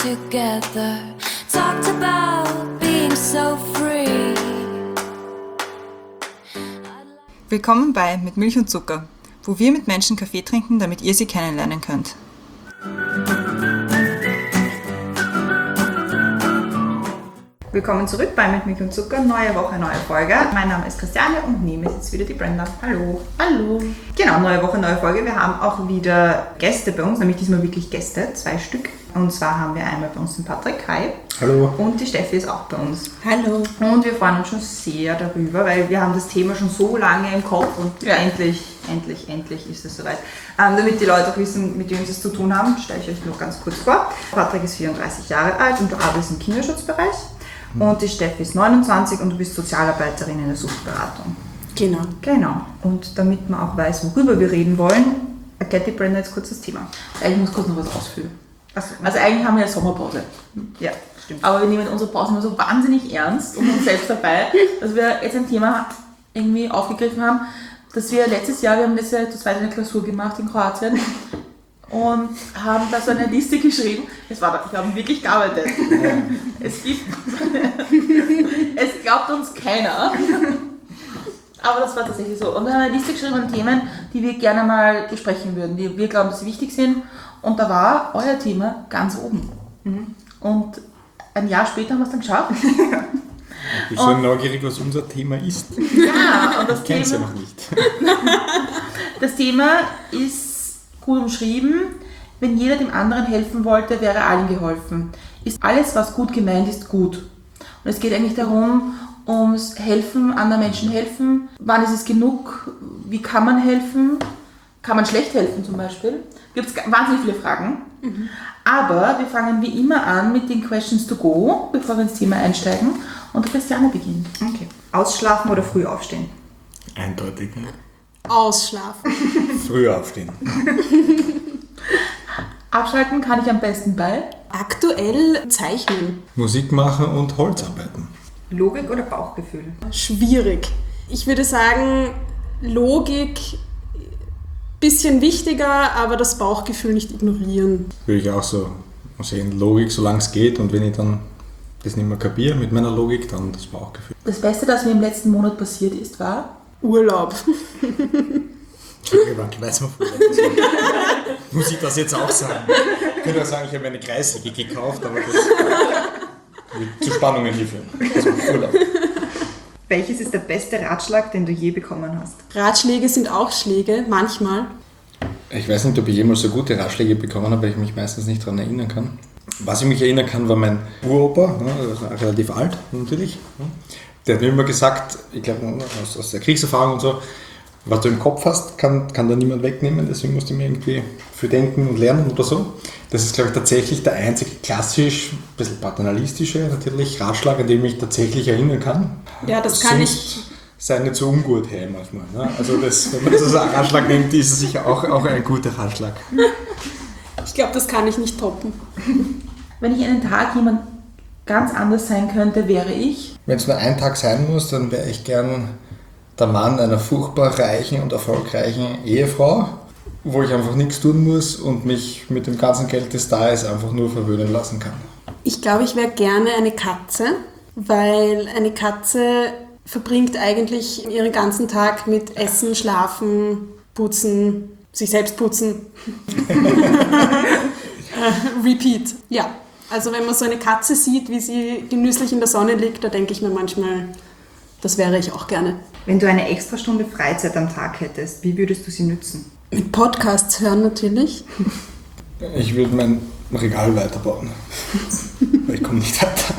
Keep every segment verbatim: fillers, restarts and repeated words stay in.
together, talked about being so free. Willkommen bei Mit Milch und Zucker, wo wir mit Menschen Kaffee trinken, damit ihr sie kennenlernen könnt. Willkommen zurück bei Mit Milch und Zucker, neue Woche, neue Folge. Mein Name ist Christiane und neben mir sitzt wieder die Brenda. Hallo. Hallo. Genau, neue Woche, neue Folge. Wir haben auch wieder Gäste bei uns, nämlich diesmal wirklich Gäste, zwei Stück. Und zwar haben wir einmal bei uns den Patrick, hi. Hallo. Und die Steffi ist auch bei uns. Hallo. Und wir freuen uns schon sehr darüber, weil wir haben das Thema schon so lange im Kopf und ja. endlich, endlich, endlich ist es soweit. Ähm, damit die Leute auch wissen, mit wem sie es zu tun haben, stelle ich euch nur ganz kurz vor. Patrick ist vierunddreißig Jahre alt und du arbeitest im Kinderschutzbereich. Und die Steffi ist neunundzwanzig und du bist Sozialarbeiterin in der Suchtberatung. Genau. Genau. Und damit man auch weiß, worüber wir reden wollen, erklärt die Brenda jetzt kurz das Thema. Ich muss kurz noch was ausführen. Achso. Also eigentlich haben wir ja Sommerpause. Ja, stimmt. Aber wir nehmen unsere Pause immer so wahnsinnig ernst und uns selbst dabei, dass wir jetzt ein Thema irgendwie aufgegriffen haben, dass wir letztes Jahr, wir haben das ja zu zweit eine Klausur gemacht in Kroatien und haben da so eine Liste geschrieben. Es war, ich habe wirklich gearbeitet. Es gibt, es glaubt uns keiner. Aber das war tatsächlich so. Und wir haben eine Liste geschrieben an Themen, die wir gerne mal besprechen würden, die wir glauben, dass sie wichtig sind. Und da war euer Thema ganz oben. Mhm. Und ein Jahr später haben wir es dann geschafft. Ich bin so neugierig, was unser Thema ist. Ja, und das ich kenne es ja Thema, noch nicht. Das Thema ist gut umschrieben. Wenn jeder dem anderen helfen wollte, wäre allen geholfen. Ist alles, was gut gemeint ist, gut. Und es geht eigentlich darum, ums Helfen, anderen Menschen helfen. Wann ist es genug? Wie kann man helfen? Kann man schlecht helfen zum Beispiel? Gibt es wahnsinnig viele Fragen. Mhm. Aber wir fangen wie immer an mit den Questions to go, bevor wir ins Thema einsteigen. Und Christiane beginnt. Okay. Ausschlafen oder früh aufstehen? Eindeutig. Ne? Ausschlafen. Früh aufstehen. Abschalten kann ich am besten bei? Aktuell zeichnen. Musik machen und Holz arbeiten. Logik oder Bauchgefühl? Schwierig. Ich würde sagen, Logik bisschen wichtiger, aber das Bauchgefühl nicht ignorieren. Würde ich auch so sehen. Logik, solange es geht, und wenn ich dann das nicht mehr kapiere mit meiner Logik, dann das Bauchgefühl. Das Beste, das mir im letzten Monat passiert ist, war? Urlaub. Entschuldigung, ich weiß mal vorher. Muss ich das jetzt auch sagen? Ich könnte auch sagen, ich habe eine Kreissäge gekauft, aber das wird zu Spannungen hier führen. Also Urlaub. Welches ist der beste Ratschlag, den du je bekommen hast? Ratschläge sind auch Schläge, manchmal. Ich weiß nicht, ob ich jemals so gute Ratschläge bekommen habe, weil ich mich meistens nicht daran erinnern kann. Was ich mich erinnern kann, war mein Uropa, relativ alt natürlich. Der hat mir immer gesagt, ich glaube aus, aus der Kriegserfahrung und so, was du im Kopf hast, kann, kann da niemand wegnehmen, deswegen musst du mir irgendwie für denken und lernen oder so. Das ist, glaube ich, tatsächlich der einzige klassisch, ein bisschen paternalistische natürlich Ratschlag, an den ich mich tatsächlich erinnern kann. Ja, das kann Sonst ich... sei nicht so ungut her manchmal. Ne? Also das, wenn man das als Ratschlag nimmt, ist es sicher auch, auch ein guter Ratschlag. Ich glaube, das kann ich nicht toppen. Wenn ich einen Tag jemand ganz anders sein könnte, wäre ich? Wenn es nur ein Tag sein muss, dann wäre ich gern der Mann einer furchtbar reichen und erfolgreichen Ehefrau, wo ich einfach nichts tun muss und mich mit dem ganzen Geld, das da ist, einfach nur verwöhnen lassen kann. Ich glaube, ich wäre gerne eine Katze, weil eine Katze verbringt eigentlich ihren ganzen Tag mit Essen, Schlafen, Putzen, sich selbst putzen. Repeat. Ja, also wenn man so eine Katze sieht, wie sie genüsslich in der Sonne liegt, da denke ich mir manchmal, das wäre ich auch gerne. Wenn du eine extra Stunde Freizeit am Tag hättest, wie würdest du sie nützen? Mit Podcasts hören natürlich. Ich würde mein Regal weiterbauen. Weil ich komme nicht weiter.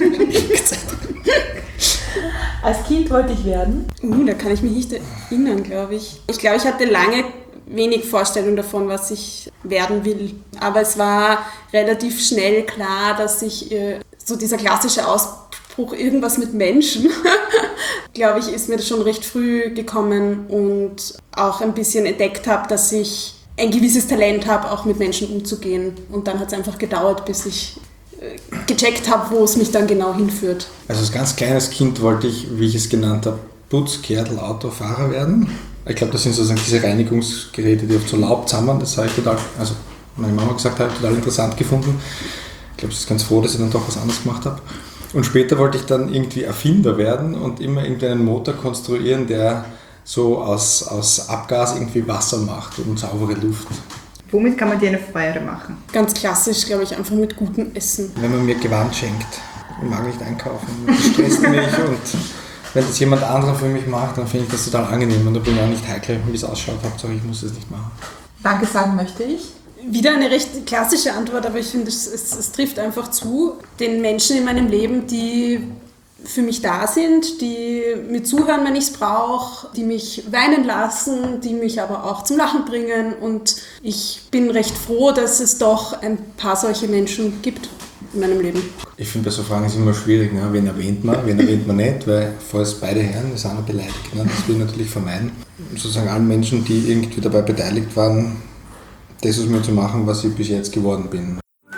Als Kind wollte ich werden? Uh, da kann ich mich nicht erinnern, glaube ich. Ich glaube, ich hatte lange wenig Vorstellung davon, was ich werden will. Aber es war relativ schnell klar, dass ich äh, so dieser klassische Ausspruch, irgendwas mit Menschen, glaube ich, ist mir schon recht früh gekommen und auch ein bisschen entdeckt habe, dass ich ein gewisses Talent habe, auch mit Menschen umzugehen. Und dann hat es einfach gedauert, bis ich äh, gecheckt habe, wo es mich dann genau hinführt. Also als ganz kleines Kind wollte ich, wie ich es genannt habe, Putz, Kärtel, Auto, Fahrer werden. Ich glaube, das sind sozusagen diese Reinigungsgeräte, die oft so Laub zammern. Das habe ich total, also meine Mama gesagt hat, total interessant gefunden. Ich glaube, ich bin ganz froh, dass ich dann doch was anderes gemacht habe. Und später wollte ich dann irgendwie Erfinder werden und immer irgendeinen Motor konstruieren, der so aus, aus Abgas irgendwie Wasser macht und saubere Luft. Womit kann man dir eine Freude machen? Ganz klassisch, glaube ich, einfach mit gutem Essen. Wenn man mir Gewand schenkt. Ich mag nicht einkaufen, das stresst mich und wenn das jemand anderer für mich macht, dann finde ich das total angenehm und da bin ich auch nicht heikel, wie es ausschaut. Hauptsache ich muss es nicht machen. Danke sagen möchte ich. Wieder eine recht klassische Antwort, aber ich finde, es, es, es trifft einfach zu. Den Menschen in meinem Leben, die für mich da sind, die mir zuhören, wenn ich es brauche, die mich weinen lassen, die mich aber auch zum Lachen bringen. Und ich bin recht froh, dass es doch ein paar solche Menschen gibt in meinem Leben. Ich finde, bei so Fragen ist es immer schwierig, ne? Wen erwähnt man, wen erwähnt man nicht, weil falls beide Herren ist einer beleidigt. Ne? Das will ich natürlich vermeiden. Sozusagen allen Menschen, die irgendwie dabei beteiligt waren, das aus mir zu machen, was ich bis jetzt geworden bin.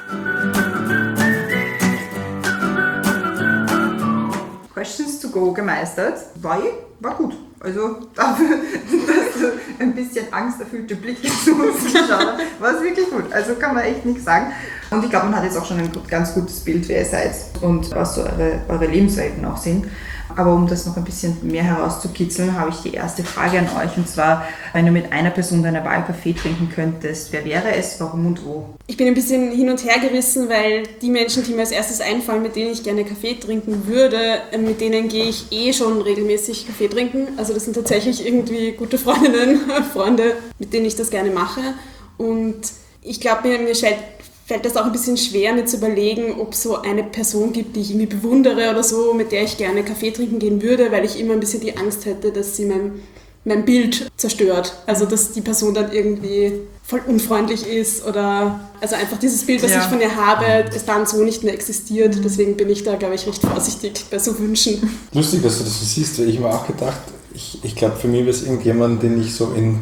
Questions to go gemeistert. War, war gut. Also dafür, dass du ein bisschen angsterfüllte Blicke zu uns geschaut hast, war es wirklich gut. Also kann man echt nichts sagen. Und ich glaube, man hat jetzt auch schon ein ganz gutes Bild, wer ihr seid und was so eure, eure Lebenswelten auch sind. Aber um das noch ein bisschen mehr herauszukitzeln, habe ich die erste Frage an euch. Und zwar, wenn du mit einer Person deiner Wahl Kaffee trinken könntest, wer wäre es, warum und wo? Ich bin ein bisschen hin und her gerissen, weil die Menschen, die mir als erstes einfallen, mit denen ich gerne Kaffee trinken würde, mit denen gehe ich eh schon regelmäßig Kaffee trinken. Also das sind tatsächlich irgendwie gute Freundinnen, Freunde, mit denen ich das gerne mache. Und ich glaube, mir, mir fällt fällt das auch ein bisschen schwer, mir zu überlegen, ob es so eine Person gibt, die ich irgendwie bewundere oder so, mit der ich gerne Kaffee trinken gehen würde, weil ich immer ein bisschen die Angst hätte, dass sie mein, mein Bild zerstört. Also, dass die Person dann irgendwie voll unfreundlich ist oder also einfach dieses Bild, was ja. ich von ihr habe, es dann so nicht mehr existiert. Deswegen bin ich da, glaube ich, recht vorsichtig bei so Wünschen. Lustig, dass du das so siehst, weil ich mir auch gedacht, ich, ich glaube, für mich wäre es irgendjemand, den ich so in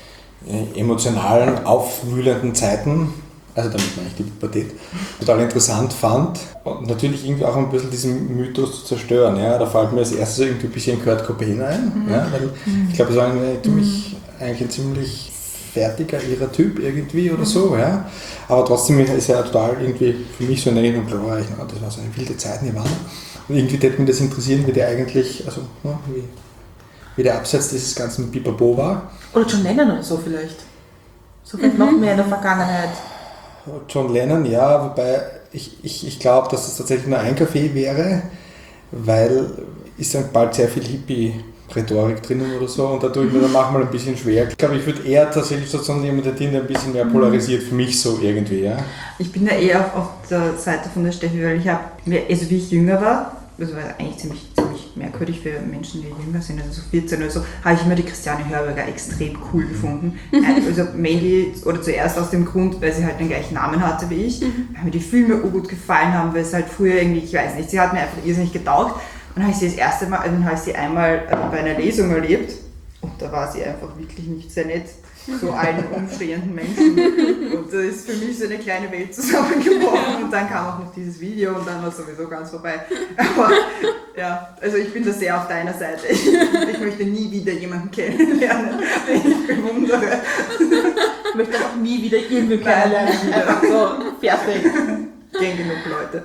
emotionalen, aufwühlenden Zeiten, also damit meine ich die Pubertät, total interessant fand und natürlich irgendwie auch ein bisschen diesen Mythos zu zerstören. Ja? Da fällt mir als erstes irgendwie ein bisschen Kurt Cobain ein, mhm. ja? Weil mhm. ich glaube, es war ein, ziemlich, eigentlich ein ziemlich fertiger, irrer Typ irgendwie oder mhm. so. Ja? Aber trotzdem ist er total irgendwie für mich so in Erinnerung, glorreich. Ne? Das war so eine wilde Zeit, Nirvana. Und irgendwie würde mich das interessieren, wie der eigentlich, also ja, wie, wie der Absatz dieses ganzen Pipapo war. Oder John Lennon oder so vielleicht. So vielleicht mhm. noch mehr in der Vergangenheit. John Lennon, ja, wobei ich, ich, ich glaube, dass es tatsächlich nur ein Kaffee wäre, weil ist dann bald sehr viel Hippie-Rhetorik drinnen oder so und da tue ich mir dann manchmal ein bisschen schwer. Ich glaube, ich würde eher tatsächlich sozusagen jemand, der ein bisschen mehr polarisiert, für mich so irgendwie, ja. Ich bin da eher auf, auf der Seite von der Steffi, weil ich habe, also wie ich jünger war, das war eigentlich ziemlich, ziemlich merkwürdig für Menschen, die jünger sind, also so vierzehn oder so, habe ich immer die Christiane Hörberger extrem cool gefunden. Also mainly, oder zuerst aus dem Grund, weil sie halt den gleichen Namen hatte wie ich, weil mir die Filme gut gefallen haben, weil es halt früher irgendwie, ich weiß nicht, sie hat mir einfach irrsinnig getaugt. Und dann habe ich sie das erste Mal, dann habe ich sie einmal bei einer Lesung erlebt und da war sie einfach wirklich nicht sehr nett zu allen umstehenden Menschen. Und da ist für mich so eine kleine Welt zusammengebrochen und dann kam auch noch dieses Video und dann war es sowieso ganz vorbei. Aber ja, also ich bin da sehr auf deiner Seite. Ich, ich möchte nie wieder jemanden kennenlernen, den ich bewundere. Ich möchte auch nie wieder irgendwie kennenlernen. Einfach so, fertig. Gern genug Leute.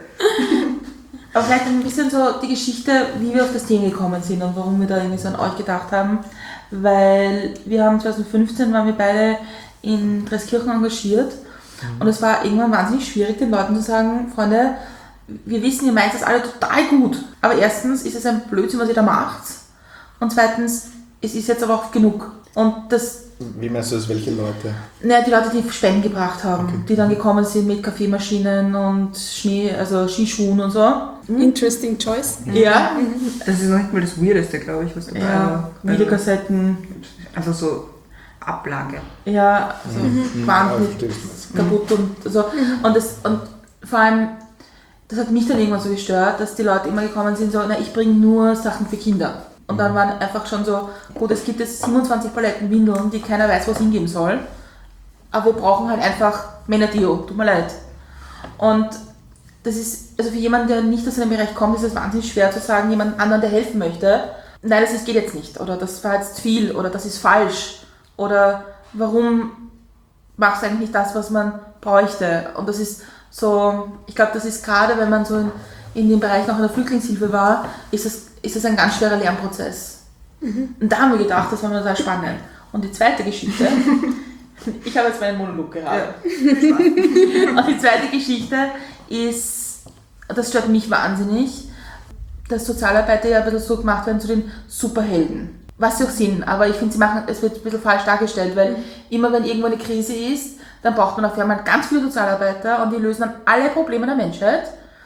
Aber vielleicht ein bisschen so die Geschichte, wie wir auf das Thema gekommen sind und warum wir da irgendwie so an euch gedacht haben. Weil wir haben zwanzig fünfzehn waren wir beide in Dreskirchen engagiert und es war irgendwann wahnsinnig schwierig, den Leuten zu sagen, Freunde, wir wissen, ihr meint das alle total gut, aber erstens ist es ein Blödsinn, was ihr da macht und zweitens, es ist jetzt aber auch genug. Und das... Wie meinst du das, welche Leute? Naja, die Leute, die Spenden gebracht haben, okay. Die dann gekommen sind mit Kaffeemaschinen und Schnee, also Skischuhen und so. Interesting choice. Ja. Das ist noch nicht mal das Weirdeste, glaube ich, was dabei ja, war. Videokassetten. Also so Ablage. Ja, so mhm. wahnsinnig mhm. kaputt und so. Mhm. Und, das, und vor allem, das hat mich dann irgendwann so gestört, dass die Leute immer gekommen sind, so, na, ich bringe nur Sachen für Kinder. Und dann waren einfach schon so, gut, es gibt jetzt siebenundzwanzig Paletten Windeln, die keiner weiß, wo es hingeben soll. Aber wir brauchen halt einfach Männer-Deo, tut mir leid. Und das ist, also für jemanden, der nicht aus einem Bereich kommt, ist es wahnsinnig schwer zu sagen, jemand anderen, der helfen möchte, nein, das geht jetzt nicht, oder das war jetzt viel, oder das ist falsch, oder warum machst du eigentlich nicht das, was man bräuchte? Und das ist So, ich glaube, das ist gerade, wenn man so in, in dem Bereich noch in der Flüchtlingshilfe war, ist es, ist es ein ganz schwerer Lernprozess. Mhm. Und da haben wir gedacht, das war mir total spannend. Und die zweite Geschichte, ich habe jetzt meinen Monolog gerade. Ja. Und die zweite Geschichte ist, das stört mich wahnsinnig, dass Sozialarbeiter ja ein bisschen so gemacht werden zu den Superhelden. Was sie auch sind, aber ich finde, sie machen, es wird ein bisschen falsch dargestellt, weil mhm. immer wenn irgendwo eine Krise ist, dann braucht man auf einmal ganz viele Sozialarbeiter und die lösen dann alle Probleme der Menschheit.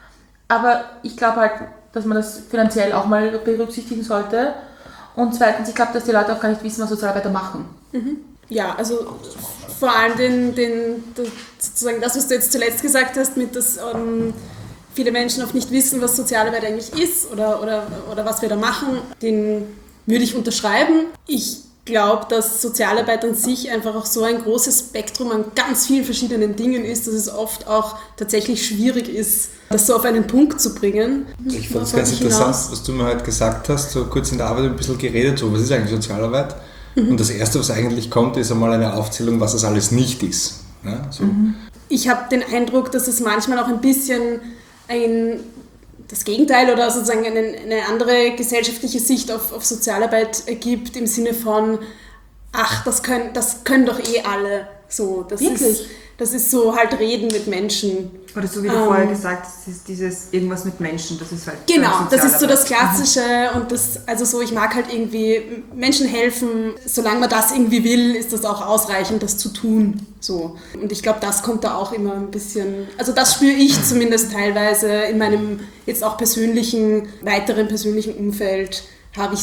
Aber ich glaube halt, dass man das finanziell auch mal berücksichtigen sollte. Und zweitens, ich glaube, dass die Leute auch gar nicht wissen, was Sozialarbeiter machen. Mhm. Ja, also vor allem den, den, das, sozusagen das, was du jetzt zuletzt gesagt hast, mit dass ähm, viele Menschen oft nicht wissen, was Sozialarbeit eigentlich ist oder, oder, oder was wir da machen, den würde ich unterschreiben. Ich glaube, dass Sozialarbeit an sich einfach auch so ein großes Spektrum an ganz vielen verschiedenen Dingen ist, dass es oft auch tatsächlich schwierig ist, das so auf einen Punkt zu bringen. Ich fand es ganz interessant, was du mir heute gesagt hast, so kurz in der Arbeit ein bisschen geredet, so was ist eigentlich Sozialarbeit? Mhm. Und das Erste, was eigentlich kommt, ist einmal eine Aufzählung, was das alles nicht ist. Ja, so. Mhm. Ich habe den Eindruck, dass es manchmal auch ein bisschen ein das Gegenteil oder sozusagen eine, eine andere gesellschaftliche Sicht auf, auf Sozialarbeit gibt, im Sinne von, ach, das können, das können doch eh alle. So, das Wirklich? Ist, das ist so halt Reden mit Menschen. Oder so wie du ähm, vorher gesagt hast, ist dieses irgendwas mit Menschen, das ist halt genau, das ist so das Klassische und das, also so, ich mag halt irgendwie Menschen helfen, solange man das irgendwie will, ist das auch ausreichend, das zu tun. So. Und ich glaube, das kommt da auch immer ein bisschen, also das spüre ich zumindest teilweise in meinem jetzt auch persönlichen, weiteren persönlichen Umfeld, habe ich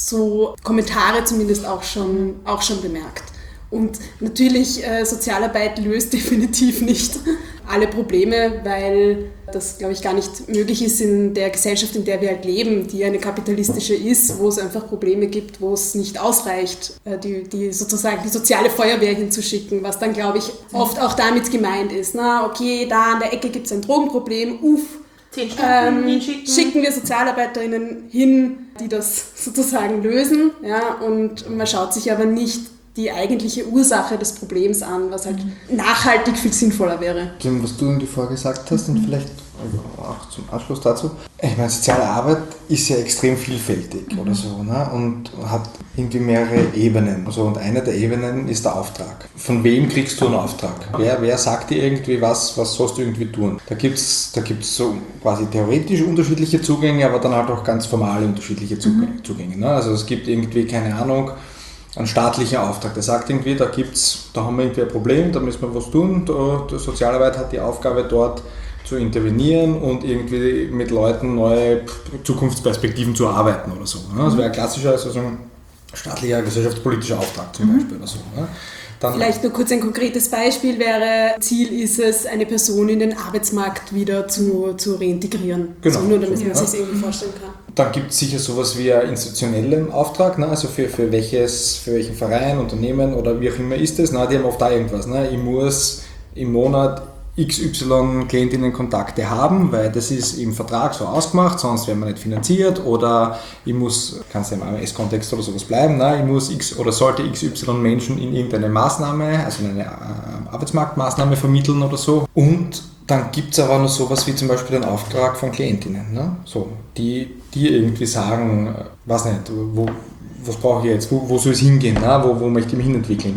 so Kommentare zumindest auch schon, auch schon bemerkt. Und natürlich, äh, Sozialarbeit löst definitiv nicht alle Probleme, weil das, glaube ich, gar nicht möglich ist in der Gesellschaft, in der wir halt leben, die eine kapitalistische ist, wo es einfach Probleme gibt, wo es nicht ausreicht, äh, die, die sozusagen die soziale Feuerwehr hinzuschicken, was dann, glaube ich, oft auch damit gemeint ist. Na, okay, da an der Ecke gibt es ein Drogenproblem, uff, Zehn Stunden ähm, hinschicken. Schicken wir SozialarbeiterInnen hin, die das sozusagen lösen. Ja, und man schaut sich aber nicht die eigentliche Ursache des Problems an, was halt nachhaltig viel sinnvoller wäre. Dem, was du irgendwie vorher gesagt hast und vielleicht auch zum Abschluss dazu. Ich meine, soziale Arbeit ist ja extrem vielfältig mhm. oder so, ne? Und hat irgendwie mehrere Ebenen. Also, und eine der Ebenen ist der Auftrag. Von wem kriegst du einen Auftrag? Wer, wer sagt dir irgendwie was, was sollst du irgendwie tun? Da gibt es da gibt's so quasi theoretisch unterschiedliche Zugänge, aber dann halt auch ganz formale unterschiedliche Zugänge. Mhm. Zugänge, ne? Also es gibt irgendwie, keine Ahnung, einen staatlichen Auftrag, der sagt irgendwie, da gibt's, da haben wir irgendwie ein Problem, da müssen wir was tun. Die Sozialarbeit hat die Aufgabe, dort zu intervenieren und irgendwie mit Leuten neue Zukunftsperspektiven zu erarbeiten oder so. Das wäre ein klassischer sozusagen staatlicher gesellschaftspolitischer Auftrag zum Beispiel oder so. Dann vielleicht nur kurz ein konkretes Beispiel wäre, Ziel ist es, eine Person in den Arbeitsmarkt wieder zu, zu reintegrieren. Genau. So, nur damit so, man ja. sich das irgendwie vorstellen kann. Dann gibt es sicher sowas wie einen institutionellen Auftrag, ne? Also für, für, welches, für welchen Verein, Unternehmen oder wie auch immer ist es. Ne? Die haben oft da irgendwas. Ne? Ich muss im Monat X Y Klientinnenkontakte haben, weil das ist im Vertrag so ausgemacht, sonst werden wir nicht finanziert, oder ich muss, kann es ja im A M S-Kontext oder sowas bleiben, ne? Ich muss X oder sollte X Y Menschen in irgendeine Maßnahme, also eine Arbeitsmarktmaßnahme vermitteln oder so. Und dann gibt es aber noch sowas wie zum Beispiel den Auftrag von Klientinnen, ne? So, die, die irgendwie sagen, weiß nicht, wo, was brauche ich jetzt, wo, wo soll es hingehen, ne? wo, wo möchte ich mich hinentwickeln.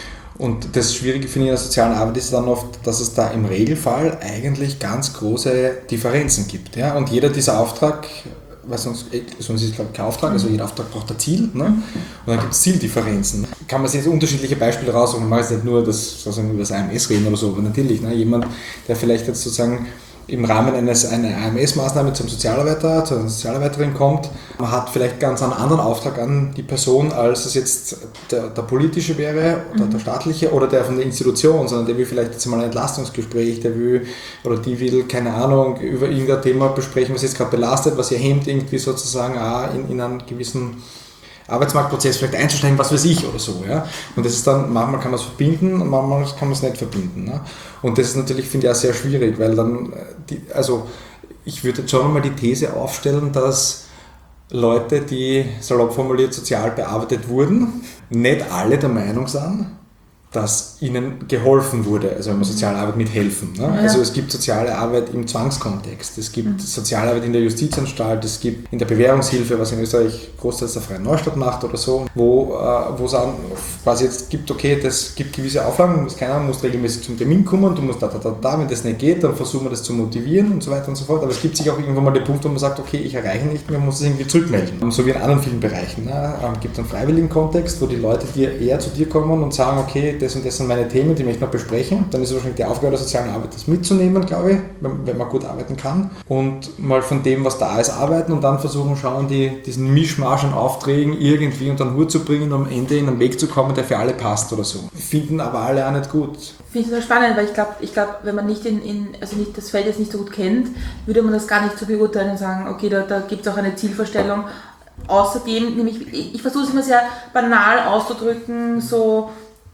Und das Schwierige finde ich in der sozialen Arbeit ist dann oft, dass es da im Regelfall eigentlich ganz große Differenzen gibt. Ja? Und jeder dieser Auftrag, weil sonst, sonst ist es glaube ich kein Auftrag, also jeder Auftrag braucht ein Ziel, ne? Und dann gibt es Zieldifferenzen. Kann man sich jetzt unterschiedliche Beispiele raussuchen, man muss nicht nur das, sozusagen über das A M S reden oder so, aber natürlich, ne? Jemand, der vielleicht jetzt sozusagen im Rahmen eines einer A M S-Maßnahme zum Sozialarbeiter, zu einer Sozialarbeiterin kommt, man hat vielleicht ganz einen anderen Auftrag an die Person, als es jetzt der, der politische wäre oder mhm. der staatliche oder der von der Institution, sondern der will vielleicht jetzt mal ein Entlastungsgespräch, der will oder die will, keine Ahnung, über irgendein Thema besprechen, was jetzt gerade belastet, was ihr hemmt, irgendwie sozusagen auch in, in einen gewissen Arbeitsmarktprozess vielleicht einzusteigen, was weiß ich oder so. Ja? Und das ist dann, manchmal kann man es verbinden und manchmal kann man es nicht verbinden. Ne? Und das ist natürlich, finde ich, auch sehr schwierig, weil dann, die, also ich würde jetzt schon einmal die These aufstellen, dass Leute, die salopp formuliert sozial bearbeitet wurden, nicht alle der Meinung sind, dass ihnen geholfen wurde, also wenn man soziale Arbeit mithelfen. Ne? Ja. Also es gibt soziale Arbeit im Zwangskontext, es gibt mhm. soziale Arbeit in der Justizanstalt, es gibt in der Bewährungshilfe, was in Österreich großteils der Freien Neustadt macht oder so, wo äh, wo es auch quasi jetzt gibt, okay, das gibt gewisse Auflagen, muss keiner muss regelmäßig zum Termin kommen, du musst da, da, da, da, wenn das nicht geht, dann versuchen wir das zu motivieren und so weiter und so fort, aber es gibt sich auch irgendwann mal den Punkt, wo man sagt, okay, ich erreiche nicht mehr, muss es irgendwie zurückmelden. So wie in anderen vielen Bereichen. Ne? Es gibt einen freiwilligen Kontext, wo die Leute dir eher zu dir kommen und sagen, okay, das und das sind meine Themen, die möchte ich noch besprechen. Dann ist es wahrscheinlich die Aufgabe der sozialen Arbeit, das mitzunehmen, glaube ich, wenn, wenn man gut arbeiten kann. Und mal von dem, was da ist, arbeiten und dann versuchen, schauen, die, diesen Mischmasch an Aufträgen irgendwie unter den Hut zu bringen, um am Ende in einen Weg zu kommen, der für alle passt oder so. Finden aber alle auch nicht gut. Finde ich total spannend, weil ich glaube, ich glaub, wenn man nicht in, in, also nicht das Feld jetzt nicht so gut kennt, würde man das gar nicht so beurteilen und sagen, okay, da, da gibt es auch eine Zielvorstellung. Außerdem, nämlich, ich, ich versuche es immer sehr banal auszudrücken, so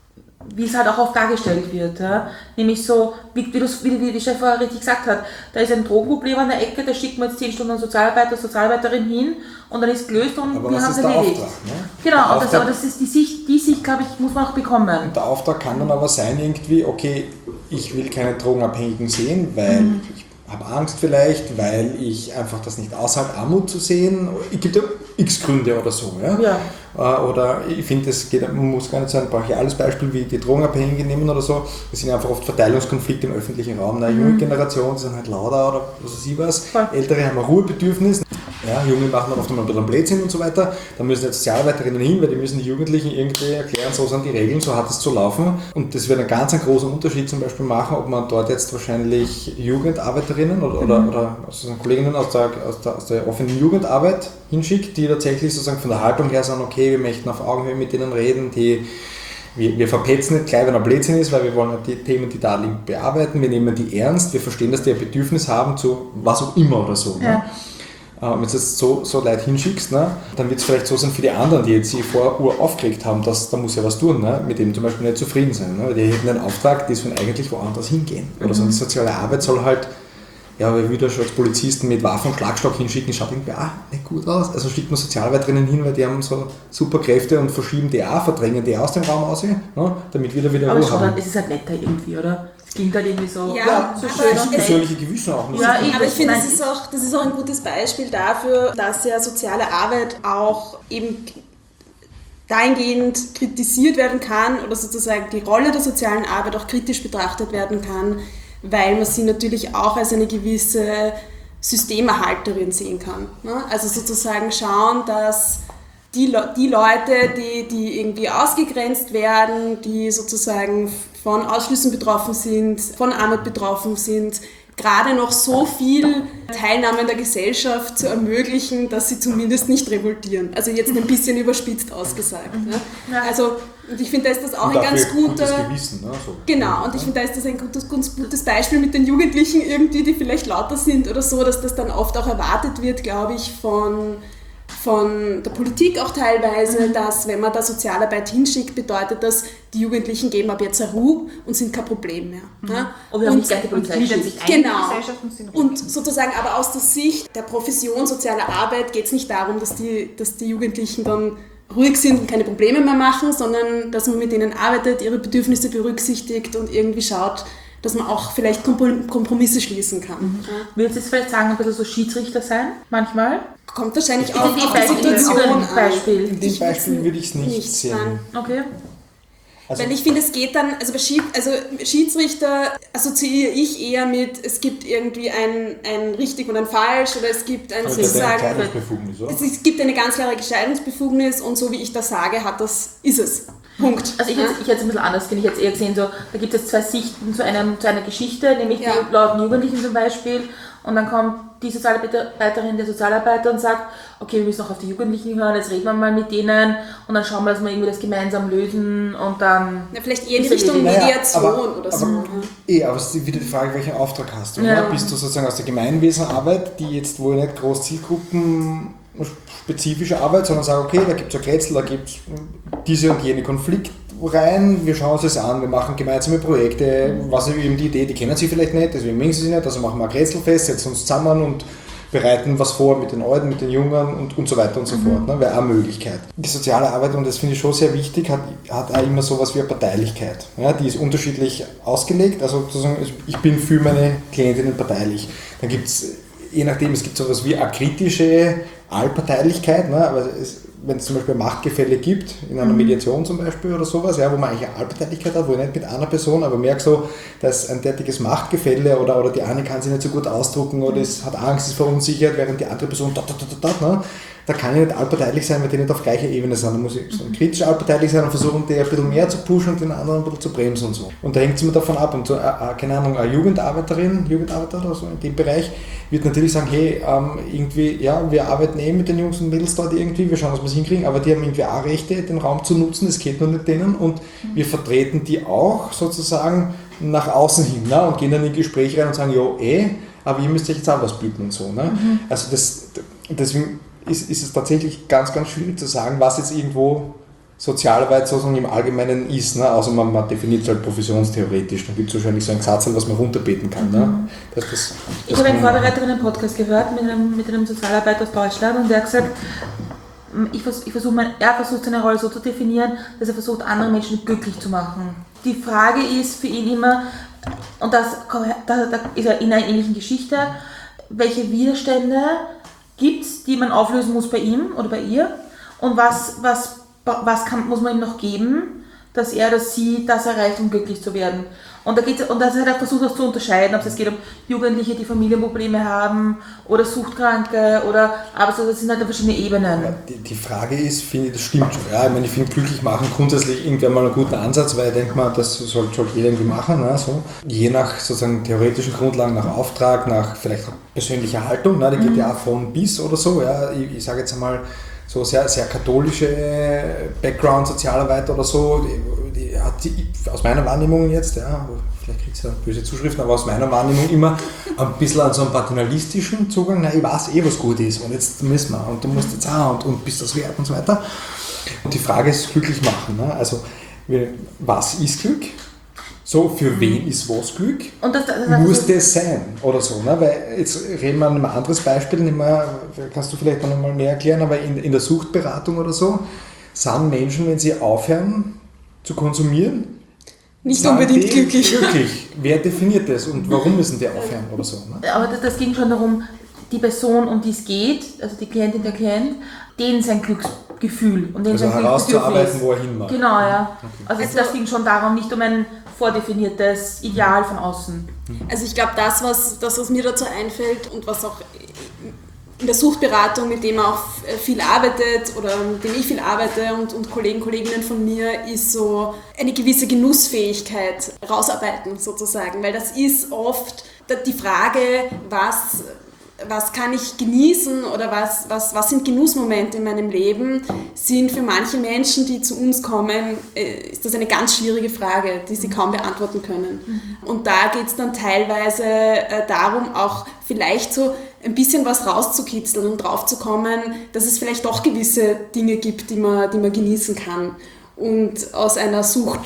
wie es halt auch oft dargestellt wird. Ja? Nämlich so, wie, wie, wie, wie die Chef vorher richtig gesagt hat, da ist ein Drogenproblem an der Ecke, da schickt man jetzt zehn Stunden einen Sozialarbeiter, Sozialarbeiterin hin und dann ist gelöst und aber wir haben es erledigt. Auftrag, ne? Genau, und das, aber das ist die Sicht, die Sicht, glaube ich, muss man auch bekommen. Und der Auftrag kann dann aber sein irgendwie, okay, ich will keine Drogenabhängigen sehen, weil mhm. ich habe Angst vielleicht, weil ich einfach das nicht aushalte, Armut zu sehen. Es gibt ja x Gründe oder so. Ja? Ja. Oder ich finde, es geht, man muss gar nicht so ein brachiales Beispiel wie die Drogenabhängigen nehmen oder so. Das sind einfach oft Verteilungskonflikte im öffentlichen Raum. Eine junge mhm. Generation, die sind halt lauter oder was weiß ich was. Voll. Ältere haben ein Ruhebedürfnis. Ja, Junge machen dann oft einmal ein bisschen Blödsinn und so weiter. Da müssen jetzt Sozialarbeiterinnen hin, weil die müssen die Jugendlichen irgendwie erklären, so sind die Regeln, so hat es zu laufen. Und das wird einen ganz einen großen Unterschied zum Beispiel machen, ob man dort jetzt wahrscheinlich Jugendarbeiterinnen oder, oder, mhm. oder also Kolleginnen aus der, aus, der, aus der offenen Jugendarbeit hinschickt, die tatsächlich sozusagen von der Haltung her sagen, okay, wir möchten auf Augenhöhe mit denen reden, die Wir, wir verpetzen nicht gleich, wenn er Blödsinn ist, weil wir wollen die Themen, die da liegen, bearbeiten. Wir nehmen die ernst, wir verstehen, dass die ein Bedürfnis haben zu was auch immer oder so. Ja. Ne? Wenn du jetzt so, so Leute hinschickst, ne, dann wird es vielleicht so sein für die anderen, die jetzt sich vor Uhr aufgeregt haben, dass da muss ja was tun, ne, mit dem zum Beispiel nicht zufrieden sein. Ne? Die hätten einen Auftrag, die sollen eigentlich woanders hingehen. Oder so. Und die soziale Arbeit soll halt, ja, weil wir wieder schon als Polizisten mit Waffen und Schlagstock hinschicken, schaut irgendwie auch nicht gut aus. Also schickt man Sozialarbeiterinnen hin, weil die haben so super Kräfte und verschieben die auch, verdrängen die aus dem Raum aus, ne, damit wir da wieder aber Ruhe haben. Aber es ist halt netter irgendwie, oder? Es klingt halt irgendwie so, ja, ja, so schön. Das persönliche Gewissen auch nicht. Ja, so. ich, aber ich finde, mein, das ist, auch, das ist auch ein gutes Beispiel dafür, dass ja soziale Arbeit auch eben dahingehend kritisiert werden kann oder sozusagen die Rolle der sozialen Arbeit auch kritisch betrachtet werden kann, weil man sie natürlich auch als eine gewisse Systemerhalterin sehen kann. Also sozusagen schauen, dass die, Le- die Leute, die, die irgendwie ausgegrenzt werden, die sozusagen von Ausschlüssen betroffen sind, von Armut betroffen sind, gerade noch so viel Teilnahme in der Gesellschaft zu ermöglichen, dass sie zumindest nicht revoltieren. Also jetzt ein bisschen überspitzt ausgesagt. Ne? Also, und ich finde, da ist das auch und ein ganz guter... gutes Gewissen, ne? So. Genau, und ich finde, da ist das ein gutes, gutes Beispiel mit den Jugendlichen irgendwie, die vielleicht lauter sind oder so, dass das dann oft auch erwartet wird, glaube ich, von... von der Politik auch teilweise, dass wenn man da Sozialarbeit hinschickt, bedeutet das, die Jugendlichen geben ab jetzt eine Ruhe und sind kein Problem mehr. Mhm. Ja? Und wir haben nicht gleich die Polizei sich ein Genau. in die Gesellschaft und sind Und sozusagen aber aus der Sicht der Profession sozialer Arbeit geht es nicht darum, dass die, dass die Jugendlichen dann ruhig sind und keine Probleme mehr machen, sondern dass man mit ihnen arbeitet, ihre Bedürfnisse berücksichtigt und irgendwie schaut, dass man auch vielleicht Kompromisse schließen kann. Mhm. Ja. Willst du jetzt vielleicht sagen, ein bisschen so Schiedsrichter sein, manchmal? Kommt wahrscheinlich Ich auch auf die Beispiel, Situation an. Beispiel. In dem Beispiel würde ich es nicht, nicht sehen. nein. Okay. Also Weil ich finde, es geht dann, also bei Schied, also Schiedsrichter assoziiere ich eher mit, es gibt irgendwie ein, ein richtig und ein falsch oder es gibt ein aber sozusagen, das ist eine Entscheidungsbefugnis, oder? es, es gibt eine ganz klare Entscheidungsbefugnis und so wie ich das sage, hat das, ist es. Punkt. Also ich hätte ich hätte es ein bisschen anders gesehen. Ich hätte es eher gesehen, so, da gibt es zwei Sichten zu, einem, zu einer Geschichte, nämlich Ja. die lauten Jugendlichen zum Beispiel, und dann kommt die Sozialarbeiterin, der Sozialarbeiter und sagt, okay, wir müssen auch auf die Jugendlichen hören, jetzt reden wir mal mit denen und dann schauen wir, dass wir irgendwie das gemeinsam lösen und dann... Ja, vielleicht eher in die ist Richtung erledigt. Mediation aber, oder aber, so. Eh, aber es ist wieder die Frage, welchen Auftrag hast du. Ja. Ne? Bist du sozusagen aus der Gemeinwesenarbeit, die jetzt wohl nicht groß Zielgruppen spezifische Arbeit, sondern sage, okay, da gibt es ein Grätzl, da gibt es diese und jene Konflikt rein, wir schauen uns das an, wir machen gemeinsame Projekte, was ist eben die Idee, die kennen sie vielleicht nicht, deswegen mögen sie sie nicht, also machen wir ein Grätzl fest, setzen uns zusammen und bereiten was vor mit den Alten, mit den Jungen und, und so weiter und so fort. Ne? Wäre auch eine Möglichkeit. Die soziale Arbeit, und das finde ich schon sehr wichtig, hat, hat auch immer sowas wie eine Parteilichkeit. Ja? Die ist unterschiedlich ausgelegt. Also sozusagen, ich bin für meine Klientinnen parteilich. Dann gibt es, je nachdem, es gibt sowas wie eine kritische Allparteilichkeit, ne? Aber es, wenn es zum Beispiel Machtgefälle gibt, in einer Mediation zum Beispiel oder sowas, ja, wo man eigentlich eine Allparteilichkeit hat, wo ich nicht mit einer Person, aber merke so, dass ein derartiges Machtgefälle oder, oder die eine kann sich nicht so gut ausdrucken oder es hat Angst, ist verunsichert, während die andere Person da, da, da, da, ne? Da kann ich nicht allparteilich sein, weil die nicht auf gleicher Ebene sind. Da muss ich so kritisch allparteilich sein und versuchen, die ein bisschen mehr zu pushen und den anderen ein bisschen zu bremsen und so. Und da hängt es immer davon ab. Und so, äh, keine Ahnung, eine Jugendarbeiterin, Jugendarbeiter oder so in dem Bereich, wird natürlich sagen, hey, ähm, irgendwie, ja, wir arbeiten eh mit den Jungs und Mädels dort irgendwie, wir schauen, dass wir es hinkriegen, aber die haben irgendwie auch Rechte, den Raum zu nutzen, das geht nur mit denen und wir vertreten die auch sozusagen nach außen hin, ne? Und gehen dann in Gespräche rein und sagen, jo, eh, aber ihr müsst euch jetzt auch was bieten und so. Ne? Mhm. Also das, deswegen ist, ist es tatsächlich ganz, ganz schwierig zu sagen, was jetzt irgendwo Sozialarbeit sozusagen im Allgemeinen ist, ne? Außer man, man definiert es halt professionstheoretisch, dann gibt es wahrscheinlich so ein Gesetz, was man runterbeten kann. Mhm. Ne? Das, das, das ich habe in Vorbereitung einen Podcast gehört mit einem, mit einem Sozialarbeiter aus Deutschland und der hat gesagt, ich, vers, ich versuche, er versucht seine Rolle so zu definieren, dass er versucht, andere Menschen glücklich zu machen. Die Frage ist für ihn immer, und das, da, da ist er in einer ähnlichen Geschichte, welche Widerstände gibt es, die man auflösen muss bei ihm oder bei ihr und was, was was kann, muss man ihm noch geben, dass er oder sie das erreicht, um glücklich zu werden. Und da geht's, und das hat er versucht, das zu unterscheiden, ob es geht um Jugendliche, die Familienprobleme haben oder Suchtkranke oder, aber so, das sind halt verschiedene Ebenen. Ja, die, die Frage ist, finde ich, das stimmt schon. Ja, ich meine, ich finde glücklich machen grundsätzlich irgendwie mal einen guten Ansatz, weil ich denke mal, das soll, soll jeder irgendwie machen. Ne, so. Je nach sozusagen theoretischen Grundlagen, nach Auftrag, nach vielleicht auch persönlicher Haltung, ne, die geht mhm. ja auch von bis oder so. Ja, ich, ich sage jetzt einmal, so sehr, sehr katholische Background, Sozialarbeit oder so, die, die hat die, aus meiner Wahrnehmung jetzt, ja, vielleicht kriegt sie ja böse Zuschriften, aber aus meiner Wahrnehmung immer ein bisschen an so einem paternalistischen Zugang, na, ich weiß eh, was gut ist und jetzt müssen wir und du musst jetzt auch und, und bist das wert und so weiter. Und die Frage ist, glücklich machen, ne? Also was ist Glück? So, für wen ist was Glück? Und das, das, das muss das sein oder so, ne? Weil jetzt reden wir an einem anderes Beispiel, nicht mehr, kannst du vielleicht noch einmal mehr erklären, aber in, in der Suchtberatung oder so, sind Menschen, wenn sie aufhören zu konsumieren, nicht unbedingt glücklich. glücklich. Wer definiert das und warum müssen die aufhören oder so? Ne? Aber das, das ging schon darum, die Person, um die es geht, also die Klientin, der Klient, denen sein Glücksgefühl und denen also sein herauszuarbeiten, wo er hin mag. Genau, ja. Also, also das ging schon darum, nicht um ein vordefiniertes Ideal von außen. Also ich glaube, das was, das, was mir dazu einfällt und was auch in der Suchtberatung, mit dem man auch viel arbeitet oder mit dem ich viel arbeite und, und Kollegen, Kolleginnen von mir, ist so eine gewisse Genussfähigkeit rausarbeiten sozusagen, weil das ist oft die Frage, was... was kann ich genießen oder was, was, was sind Genussmomente in meinem Leben, sind für manche Menschen, die zu uns kommen, ist das eine ganz schwierige Frage, die sie kaum beantworten können. Mhm. Und da geht es dann teilweise darum, auch vielleicht so ein bisschen was rauszukitzeln und drauf zu kommen, dass es vielleicht doch gewisse Dinge gibt, die man, die man genießen kann. Und aus einer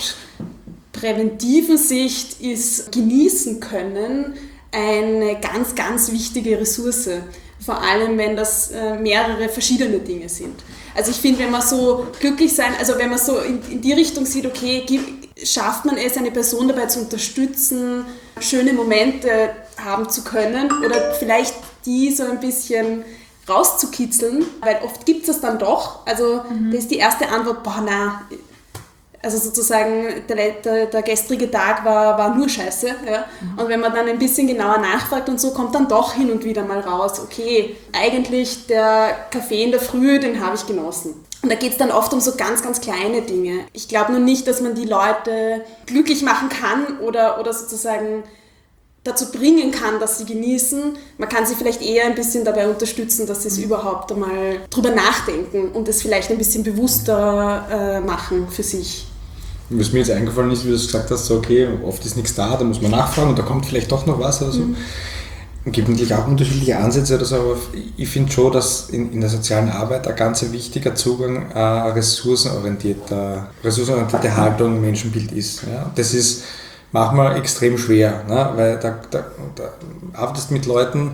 suchtpräventiven Sicht ist genießen können eine ganz, ganz wichtige Ressource, vor allem wenn das äh, mehrere verschiedene Dinge sind. Also ich finde, wenn man so glücklich sein, also wenn man so in, in die Richtung sieht, okay, schafft man es, eine Person dabei zu unterstützen, schöne Momente haben zu können oder vielleicht die so ein bisschen rauszukitzeln, weil oft gibt es das dann doch, also mhm. da ist die erste Antwort, boah, na, also sozusagen der, der, der gestrige Tag war, war nur Scheiße. Ja? Mhm. Und wenn man dann ein bisschen genauer nachfragt und so, kommt dann doch hin und wieder mal raus, okay, eigentlich der Kaffee in der Früh, den habe ich genossen. Und da geht es dann oft um so ganz, ganz kleine Dinge. Ich glaube nur nicht, dass man die Leute glücklich machen kann oder, oder sozusagen dazu bringen kann, dass sie genießen. Man kann sie vielleicht eher ein bisschen dabei unterstützen, dass sie es überhaupt einmal drüber nachdenken und es vielleicht ein bisschen bewusster äh, machen für sich. Was mir jetzt eingefallen ist, wie du gesagt hast, so okay, oft ist nichts da, da muss man nachfragen und da kommt vielleicht doch noch was oder so. Mhm. Es gibt natürlich auch unterschiedliche Ansätze oder so, aber ich finde schon, dass in, in der sozialen Arbeit ein ganz wichtiger Zugang äh, ressourcenorientierte, ressourcenorientierte Haltung, Menschenbild ist. Ja? Das ist manchmal extrem schwer, ne? Weil da, da, da arbeitest mit Leuten,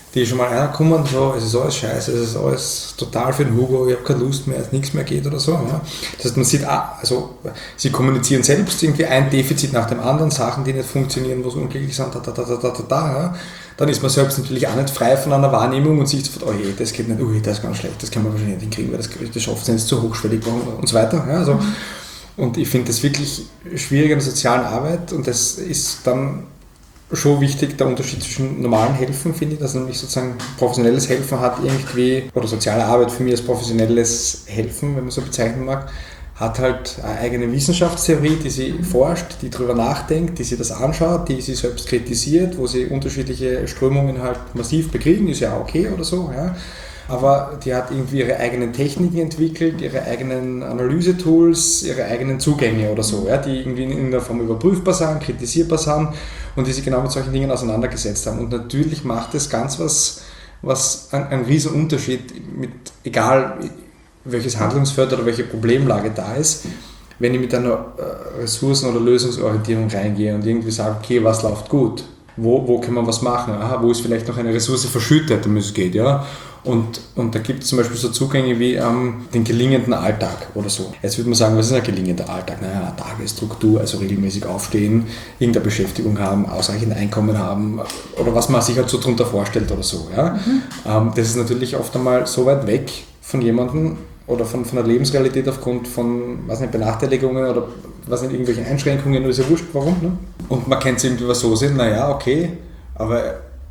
die schon mal einer kommen und so, es ist alles scheiße, es ist alles total für den Hugo, ich habe keine Lust mehr, es nichts mehr geht oder so. Ja. Das heißt, man sieht, ah, also sie kommunizieren selbst irgendwie ein Defizit nach dem anderen, Sachen, die nicht funktionieren, wo sie unglücklich sind, da, da, da, da, da, da, da. Ja. Dann ist man selbst natürlich auch nicht frei von einer Wahrnehmung und sieht sofort, oh je, das geht nicht, ui, das ist ganz schlecht, das kann man wahrscheinlich nicht hinkriegen, weil das, das schafft es nicht, zu hochschwellig und so weiter. Ja, also, mhm. Und ich finde das wirklich schwierig in der sozialen Arbeit und das ist dann schon wichtig, der Unterschied zwischen normalen Helfen, finde ich, dass nämlich sozusagen professionelles Helfen hat irgendwie, oder soziale Arbeit für mich als professionelles Helfen, wenn man so bezeichnen mag, hat halt eine eigene Wissenschaftstheorie, die sie forscht, die darüber nachdenkt, die sie das anschaut, die sie selbst kritisiert, wo sie unterschiedliche Strömungen halt massiv bekriegen, ist ja auch okay oder so, ja. Aber die hat irgendwie ihre eigenen Techniken entwickelt, ihre eigenen Analysetools, ihre eigenen Zugänge oder so, ja, die irgendwie in der Form überprüfbar sind, kritisierbar sind und die sich genau mit solchen Dingen auseinandergesetzt haben. Und natürlich macht das ganz was, was einen, einen riesen Unterschied mit, egal welches Handlungsfeld oder welche Problemlage da ist, wenn ich mit einer Ressourcen- oder Lösungsorientierung reingehe und irgendwie sage, okay, was läuft gut? Wo, wo kann man was machen? Aha, wo ist vielleicht noch eine Ressource verschüttet, um es geht, ja? Und, und da gibt es zum Beispiel so Zugänge wie ähm, den gelingenden Alltag oder so. Jetzt würde man sagen, was ist ein gelingender Alltag? Naja, eine Tagesstruktur, also regelmäßig aufstehen, irgendeine Beschäftigung haben, ausreichend Einkommen haben oder was man sich halt so drunter vorstellt oder so. Ja? Mhm. Ähm, das ist natürlich oft einmal so weit weg von jemandem oder von, von der Lebensrealität aufgrund von, weiß nicht, Benachteiligungen oder was nicht, irgendwelchen Einschränkungen, ist ja wurscht, warum. Ne? Und man kennt es irgendwie so sehen, naja, okay, aber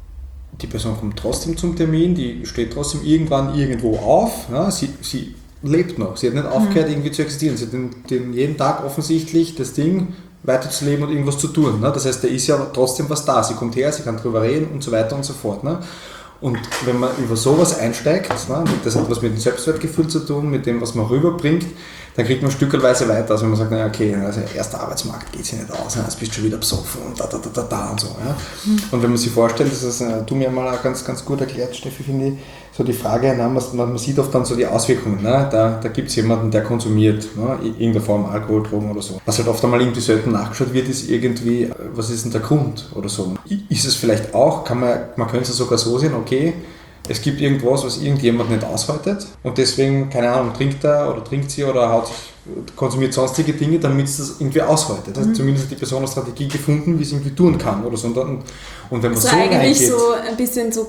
die Person kommt trotzdem zum Termin, die steht trotzdem irgendwann irgendwo auf, ja, sie, sie lebt noch, sie hat nicht aufgehört, irgendwie zu existieren, sie hat den, den jeden Tag offensichtlich das Ding weiterzuleben und irgendwas zu tun. Ne? Das heißt, da ist ja trotzdem was da, sie kommt her, sie kann drüber reden und so weiter und so fort. Ne? Und wenn man über sowas einsteigt, ne, das hat was mit dem Selbstwertgefühl zu tun, mit dem, was man rüberbringt, dann kriegt man stückelweise weiter, als wenn man sagt, naja, okay, also erster Arbeitsmarkt geht sich nicht aus, jetzt bist du schon wieder besoffen und da, da, da, da, da und so. Ja. Mhm. Und wenn man sich vorstellt, das ist, du mir mal auch ganz, ganz gut erklärt, Steffi, finde ich, so die Frage, na, man, man sieht oft dann so die Auswirkungen, ne? da, da gibt es jemanden, der konsumiert, ne? in irgendeiner Form Alkohol, Drogen oder so. Was halt oft einmal irgendwie selten nachgeschaut wird, ist irgendwie, was ist denn der Grund oder so. Ist es vielleicht auch, kann man, man könnte es sogar so sehen, okay, es gibt irgendwas, was irgendjemand nicht aushaltet und deswegen, keine Ahnung, trinkt er oder trinkt sie oder haut sich, konsumiert sonstige Dinge, damit es das irgendwie aushaltet. Also mhm. Zumindest hat die Person eine Strategie gefunden, wie es irgendwie tun kann oder so. Und, und wenn man also so eigentlich reingeht, so ein bisschen so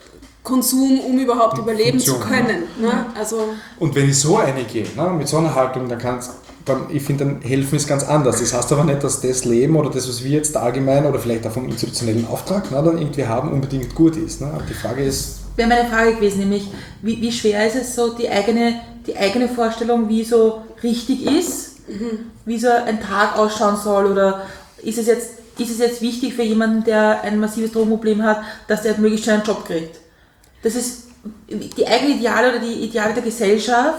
Konsum, um überhaupt überleben Funktion, zu können. Ja. Ne? Also und wenn ich so reingehe, ne, mit so einer Haltung, dann kann es, ich finde, dann helfen ist ganz anders. Das heißt aber nicht, dass das Leben oder das, was wir jetzt allgemein oder vielleicht auch vom institutionellen Auftrag ne, dann irgendwie haben, unbedingt gut ist. Ne? Aber die Frage ist, wäre meine Frage gewesen, nämlich wie, wie schwer ist es so, die eigene, die eigene Vorstellung, wie so richtig ist, mhm. wie so ein Tag ausschauen soll oder ist es jetzt, ist es jetzt wichtig für jemanden, der ein massives Drogenproblem hat, dass der möglichst schnell einen Job kriegt? Das ist die eigene Ideale oder die Ideale der Gesellschaft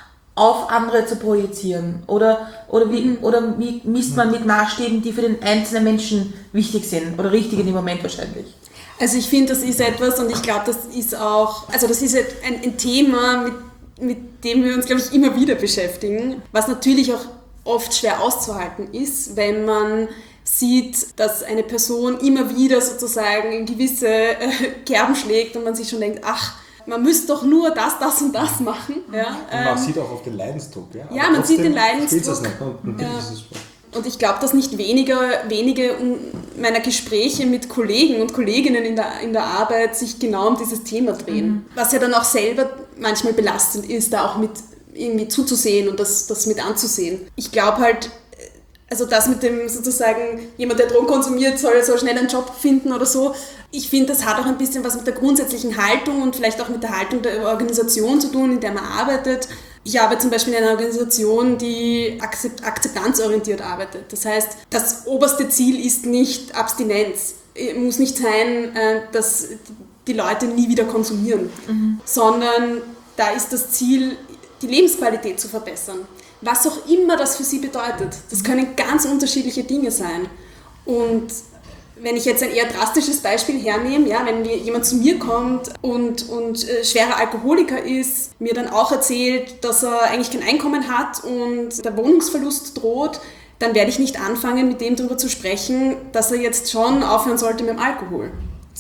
auf andere zu projizieren oder, oder, wie, mhm. oder wie misst man mit Maßstäben, die für den einzelnen Menschen wichtig sind oder richtig in dem Moment wahrscheinlich? Also ich finde, das ist etwas und ich glaube, das ist auch, also das ist ein, ein Thema, mit, mit dem wir uns, glaube ich, immer wieder beschäftigen, was natürlich auch oft schwer auszuhalten ist, wenn man sieht, dass eine Person immer wieder sozusagen in gewisse äh, Kerben schlägt und man sich schon denkt, ach, man müsste doch nur das, das und das machen. Ja, und man ähm, sieht auch auf den Leidensdruck. Ja, ja man sieht den Leidensdruck. Nicht. Und, ja. Und ich glaube, dass nicht weniger, wenige meiner Gespräche mit Kollegen und Kolleginnen in der, in der Arbeit sich genau um dieses Thema drehen. Mhm. Was ja dann auch selber manchmal belastend ist, da auch mit irgendwie zuzusehen und das, das mit anzusehen. Ich glaube halt, also das mit dem sozusagen, jemand, der Drogen konsumiert, soll so schnell einen Job finden oder so. Ich finde, das hat auch ein bisschen was mit der grundsätzlichen Haltung und vielleicht auch mit der Haltung der Organisation zu tun, in der man arbeitet. Ich arbeite zum Beispiel in einer Organisation, die akzeptanzorientiert arbeitet. Das heißt, das oberste Ziel ist nicht Abstinenz. Es muss nicht sein, dass die Leute nie wieder konsumieren, mhm. sondern da ist das Ziel, die Lebensqualität zu verbessern. Was auch immer das für sie bedeutet. Das können ganz unterschiedliche Dinge sein. Und wenn ich jetzt ein eher drastisches Beispiel hernehme, ja, wenn jemand zu mir kommt und, und äh, schwerer Alkoholiker ist, mir dann auch erzählt, dass er eigentlich kein Einkommen hat und der Wohnungsverlust droht, dann werde ich nicht anfangen, mit dem darüber zu sprechen, dass er jetzt schon aufhören sollte mit dem Alkohol. So.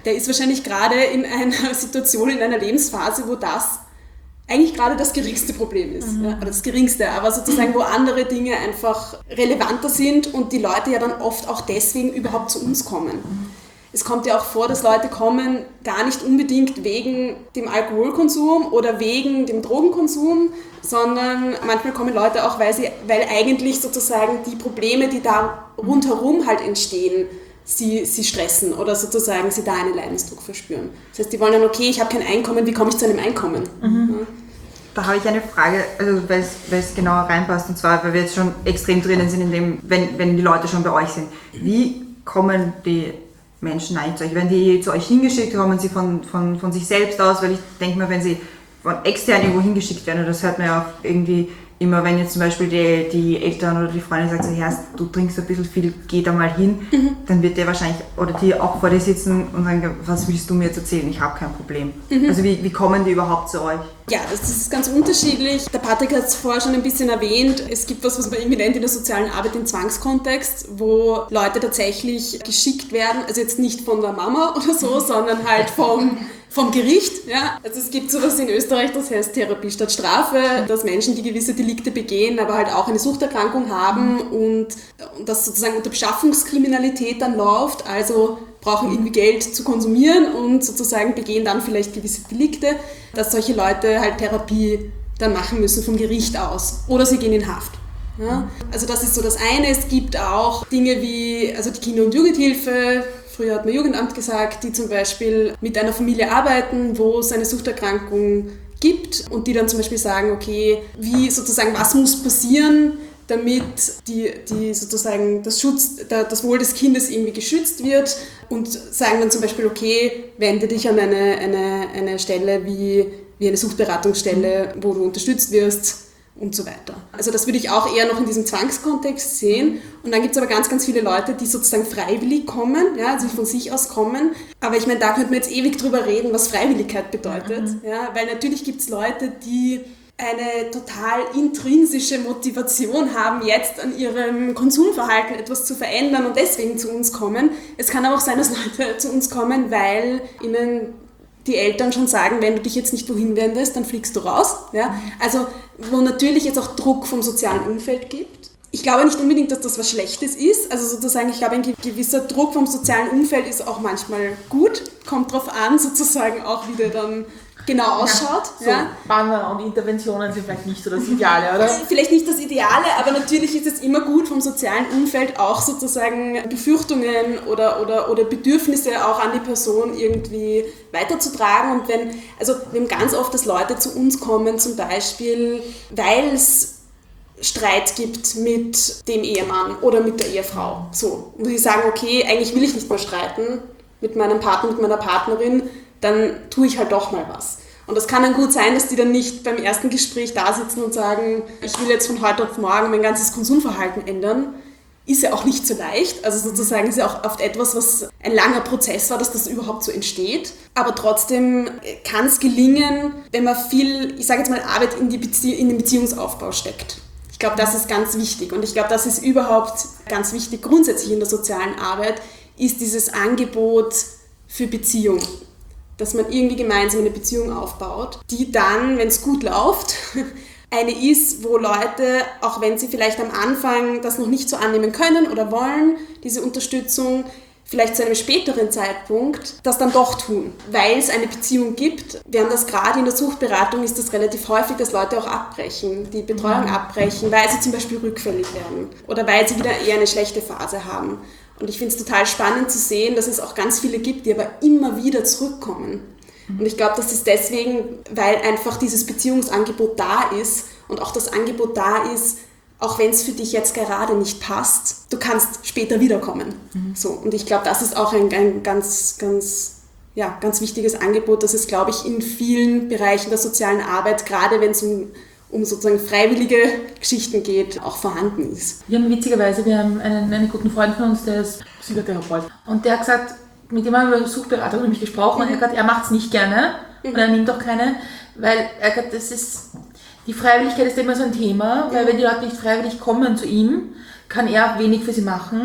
der ist wahrscheinlich gerade in einer Situation, in einer Lebensphase, wo das eigentlich gerade das geringste Problem ist. Mhm. Ja, oder das geringste, aber sozusagen, wo andere Dinge einfach relevanter sind und die Leute ja dann oft auch deswegen überhaupt zu uns kommen. Mhm. Es kommt ja auch vor, dass Leute kommen, gar nicht unbedingt wegen dem Alkoholkonsum oder wegen dem Drogenkonsum, sondern manchmal kommen Leute auch, weil, sie, weil eigentlich sozusagen die Probleme, die da rundherum halt entstehen, sie, sie stressen oder sozusagen sie da einen Leidensdruck verspüren. Das heißt, die wollen dann, okay, ich habe kein Einkommen, wie komme ich zu einem Einkommen? Mhm. Ja. Da habe ich eine Frage, also weil es genauer reinpasst, und zwar, weil wir jetzt schon extrem drinnen sind, in dem, wenn, wenn die Leute schon bei euch sind. Wie kommen die Menschen eigentlich zu euch? Werden die zu euch hingeschickt, kommen sie von, von, von sich selbst aus? Weil ich denke mal, wenn sie von extern irgendwo hingeschickt werden, das hört man ja auch irgendwie immer, wenn jetzt zum Beispiel die, die Eltern oder die Freundin sagt, so, ja, du trinkst ein bisschen viel, geh da mal hin, mhm. dann wird der wahrscheinlich, oder die auch vor dir sitzen und sagen, was willst du mir jetzt erzählen, ich habe kein Problem. Mhm. Also wie, wie kommen die überhaupt zu euch? Ja, das ist ganz unterschiedlich. Der Patrick hat es vorher schon ein bisschen erwähnt. Es gibt was, was man irgendwie nennt in der sozialen Arbeit den Zwangskontext, wo Leute tatsächlich geschickt werden, also jetzt nicht von der Mama oder so, sondern halt vom, vom Gericht. Ja? Also es gibt sowas in Österreich, das heißt Therapie statt Strafe, dass Menschen, die gewisse Delikte begehen, aber halt auch eine Suchterkrankung haben und, und das sozusagen unter Beschaffungskriminalität dann läuft, also brauchen irgendwie Geld zu konsumieren und sozusagen begehen dann vielleicht gewisse Delikte, dass solche Leute halt Therapie dann machen müssen vom Gericht aus oder sie gehen in Haft. Ja? Also das ist so das eine. Es gibt auch Dinge wie also die Kinder- und Jugendhilfe, früher hat man Jugendamt gesagt, die zum Beispiel mit einer Familie arbeiten, wo es eine Suchterkrankung gibt und die dann zum Beispiel sagen, okay, wie sozusagen, was muss passieren, damit die, die sozusagen das, Schutz, das Wohl des Kindes irgendwie geschützt wird und sagen dann zum Beispiel, okay, wende dich an eine, eine, eine Stelle wie, wie eine Suchtberatungsstelle, wo du unterstützt wirst und so weiter. Also das würde ich auch eher noch in diesem Zwangskontext sehen. Und dann gibt es aber ganz, ganz viele Leute, die sozusagen freiwillig kommen, ja, also von sich aus kommen. Aber ich meine, da könnte man jetzt ewig drüber reden, was Freiwilligkeit bedeutet. Mhm. Ja, weil natürlich gibt es Leute, die eine total intrinsische Motivation haben, jetzt an ihrem Konsumverhalten etwas zu verändern und deswegen zu uns kommen. Es kann aber auch sein, dass Leute zu uns kommen, weil ihnen die Eltern schon sagen, wenn du dich jetzt nicht wohin wendest, dann fliegst du raus. Ja? Also wo natürlich jetzt auch Druck vom sozialen Umfeld gibt. Ich glaube nicht unbedingt, dass das was Schlechtes ist. Also sozusagen, ich glaube, ein gewisser Druck vom sozialen Umfeld ist auch manchmal gut. Kommt drauf an, sozusagen auch, wie der dann genau ausschaut. Ja, so ja. Banner und Interventionen sind vielleicht nicht so das Ideale, oder? Vielleicht nicht das Ideale, aber natürlich ist es immer gut, vom sozialen Umfeld auch sozusagen Befürchtungen oder, oder, oder Bedürfnisse auch an die Person irgendwie weiterzutragen. Und wenn, also wir haben ganz oft, dass Leute zu uns kommen, zum Beispiel, weil es Streit gibt mit dem Ehemann oder mit der Ehefrau. So, wo sie sagen, okay, eigentlich will ich nicht mehr streiten mit meinem Partner, mit meiner Partnerin, dann tue ich halt doch mal was. Und das kann dann gut sein, dass die dann nicht beim ersten Gespräch da sitzen und sagen, ich will jetzt von heute auf morgen mein ganzes Konsumverhalten ändern. Ist ja auch nicht so leicht. Also sozusagen ist ja auch oft etwas, was ein langer Prozess war, dass das überhaupt so entsteht. Aber trotzdem kann es gelingen, wenn man viel, ich sage jetzt mal, Arbeit in, die Bezie- in den Beziehungsaufbau steckt. Ich glaube, das ist ganz wichtig. Und ich glaube, das ist überhaupt ganz wichtig grundsätzlich in der sozialen Arbeit, ist dieses Angebot für Beziehung. Dass man irgendwie gemeinsam eine Beziehung aufbaut, die dann, wenn es gut läuft, eine ist, wo Leute, auch wenn sie vielleicht am Anfang das noch nicht so annehmen können oder wollen, diese Unterstützung, vielleicht zu einem späteren Zeitpunkt das dann doch tun, weil es eine Beziehung gibt. Wir haben das gerade in der Suchtberatung, ist das relativ häufig, dass Leute auch abbrechen, die Betreuung abbrechen, weil sie zum Beispiel rückfällig werden oder weil sie wieder eher eine schlechte Phase haben. Und ich finde es total spannend zu sehen, dass es auch ganz viele gibt, die aber immer wieder zurückkommen. Und ich glaube, das ist deswegen, weil einfach dieses Beziehungsangebot da ist und auch das Angebot da ist, auch wenn es für dich jetzt gerade nicht passt, du kannst später wiederkommen. Mhm. So, und ich glaube, das ist auch ein, ein ganz, ganz, ja, ganz wichtiges Angebot, das es, glaube ich, in vielen Bereichen der sozialen Arbeit, gerade wenn es um um sozusagen freiwillige Geschichten geht, auch vorhanden ist. Wir haben witzigerweise, wir haben einen, einen guten Freund von uns, der ist Psychotherapeut. Und der hat gesagt, mit dem haben wir über Suchtberatung nämlich gesprochen, mhm. und er hat gesagt, er macht es nicht gerne, mhm. und er nimmt auch keine, weil er hat gesagt, das ist, die Freiwilligkeit ist immer so ein Thema, weil wenn die Leute nicht freiwillig kommen zu ihm, kann er wenig für sie machen,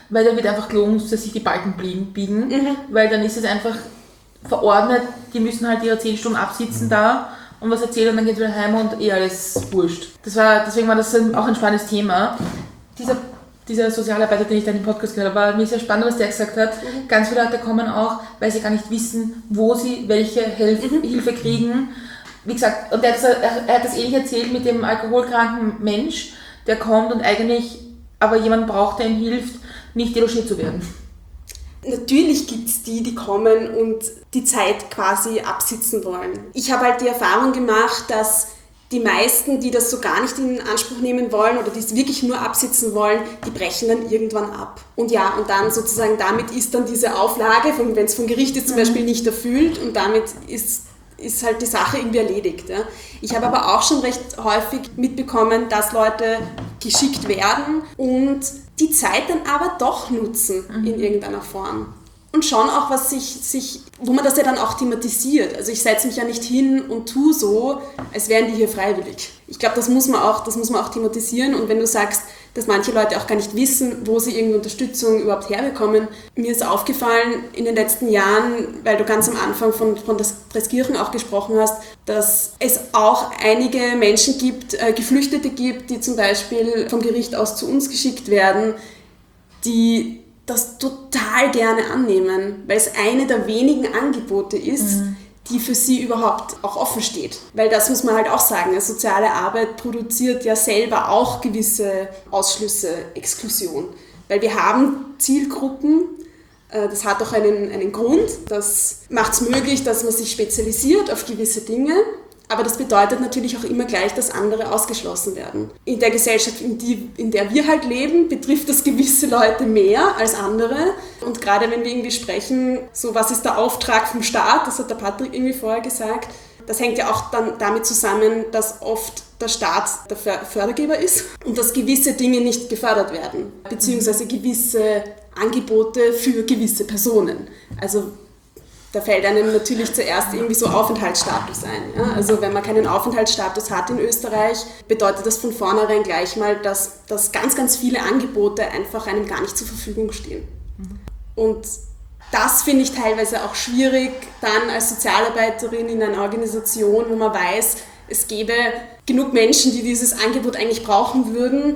weil da wird einfach gelogen, dass sich die Balken biegen, biegen weil dann ist es einfach verordnet, die müssen halt ihre zehn Stunden absitzen da und was erzählen und dann geht es wieder heim und eh alles wurscht. Das war, deswegen war das auch ein spannendes Thema. Dieser, dieser Sozialarbeiter, den ich dann im Podcast gehört habe, war mir sehr spannend, was der gesagt hat. Mhm. Ganz viele Leute kommen auch, weil sie gar nicht wissen, wo sie welche Hilf- mhm. Hilfe kriegen. Wie gesagt, und er hat, er hat das ähnlich erzählt mit dem alkoholkranken Mensch, der kommt und eigentlich aber jemand braucht, der ihm hilft, nicht delogiert zu werden. Natürlich gibt es die, die kommen und die Zeit quasi absitzen wollen. Ich habe halt die Erfahrung gemacht, dass die meisten, die das so gar nicht in Anspruch nehmen wollen oder die es wirklich nur absitzen wollen, die brechen dann irgendwann ab. Und ja, und dann sozusagen damit ist dann diese Auflage, wenn es vom Gericht ist zum Beispiel nicht erfüllt und damit ist ist halt die Sache irgendwie erledigt. Ja. Ich habe aber auch schon recht häufig mitbekommen, dass Leute geschickt werden und die Zeit dann aber doch nutzen mhm. in irgendeiner Form. Und schon auch, was sich, sich, wo man das ja dann auch thematisiert. Also ich setze mich ja nicht hin und tue so, als wären die hier freiwillig. Ich glaube, das muss man auch, das muss man auch thematisieren. Und wenn du sagst, dass manche Leute auch gar nicht wissen, wo sie irgendeine Unterstützung überhaupt herbekommen. Mir ist aufgefallen in den letzten Jahren, weil du ganz am Anfang von, von Dreskirchen auch gesprochen hast, dass es auch einige Menschen gibt, äh, Geflüchtete gibt, die zum Beispiel vom Gericht aus zu uns geschickt werden, die das total gerne annehmen, weil es eine der wenigen Angebote ist, mhm. die für sie überhaupt auch offen steht. Weil das muss man halt auch sagen, eine soziale Arbeit produziert ja selber auch gewisse Ausschlüsse, Exklusion. Weil wir haben Zielgruppen, das hat auch einen, einen Grund, das macht es möglich, dass man sich spezialisiert auf gewisse Dinge, aber das bedeutet natürlich auch immer gleich, dass andere ausgeschlossen werden. In der Gesellschaft, in, die, in der wir halt leben, betrifft das gewisse Leute mehr als andere. Und gerade wenn wir irgendwie sprechen, so was ist der Auftrag vom Staat, das hat der Patrick irgendwie vorher gesagt, das hängt ja auch dann damit zusammen, dass oft der Staat der Fördergeber ist und dass gewisse Dinge nicht gefördert werden, beziehungsweise gewisse Angebote für gewisse Personen. Also da fällt einem natürlich zuerst irgendwie so Aufenthaltsstatus ein. Ja? Also wenn man keinen Aufenthaltsstatus hat in Österreich, bedeutet das von vornherein gleich mal, dass, dass ganz, ganz viele Angebote einfach einem gar nicht zur Verfügung stehen. Und das finde ich teilweise auch schwierig, dann als Sozialarbeiterin in einer Organisation, wo man weiß, es gäbe genug Menschen, die dieses Angebot eigentlich brauchen würden,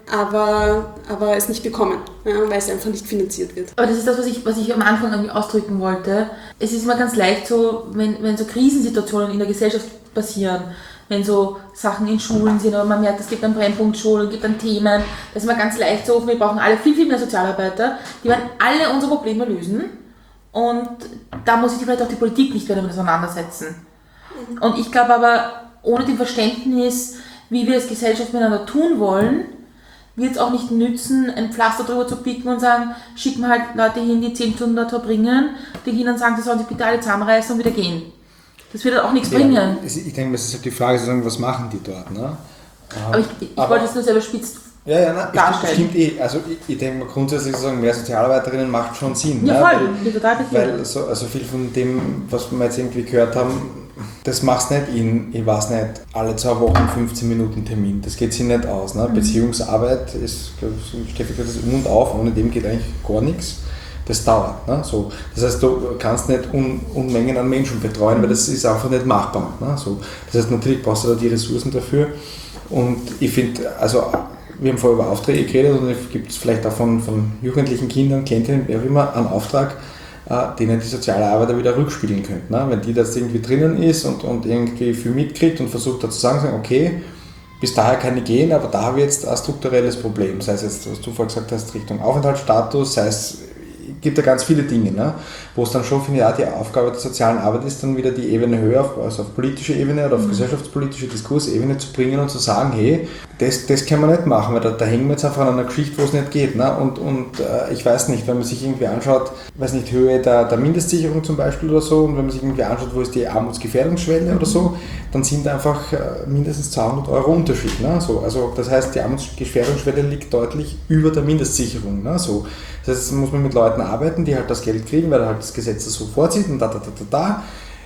aber, aber es nicht bekommen, ja, weil es einfach nicht finanziert wird. Aber das ist das, was ich, was ich am Anfang irgendwie ausdrücken wollte. Es ist immer ganz leicht so, wenn, wenn so Krisensituationen in der Gesellschaft passieren, wenn so Sachen in Schulen sind, oder man merkt, es gibt einen Brennpunkt Schulen, es gibt dann Themen, das ist immer ganz leicht so, wir brauchen alle viel, viel mehr Sozialarbeiter, die werden alle unsere Probleme lösen und da muss sich vielleicht auch die Politik nicht mehr damit auseinandersetzen. Mhm. Und ich glaube aber, ohne dem Verständnis, wie wir als Gesellschaft miteinander tun wollen, wird es auch nicht nützen, ein Pflaster drüber zu picken und sagen, schicken wir halt Leute hin, die zehn Stunden dort verbringen, die Kindern sagen, sie sollen sich bitte alle zusammenreißen und wieder gehen. Das wird halt auch nichts ja, bringen. Ich denke, das ist halt die Frage, was machen die dort? Ne? Aber ich, ich aber, wollte es nur selber spitz ja, ja, nein, darstellen. Stimmt eh. Also ich, ich denke mal grundsätzlich sagen, mehr Sozialarbeiterinnen macht schon Sinn. Ja, ne? voll. Weil, total weil so also viel von dem, was wir jetzt irgendwie gehört haben, das machst du nicht in, ich weiß nicht, alle zwei Wochen fünfzehn Minuten Termin. Das geht sich nicht aus. Ne? Mhm. Beziehungsarbeit ist, Steffi sagt das um und auf, ohne dem geht eigentlich gar nichts. Das dauert. Ne? So, das heißt, du kannst nicht Un- Unmengen an Menschen betreuen, weil das ist einfach nicht machbar. Ne? So, das heißt, natürlich brauchst du da die Ressourcen dafür. Und ich finde, also wir haben vorher über Aufträge geredet und es gibt vielleicht auch von, von jugendlichen Kindern, Klientinnen, wer auch immer, einen Auftrag, äh, den die soziale Arbeiter wieder rückspiegeln könnte. Ne? Wenn die das irgendwie drinnen ist und, und irgendwie viel mitkriegt und versucht da zu sagen, okay, bis daher kann ich gehen, aber da habe ich jetzt ein strukturelles Problem. Sei es jetzt, was du vorher gesagt hast, Richtung Aufenthaltsstatus, sei es, gibt ja ganz viele Dinge, ne? Wo es dann schon, finde ich, auch die Aufgabe der sozialen Arbeit ist, dann wieder die Ebene höher, auf, also auf politische Ebene oder auf mhm. gesellschaftspolitische Diskursebene zu bringen und zu sagen, hey, das, das können wir nicht machen, weil da, da hängen wir jetzt einfach an einer Geschichte, wo es nicht geht. Ne? Und, und äh, ich weiß nicht, wenn man sich irgendwie anschaut, weiß nicht, Höhe der, der Mindestsicherung zum Beispiel oder so, und wenn man sich irgendwie anschaut, wo ist die Armutsgefährdungsschwelle mhm. oder so, dann sind einfach äh, mindestens zweihundert Euro Unterschied. Ne? So, also das heißt, die Armutsgefährdungsschwelle liegt deutlich über der Mindestsicherung. Ne? So, das heißt, muss man mit Leuten arbeiten, die halt das Geld kriegen, weil halt das Gesetz das so vorzieht und da, da, da, da, da.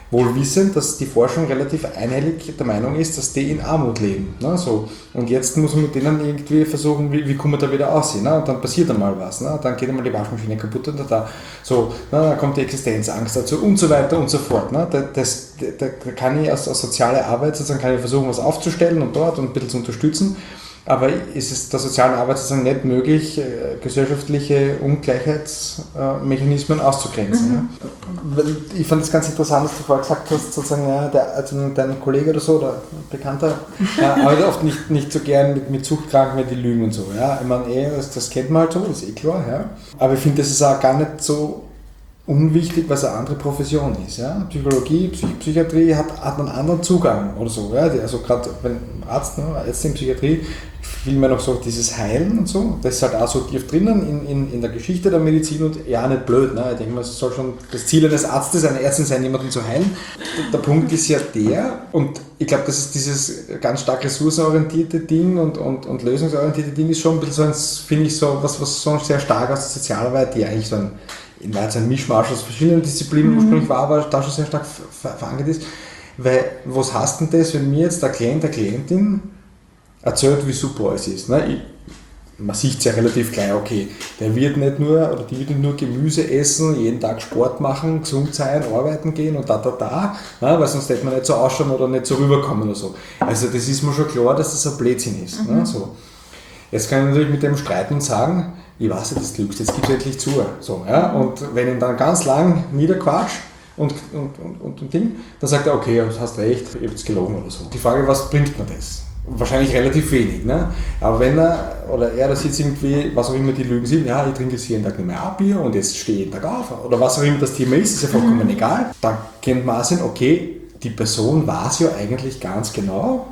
wohl wissend, dass die Forschung relativ einhellig der Meinung ist, dass die in Armut leben. Ne? So. Und jetzt muss man mit denen irgendwie versuchen, wie, wie kommen wir da wieder aussehen. Ne? Und dann passiert einmal was. Ne? Dann geht einmal die Waschmaschine kaputt und da. So, ne? Dann kommt die Existenzangst dazu und so weiter und so fort. Ne? Da, das, da, da kann ich als, als soziale Arbeit sozusagen kann ich versuchen, was aufzustellen und dort und ein bisschen zu unterstützen. Aber ist es der sozialen Arbeit sozusagen nicht möglich, äh, gesellschaftliche Ungleichheitsmechanismen äh, auszugrenzen? Mhm. Ja? Ich fand es ganz interessant, dass du vorher gesagt hast, sozusagen, ja, der, also dein Kollege oder so, oder Bekannter, äh, arbeitet oft nicht, nicht so gern mit, mit Suchtkranken, wenn die lügen und so. Ja? Ich meine, eh, das, das kennt man halt so, das ist eh klar. Ja? Aber ich finde, das ist auch gar nicht so unwichtig, was eine andere Profession ist. Ja? Psychologie, Psych- Psychiatrie hat, hat einen anderen Zugang oder so. Ja? Also gerade wenn Arzt, ne, Ärzte in Psychiatrie, will man noch so dieses Heilen und so, das ist halt auch so tief drinnen in, in, in der Geschichte der Medizin und ja, nicht blöd. Ne? Ich denke mal, es soll schon das Ziel eines Arztes, einer Ärztin sein, jemanden zu heilen. Der Punkt ist ja der, und ich glaube, das ist dieses ganz stark ressourcenorientierte Ding und, und, und lösungsorientierte Ding ist schon ein bisschen so ein, finde ich, so was, was so sehr stark aus der Sozialarbeit, die eigentlich so ein, in Wahrheit ein Mischmasch aus verschiedenen Disziplinen mhm. ursprünglich war, aber da schon sehr stark ver- verankert ist. Weil, was heißt denn das, wenn mir jetzt der Klient, der Klientin erzählt, wie super es ist? Ne? Ich, man sieht es ja relativ gleich, okay, der wird nicht nur, oder die wird nicht nur Gemüse essen, jeden Tag Sport machen, gesund sein, arbeiten gehen und da, da, da, ne? Weil sonst hätte man nicht so ausschauen oder nicht so rüberkommen oder so. Also das ist mir schon klar, dass das ein Blödsinn ist. Mhm. Ne? So. Jetzt kann ich natürlich mit dem streiten und sagen, ich weiß ja, das lügst, jetzt gibst du endlich zu. So, ja? Und wenn ich dann ganz lang niederquatsch und, und, und, und, und Ding, dann sagt er, okay, du hast recht, ich habe jetzt gelogen oder so. Die Frage, was bringt mir das? Wahrscheinlich relativ wenig. Ne? Aber wenn er oder er das jetzt irgendwie, was auch immer die Lügen sind, ja, ich trinke jetzt jeden Tag nicht mehr ein Bier und jetzt stehe ich jeden Tag auf oder was auch immer das Thema ist, ist ja vollkommen mhm. egal. Dann kennt man auch sehen, okay, die Person weiß ja eigentlich ganz genau,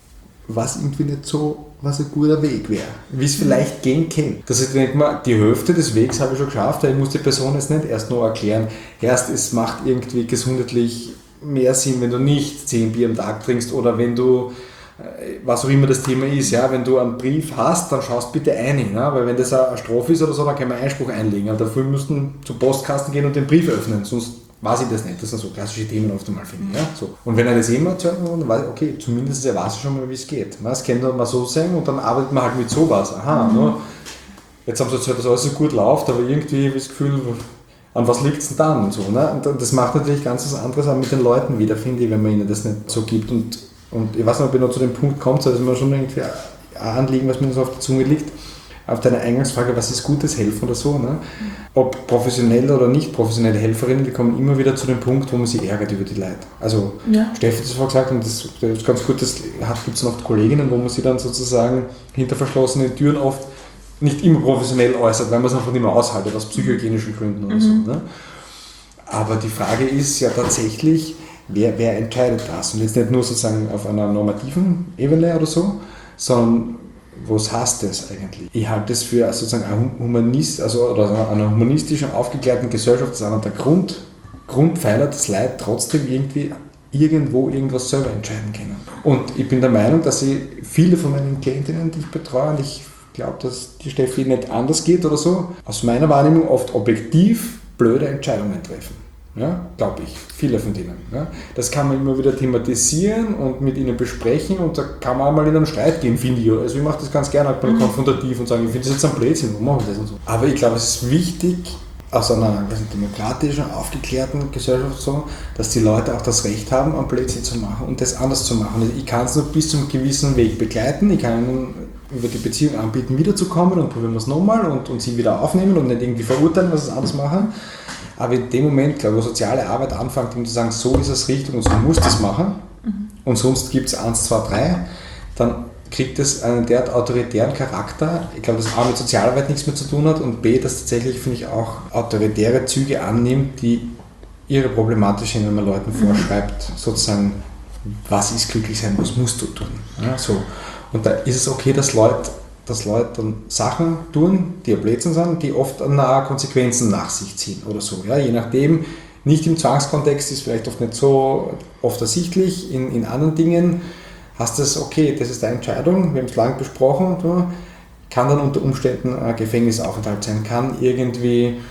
was irgendwie nicht so, was ein guter Weg wäre, wie es vielleicht gehen kann. Das heißt, ich denke mal, die Hälfte des Wegs habe ich schon geschafft, weil ich muss die Person jetzt nicht erst noch erklären, erst es macht irgendwie gesundheitlich mehr Sinn, wenn du nicht zehn Bier am Tag trinkst oder wenn du was auch immer das Thema ist, ja, wenn du einen Brief hast, dann schaust bitte ein, ne? Weil wenn das eine Strophe ist oder so, dann kann man Einspruch einlegen. Und dafür müssten zum Postkasten gehen und den Brief öffnen, sonst weiß ich das nicht. Das sind so klassische Themen oft einmal, finde ich. Ja? So. Und wenn er das immer erzählt, dann weiß ich, okay, zumindest er weiß schon mal, wie es geht. Ne? Das kann dann mal so sein und dann arbeitet man halt mit sowas. Aha, mhm. ne? Jetzt haben sie erzählt, dass alles so gut läuft, aber irgendwie habe ich das Gefühl, an was liegt es denn dann? Und, so, ne? Und das macht natürlich ganz was anderes auch mit den Leuten wieder, finde ich, wenn man ihnen das nicht so gibt. Und Und ich weiß nicht, ob ihr noch zu dem Punkt kommt, also mir schon irgendwie ein Anliegen, was mir so auf der Zunge liegt, auf deine Eingangsfrage, was ist gutes Helfen oder so. Ne? Ob professionelle oder nicht professionelle Helferinnen, die kommen immer wieder zu dem Punkt, wo man sich ärgert über die Leute. Also ja. Steffi hat es vorher gesagt, und das, das ist ganz gut, das gibt es noch Kolleginnen, wo man sich dann sozusagen hinter verschlossenen Türen oft nicht immer professionell äußert, weil man es einfach nicht mehr aushaltet, aus psychohygienischen Gründen oder mhm. so. Ne? Aber die Frage ist ja tatsächlich, Wer, wer entscheidet das? Und jetzt nicht nur sozusagen auf einer normativen Ebene oder so, sondern was heißt das eigentlich? Ich halte das für sozusagen ein Humanist, also oder einer humanistischen, aufgeklärten Gesellschaft, das ist einer der Grund, Grundpfeiler, dass Leute trotzdem irgendwie irgendwo irgendwas selber entscheiden können. Und ich bin der Meinung, dass ich viele von meinen Klientinnen, die ich betreue, und ich glaube, dass die Steffi nicht anders geht oder so, aus meiner Wahrnehmung oft objektiv blöde Entscheidungen treffen. Ja, glaube ich, viele von denen. Ja. Das kann man immer wieder thematisieren und mit ihnen besprechen und da kann man auch mal in einen Streit gehen, finde ich. Also ich mache das ganz gerne halt mal mhm. konfrontativ und sagen, ich finde das jetzt ein Blödsinn, wo machen wir das und so. Aber ich glaube, es ist wichtig, aus einer demokratischen, aufgeklärten Gesellschaft so, dass die Leute auch das Recht haben, einen Blödsinn zu machen und das anders zu machen. Ich kann es nur bis zu einem gewissen Weg begleiten, ich kann ihnen über die Beziehung anbieten, wiederzukommen und probieren wir es nochmal und, und sie wieder aufnehmen und nicht irgendwie verurteilen, was sie anders machen. Aber in dem Moment, glaube ich, wo soziale Arbeit anfängt, um zu sagen, so ist es richtig und so muss das machen mhm. und sonst gibt es eins, zwei, drei, dann kriegt es einen derart autoritären Charakter. Ich glaube, dass A mit Sozialarbeit nichts mehr zu tun hat und B, dass tatsächlich, finde ich, auch autoritäre Züge annimmt, die ihre problematische in den Leuten vorschreibt, sozusagen, was ist glücklich sein, was musst du tun. Ja, so. Und da ist es okay, dass Leute dass Leute dann Sachen tun, die ein Blödsinn sind, die oft nahe Konsequenzen nach sich ziehen oder so. Ja, je nachdem, nicht im Zwangskontext, ist vielleicht oft nicht so oft ersichtlich, in, in anderen Dingen hast du es, okay, das ist deine Entscheidung, wir haben es lange besprochen, kann dann unter Umständen ein Gefängnisaufenthalt sein, kann irgendwie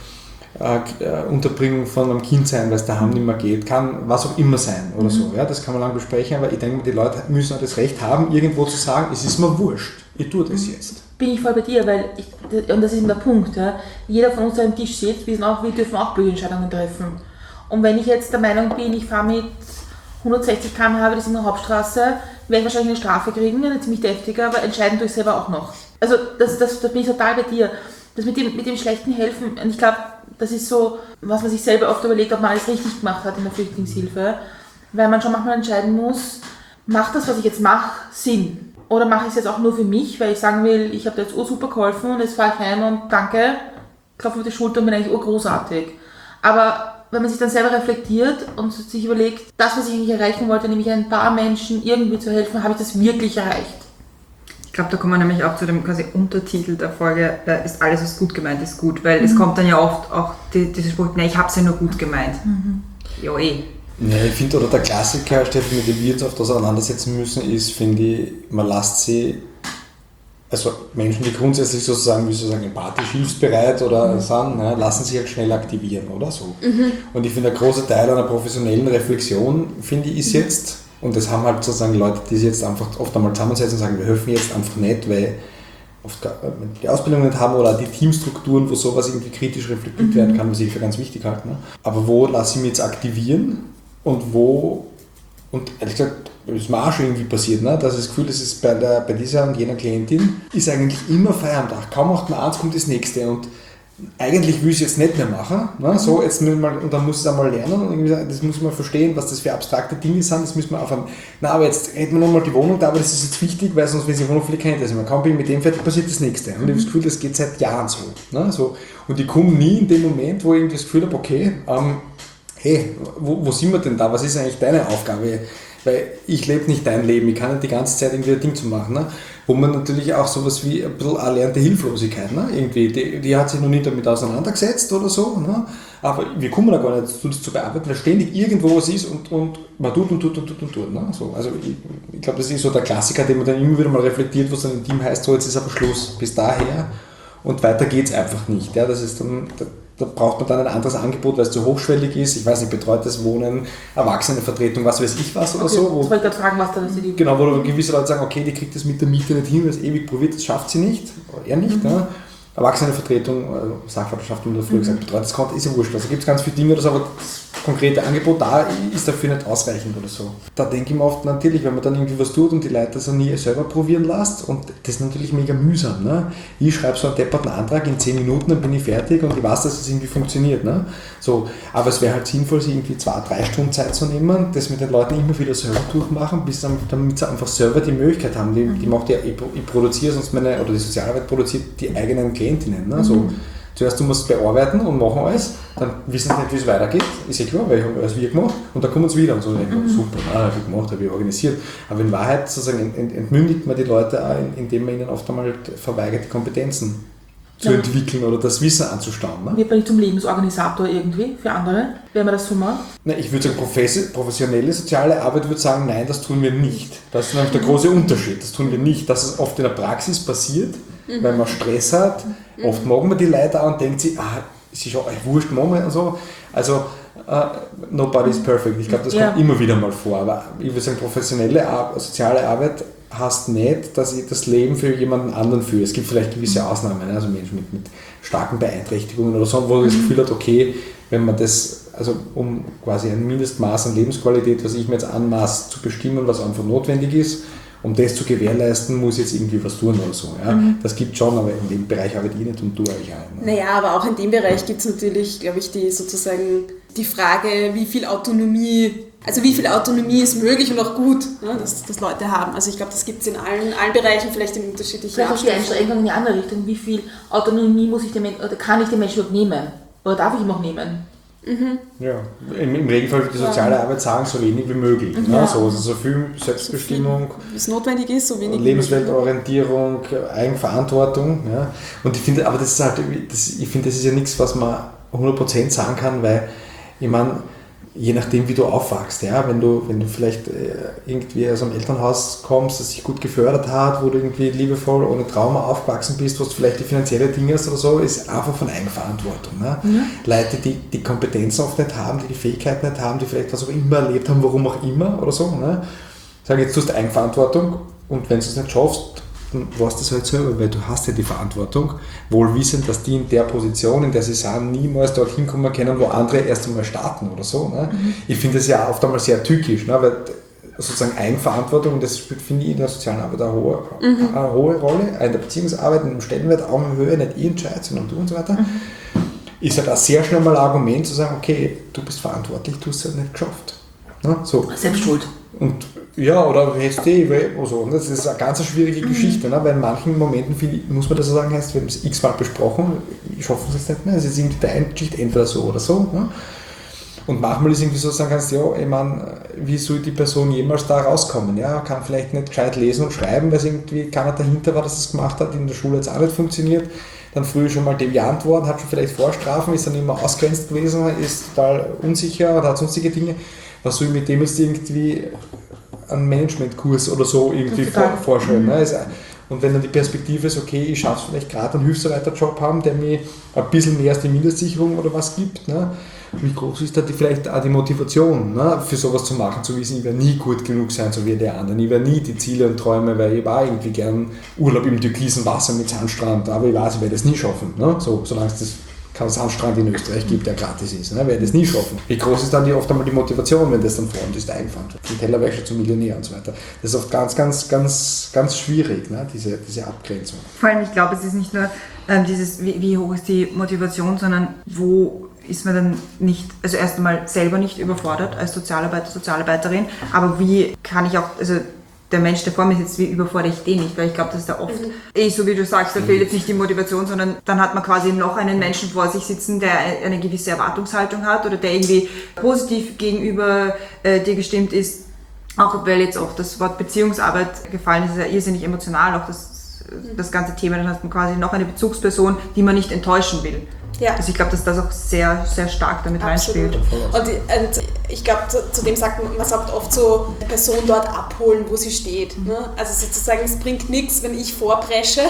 äh, Unterbringung von einem Kind sein, weil es daheim nicht mehr geht, kann was auch immer sein oder mhm. so. Ja, das kann man lang besprechen, aber ich denke, die Leute müssen auch das Recht haben, irgendwo zu sagen, es ist mir wurscht, ich tue das jetzt. Bin ich voll bei dir, weil, ich, und das ist eben der Punkt, ja, jeder von uns, der am Tisch sitzt, wir, sind auch, wir dürfen auch Bürgerentscheidungen treffen. Und wenn ich jetzt der Meinung bin, ich fahre mit hundertsechzig Kilometer pro Stunde das in der Hauptstraße, werde ich wahrscheinlich eine Strafe kriegen, eine ziemlich deftige, aber entscheiden tue ich selber auch noch. Also das, das, da bin ich total bei dir. Das mit dem, mit dem schlechten Helfen, und ich glaube, das ist so, was man sich selber oft überlegt, ob man alles richtig gemacht hat in der Flüchtlingshilfe, weil man schon manchmal entscheiden muss, macht das, was ich jetzt mache, Sinn? Oder mache ich es jetzt auch nur für mich, weil ich sagen will, ich habe da jetzt oh super geholfen und jetzt fahre ich heim und danke, klopfe auf die Schulter und bin eigentlich oh großartig. Aber wenn man sich dann selber reflektiert und sich überlegt, das, was ich eigentlich erreichen wollte, nämlich ein paar Menschen irgendwie zu helfen, habe ich das wirklich erreicht? Ich glaube, da kommen wir nämlich auch zu dem quasi Untertitel der Folge, äh, ist alles, was gut gemeint ist, gut. Weil mhm. es kommt dann ja oft auch die, dieser Spruch, ne, ich habe es ja nur gut gemeint. Mhm. Jo, eh. Ja, ich finde, oder der Klassiker, Steffi, mit dem wir uns auf das auseinandersetzen müssen, ist, finde ich, man lässt sie, also Menschen, die grundsätzlich sozusagen, wie sozusagen empathisch, hilfsbereit oder mhm. sind, ne, lassen sich halt schnell aktivieren oder so. Mhm. Und ich finde, ein großer Teil einer professionellen Reflexion, finde ich, ist mhm. jetzt, und das haben halt sozusagen Leute, die sich jetzt einfach oft einmal zusammensetzen und sagen, wir helfen jetzt einfach nicht, weil oft die Ausbildung nicht haben oder die Teamstrukturen, wo sowas irgendwie kritisch reflektiert mhm. werden kann, was ich für ganz wichtig halte. Ne? Aber wo lasse ich mich jetzt aktivieren und wo, und ehrlich gesagt, das ist mir auch schon irgendwie passiert, ne? Dass ich das Gefühl, das ist bei, der, bei dieser und jener Klientin, ist eigentlich immer frei am Tag. Kaum macht man eins, kommt das nächste. Und eigentlich will ich es jetzt nicht mehr machen. Ne? So, jetzt mal, und dann muss ich es einmal lernen und irgendwie, das muss man verstehen, was das für abstrakte Dinge sind, das müssen wir aufhören. Na, aber jetzt hätten wir nochmal die Wohnung da, aber das ist jetzt wichtig, weil sonst, wenn sie die Wohnung vielleicht kennt, also man kaum bin mit dem fertig, passiert das nächste. Und ich habe das Gefühl, das geht seit Jahren so. Ne? So. Und ich komme nie in dem Moment, wo ich irgendwie das Gefühl habe, okay, ähm, hey, wo, wo sind wir denn da? Was ist eigentlich deine Aufgabe? Weil ich lebe nicht dein Leben, ich kann nicht die ganze Zeit irgendwie ein Ding zu machen. Ne? Wo man natürlich auch sowas wie ein bisschen erlernte Hilflosigkeit, ne? Irgendwie, die, die hat sich noch nie damit auseinandergesetzt oder so. Ne? Aber wir kommen da gar nicht dazu, das zu bearbeiten, weil ständig irgendwo was ist und, und man tut und tut und tut und tut. Ne? So, also ich, ich glaube, das ist so der Klassiker, den man dann immer wieder mal reflektiert, was dann im Team heißt, so jetzt ist aber Schluss, bis daher und weiter geht es einfach nicht. Ja? Das ist dann... Da braucht man dann ein anderes Angebot, weil es zu hochschwellig ist. Ich weiß nicht, betreutes Wohnen, Erwachsenenvertretung, was weiß ich was oder okay, so. Wo, das wollte ich gerade fragen, was da das ist. Genau, wo gewisse Leute sagen, okay, die kriegt das mit der Miete nicht hin, weil es ewig probiert, das schafft sie nicht. Er nicht. Mhm. Ja. Erwachsenenvertretung, also Sachwalterschaft, wie man früher mhm. gesagt, betreutes Konto ist ja wurscht. Also gibt es ganz viele Dinge oder so, aber das konkrete Angebot da ist dafür nicht ausreichend oder so. Da denke ich mir oft natürlich, wenn man dann irgendwie was tut und die Leute das auch nie selber probieren lässt, und das ist natürlich mega mühsam. Ne? Ich schreibe so einen depperten Antrag, in zehn Minuten, dann bin ich fertig und ich weiß, dass es irgendwie funktioniert. Ne? So, aber es wäre halt sinnvoll, sich irgendwie zwei, drei Stunden Zeit zu nehmen, das mit den Leuten immer wieder selber durchmachen, bis dann, damit sie einfach selber die Möglichkeit haben. Die, die macht ja, ich, ich produziere sonst meine, oder die Sozialarbeit produziert die eigenen Klientinnen. Ne? So, mhm. Zuerst du musst bearbeiten und machen alles, dann wissen sie nicht, wie es weitergeht, ist ja klar, weil ich habe alles wie gemacht und dann kommen sie wieder und so, mhm. super, ah, habe ich gemacht, habe ich organisiert. Aber in Wahrheit sozusagen entmündigt man die Leute auch, indem man ihnen oft einmal verweigert, die Kompetenzen zu ja. entwickeln oder das Wissen anzustauen. Ne? Wird man nicht zum Lebensorganisator irgendwie für andere, wenn man das so macht? Na, ich würde sagen, professionelle soziale Arbeit würde sagen, nein, das tun wir nicht. Das ist nämlich der große Unterschied, das tun wir nicht. Dass es oft in der Praxis passiert, mhm. weil man Stress hat. Mhm. Oft mag man die Leute auch und denkt sich, ah, es ist ja wurscht, Moment und so. Also, uh, nobody is perfect. Ich glaube, das ja. kommt immer wieder mal vor. Aber ich würde sagen, professionelle Ar- soziale Arbeit heißt nicht, dass ich das Leben für jemanden anderen führe. Es gibt vielleicht gewisse Ausnahmen, also Menschen mit, mit starken Beeinträchtigungen oder so, wo man das Gefühl hat, okay, wenn man das, also um quasi ein Mindestmaß an Lebensqualität, was ich mir jetzt anmaß, zu bestimmen, was einfach notwendig ist, um das zu gewährleisten, muss ich jetzt irgendwie was tun oder so. Ja? Mhm. Das gibt es schon, aber in dem Bereich arbeite ich nicht und du eigentlich auch. Ne? Naja, aber auch in dem Bereich gibt es natürlich, glaube ich, die sozusagen die Frage, wie viel Autonomie, also wie viel Autonomie ist möglich und auch gut, ne, dass, dass Leute haben. Also ich glaube, das gibt es in allen, allen Bereichen, vielleicht in unterschiedlichen Vielleicht auch die Einschränkung in die andere Richtung. Wie viel Autonomie muss ich dem, oder kann ich dem Menschen überhaupt nehmen? Oder darf ich ihm auch nehmen? Mhm. Ja, im, im Regelfall wird die soziale ja. Arbeit sagen, so wenig wie möglich. Mhm. Ne? So, also so viel Selbstbestimmung, wie es notwendig ist, so wenig Lebensweltorientierung, Eigenverantwortung. Ja? Und ich finde, aber das ist halt, das, ich finde, das ist ja nichts, was man hundert Prozent sagen kann, weil ich meine, je nachdem, wie du aufwachst, ja, wenn du, wenn du vielleicht äh, irgendwie aus einem Elternhaus kommst, das sich gut gefördert hat, wo du irgendwie liebevoll, ohne Trauma aufgewachsen bist, wo du vielleicht die finanzielle Dinge hast oder so, ist einfach von Eigenverantwortung. Ne? Mhm. Leute, die die Kompetenzen oft nicht haben, die die Fähigkeiten nicht haben, die vielleicht was auch immer erlebt haben, warum auch immer oder so, ne? Sagen, jetzt tust du Eigenverantwortung und wenn du es nicht schaffst, dann warst du das halt selber, weil du hast ja die Verantwortung, wohl wissend, dass die in der Position, in der sie sind, niemals dorthin kommen können, wo andere erst einmal starten oder so. Ne? Mhm. Ich finde das ja oft einmal sehr tückisch, ne? Weil sozusagen Eigenverantwortung, und das spielt, finde ich, in der sozialen Arbeit eine hohe, mhm. eine hohe Rolle, in der Beziehungsarbeit, in dem Stellenwert, Augenhöhe, nicht ich entscheide, sondern du und so weiter, mhm. ist halt auch sehr schnell mal ein Argument zu sagen, okay, du bist verantwortlich, du hast es halt nicht geschafft. Ne? So. Selbst schuld. Und ja, oder hättest du eh, also, das ist eine ganz schwierige mhm. Geschichte, ne? Weil in manchen Momenten, ich, muss man das so sagen, heißt, wir haben es x-mal besprochen, ich schaffe es jetzt nicht mehr, es ist irgendwie der Geschichte entweder so oder so. Ne? Und manchmal ist irgendwie so, sagen kannst, ja, ich meine, wie soll die Person jemals da rauskommen? Ja, kann vielleicht nicht gescheit lesen und schreiben, weil es irgendwie keiner dahinter war, dass es gemacht hat, in der Schule jetzt auch nicht funktioniert. Dann früher schon mal deviant worden, hat schon vielleicht Vorstrafen, ist dann immer ausgrenzt gewesen, ist total unsicher oder hat sonstige Dinge. Was soll ich mit dem jetzt irgendwie einen Managementkurs oder so irgendwie vor, vorstellen? Mhm. Ne? Und wenn dann die Perspektive ist, okay, ich schaffe es vielleicht gerade einen Hilfsarbeiterjob haben, der mir ein bisschen mehr als die Mindestsicherung oder was gibt, ne? Wie groß ist da die, vielleicht auch die Motivation, ne? Für sowas zu machen, zu wissen, ich werde nie gut genug sein, so wie der andere, ich werde nie die Ziele und Träume, weil ich war irgendwie gern Urlaub im türkisen Wasser mit Sandstrand, aber ich weiß, ich werde es nie schaffen, ne? So, solange es das keinen Sandstrand in Österreich gibt, der gratis ist, ne? Werde das nie schaffen. Wie groß ist dann die, oft einmal die Motivation, wenn das dann vor uns ist, Eigenverantwortung, vom Tellerwäscher zum Millionär und so weiter. Das ist oft ganz, ganz, ganz, ganz schwierig, ne? diese, diese Abgrenzung. Vor allem, ich glaube, es ist nicht nur ähm, dieses, wie, wie hoch ist die Motivation, sondern wo ist man dann nicht, also erst einmal selber nicht überfordert als Sozialarbeiter, Sozialarbeiterin, aber wie kann ich auch, also der Mensch, der vor mir sitzt, wie überfordere ich den nicht, weil ich glaube, dass da oft, mhm. eh, so wie du sagst, da fehlt jetzt nicht die Motivation, sondern dann hat man quasi noch einen Menschen vor sich sitzen, der eine gewisse Erwartungshaltung hat oder der irgendwie positiv gegenüber äh, dir gestimmt ist, auch weil jetzt auch das Wort Beziehungsarbeit gefallen ist, ist ja irrsinnig emotional, auch das, das ganze Thema, dann hat man quasi noch eine Bezugsperson, die man nicht enttäuschen will. Ja. Also ich glaube, dass das auch sehr, sehr stark damit Absolut. reinspielt. Und, und ich glaube, zu, zu dem sagt man, man sagt oft so, die Person dort abholen, wo sie steht. Mhm. Ne? Also sozusagen, es bringt nichts, wenn ich vorpresche,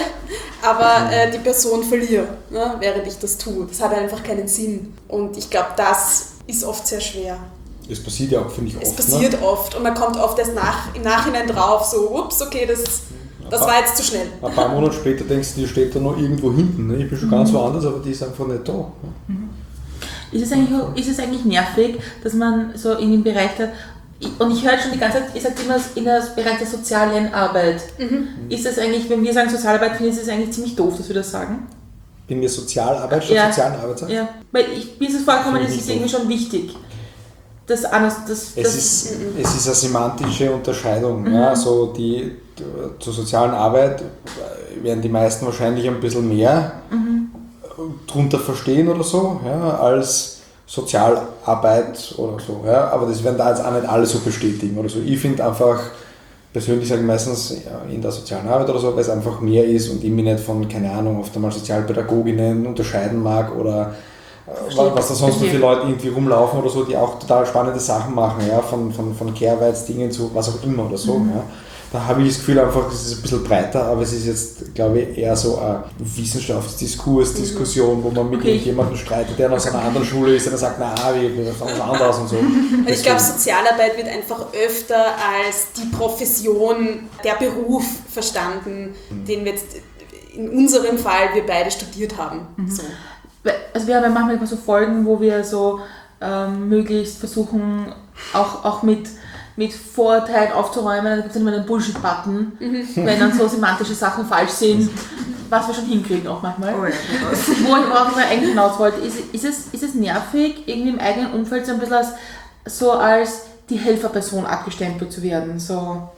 aber äh, die Person verliere, ne? Während ich das tue. Das hat einfach keinen Sinn. Und ich glaube, das ist oft sehr schwer. Es passiert ja auch, finde ich, oft. Es passiert ne? oft und man kommt oft erst nach, im Nachhinein drauf, so, ups, okay, das... Das war jetzt zu schnell. Ein paar Monate später denkst du, die steht da noch irgendwo hinten. Ne? Ich bin schon mhm. ganz woanders, aber die ist einfach nicht da. Mhm. Ist, es eigentlich, ist es eigentlich nervig, dass man so in dem Bereich der, und ich höre schon die ganze Zeit, ihr sagt immer in der Bereich der sozialen Arbeit. Mhm. Ist es eigentlich, wenn wir sagen Sozialarbeit, finde ich es eigentlich ziemlich doof, dass wir das sagen? Bin wir Sozialarbeit statt ja. sozialen Arbeit sagen? Ja, weil ich, mir ist es vorgekommen, das ist irgendwie schon wichtig. Das, das, das, es, ist, es ist eine semantische Unterscheidung. Mhm. Ja, so die, zur sozialen Arbeit werden die meisten wahrscheinlich ein bisschen mehr mhm. drunter verstehen oder so, ja, als Sozialarbeit oder so. Ja, aber das werden da jetzt auch nicht alle so bestätigen oder so. Ich finde einfach, persönlich sage ich meistens ja, in der sozialen Arbeit oder so, weil es einfach mehr ist und ich mich nicht von, keine Ahnung, oft einmal Sozialpädagoginnen unterscheiden mag oder Verstehe. Was da sonst noch viele Leute irgendwie rumlaufen oder so, die auch total spannende Sachen machen, ja, von, von, von Care-Arbeit-Dingen zu was auch immer oder so. Mhm. Ja. Da habe ich das Gefühl einfach, es ist ein bisschen breiter, aber es ist jetzt, glaube ich, eher so eine Wissenschaftsdiskurs, Diskussion, wo man mit okay. jemandem streitet, der aus einer anderen Schule ist, der sagt, na, wir fangen was anderes und so. Und ich glaube, Sozialarbeit wird einfach öfter als die Profession, der Beruf verstanden, mhm. den wir jetzt in unserem Fall wir beide studiert haben. Mhm. So. Also wir haben ja manchmal immer so Folgen, wo wir so ähm, möglichst versuchen, auch, auch mit, mit Vorurteilen aufzuräumen. Da gibt es dann immer einen Bullshit-Button, mhm. wenn dann so semantische Sachen falsch sind, was wir schon hinkriegen auch manchmal. Oh ja, wo ich auch immer eigentlich hinaus wollte, ist, ist, es, ist es nervig, irgendwie im eigenen Umfeld so ein bisschen als, so als die Helferperson abgestempelt zu werden. So,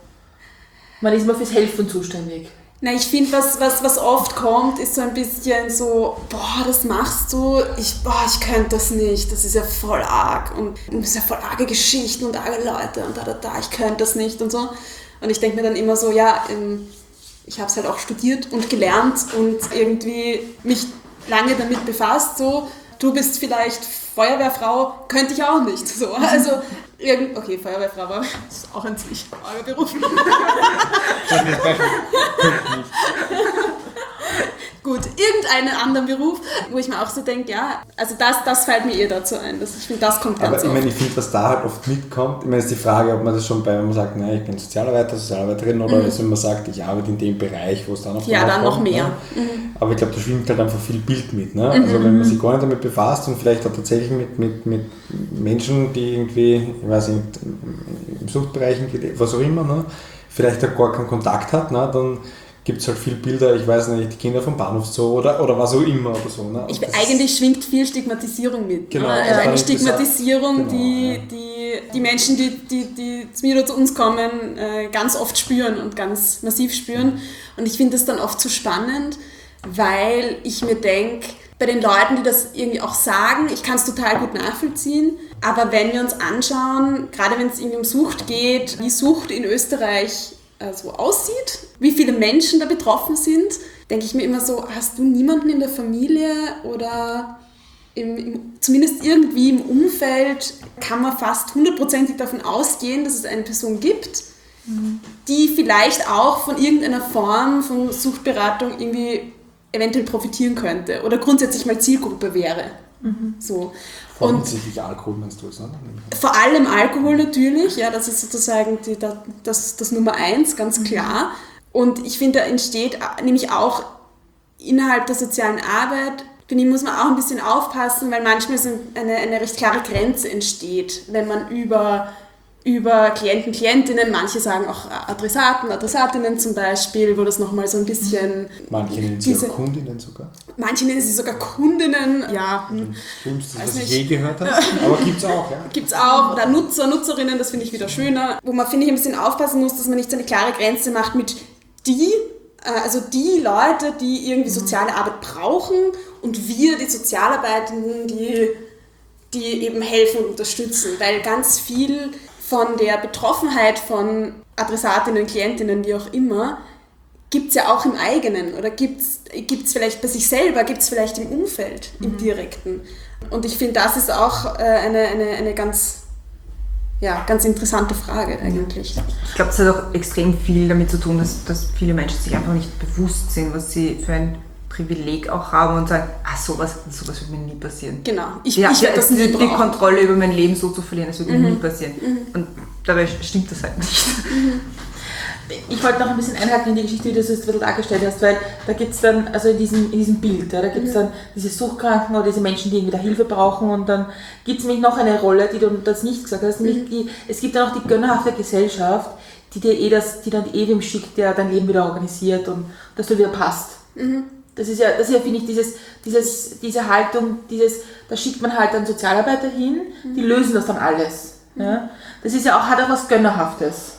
man ist immer fürs Helfen zuständig. Na, ich finde, was, was, was oft kommt, ist so ein bisschen so, boah, das machst du, ich, boah, ich könnte das nicht, das ist ja voll arg und das ist ja voll arge Geschichten und arge Leute und da, da, da, ich könnte das nicht und so. Und ich denke mir dann immer so, ja, ich habe es halt auch studiert und gelernt und irgendwie mich lange damit befasst, so, du bist vielleicht Feuerwehrfrau könnte ich auch nicht. So. Also, irgend, okay, Feuerwehrfrau war ist auch ein ziemlich arger Beruf. Gut, irgendeinen anderen Beruf, wo ich mir auch so denke, ja, also das, das fällt mir eher dazu ein. Das, ich finde, das kommt ganz Aber ich oft. meine, ich finde, was da halt oft mitkommt, ich meine, ist die Frage, ob man das schon bei, wenn man sagt, nein, ich bin Sozialarbeiter, Sozialarbeiterin, oder mhm. also wenn man sagt, ich arbeite in dem Bereich, wo es dann noch Ja, dann noch mehr. Ne? Mhm. Aber ich glaube, da schwingt halt einfach viel Bild mit. Ne? Mhm. Also wenn man sich gar nicht damit befasst und vielleicht auch tatsächlich mit, mit, mit Menschen, die irgendwie, ich weiß nicht, im Suchtbereich, was auch immer, ne? vielleicht auch gar keinen Kontakt hat, ne? Dann gibt es halt viele Bilder, ich weiß nicht, die Kinder vom Bahnhof so oder, oder was auch immer oder so. Ne? Ich, eigentlich schwingt viel Stigmatisierung mit. Genau, Ne? das Also war eine nicht Stigmatisierung, gesagt. Genau, die, ja. die die Menschen, die, die, die zu mir oder zu uns kommen, äh, ganz oft spüren und ganz massiv spüren. Und ich finde das dann oft so spannend, weil ich mir denke, bei den Leuten, die das irgendwie auch sagen, ich kann es total gut nachvollziehen, aber wenn wir uns anschauen, gerade wenn es irgendwie um Sucht geht, wie Sucht in Österreich äh, so aussieht, wie viele Menschen da betroffen sind, denke ich mir immer so, hast du niemanden in der Familie oder im, im, zumindest irgendwie im Umfeld, kann man fast hundertprozentig davon ausgehen, dass es eine Person gibt, mhm. die vielleicht auch von irgendeiner Form von Suchtberatung irgendwie eventuell profitieren könnte oder grundsätzlich mal Zielgruppe wäre. Mhm. So. Vor allem sicherlich Alkohol, meinst du es, ne? Vor allem Alkohol natürlich, ja, das ist sozusagen die, das, das Nummer eins, ganz klar. Und ich finde, da entsteht nämlich auch innerhalb der sozialen Arbeit, finde ich, muss man auch ein bisschen aufpassen, weil manchmal so eine, eine recht klare Grenze entsteht, wenn man über über Klienten, Klientinnen, manche sagen auch Adressaten, Adressatinnen zum Beispiel, wo das nochmal so ein bisschen... Manche nennen sie auch Kundinnen sogar. Manche nennen sie sogar Kundinnen, ja. Schlimmste, was ich je gehört habe, aber gibt's auch, ja. Gibt's auch, oder Nutzer, Nutzerinnen, das finde ich wieder schöner, wo man, finde ich, ein bisschen aufpassen muss, dass man nicht so eine klare Grenze macht mit die, also die Leute, die irgendwie soziale Arbeit brauchen und wir, die Sozialarbeitenden, die, die eben helfen und unterstützen, weil ganz viel von der Betroffenheit von Adressatinnen, Klientinnen, wie auch immer, gibt es ja auch im eigenen oder gibt es vielleicht bei sich selber, gibt es vielleicht im Umfeld, im Direkten. Und ich finde, das ist auch äh, eine, eine, eine ganz, ja, ganz interessante Frage eigentlich. Ich glaube, es hat auch extrem viel damit zu tun, dass, dass viele Menschen sich einfach nicht bewusst sind, was sie für ein Privileg auch haben und sagen, ah, sowas, sowas wird mir nie passieren. Genau, ich, ja, ich werde das nie die, die Kontrolle über mein Leben so zu verlieren, das wird Mhm. mir nie passieren. Mhm. Und dabei stimmt das halt nicht. Mhm. Ich wollte noch ein bisschen einhaken in die Geschichte, wie du es jetzt ein bisschen dargestellt hast, weil da gibt es dann, also in diesem, in diesem Bild, ja, da gibt es dann diese Suchtkranken oder diese Menschen, die irgendwie da Hilfe brauchen und dann gibt es nämlich noch eine Rolle, die du das nicht gesagt hast, nämlich die, es gibt dann auch die gönnerhafte Gesellschaft, die dir eh das, die dann eh wem schickt, der dein Leben wieder organisiert und dass du wieder passt. Mhm. Das ist ja, das ist ja, finde ich, dieses, dieses, diese Haltung, dieses, da schickt man halt dann Sozialarbeiter hin, die lösen das dann alles. Ja? Das ist ja auch, hat auch was Gönnerhaftes.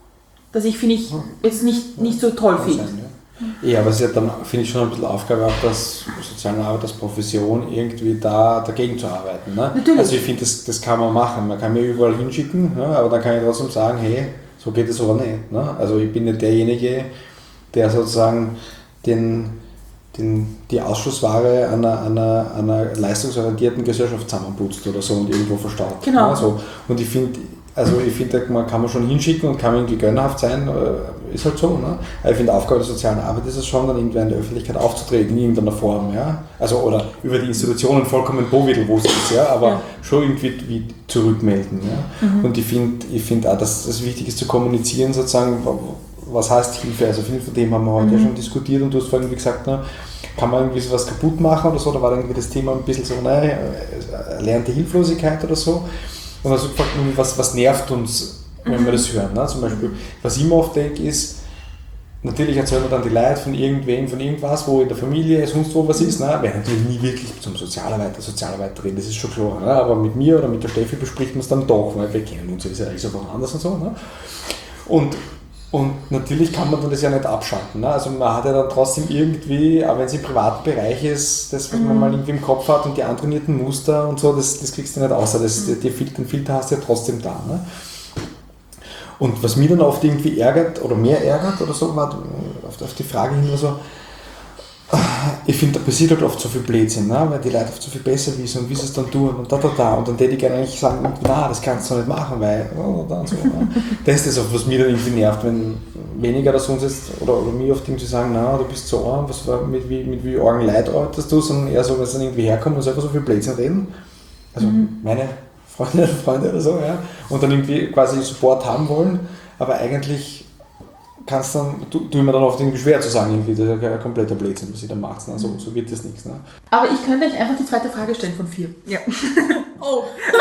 Das ich, finde ich, jetzt nicht, nicht so toll finde. Ja, aber es ist ja dann, finde ich, schon ein bisschen Aufgabe auch, dass soziale Arbeit als Profession irgendwie da dagegen zu arbeiten. Ne? Natürlich. Also ich finde, das, das kann man machen. Man kann mir überall hinschicken, ne? Aber dann kann ich trotzdem sagen, hey, so geht es aber nicht. Ne? Also ich bin nicht derjenige, der sozusagen den, den, die Ausschussware einer, einer, einer leistungsorientierten Gesellschaft zusammenputzt oder so und irgendwo verstaut. Genau. Ne? So. Und ich finde, also ich finde, man kann man schon hinschicken und kann irgendwie gönnerhaft sein, ist halt so. Ne? Aber ich finde, Aufgabe der sozialen Arbeit ist es schon, dann irgendwie in der Öffentlichkeit aufzutreten, in irgendeiner Form. Ja? Also, oder über die Institutionen vollkommen bovidel-wusst ist, ja? Aber ja. schon irgendwie wie zurückmelden. Ja? Mhm. Und ich finde ich find auch, dass es wichtig ist zu kommunizieren, sozusagen, was heißt Hilfe. Also viel von dem haben wir heute mhm. ja schon diskutiert und du hast vorhin gesagt, na, kann man irgendwie sowas kaputt machen oder so, da war dann irgendwie das Thema ein bisschen so, naja, erlernte Hilflosigkeit oder so. Und dann hast du gefragt, was, was nervt uns, wenn mhm. wir das hören. Ne? Zum Beispiel, was ich mir oft denke, ist, natürlich erzählen wir dann die Leute von irgendwem, von irgendwas, wo in der Familie, sonst wo was ist. Ne? Wer natürlich nie wirklich zum Sozialarbeiter, Sozialarbeiterin, das ist schon klar. Ne? Aber mit mir oder mit der Steffi bespricht man es dann doch, weil wir kennen uns, ist ja alles einfach anders und so. Ne? Und, und natürlich kann man dann das ja nicht abschalten. Ne? Also man hat ja dann trotzdem irgendwie, auch wenn es im privaten Bereich ist, das, was mhm. man mal irgendwie im Kopf hat und die antrainierten Muster und so, das, das kriegst du nicht außer. Das, mhm. Den Filter hast du ja trotzdem da. Ne? Und was mich dann oft irgendwie ärgert oder mehr ärgert oder so, war auf, auf die Frage hin, war so, ich finde, da passiert halt oft so viel Blödsinn, ne? Weil die Leute oft so viel besser wissen und wie sie es dann tun und da, da, da. Und dann hätte ich gerne eigentlich sagen, nein, das kannst du nicht machen, weil, oh, da und so. Ne? Das ist das auch, was mir dann irgendwie nervt, wenn weniger das uns jetzt, oder, oder mir oft irgendwie sagen, na, du bist so arm, was war, mit wie, mit wie argen Leid arbeitest du, sondern eher so, wenn sie dann irgendwie herkommen und selber so viel Blödsinn reden. Also mhm. meine Freundinnen und Freunde oder so, ja. Und dann irgendwie quasi Support haben wollen, aber eigentlich kannst dann, tu, tu mir dann oft irgendwie schwer zu sagen, irgendwie, das ist ja ein kompletter Blödsinn, was ihr da macht. Ne? So, so wird das nichts. Ne? Aber ich könnte euch einfach die zweite Frage stellen von vier. Ja. Oh.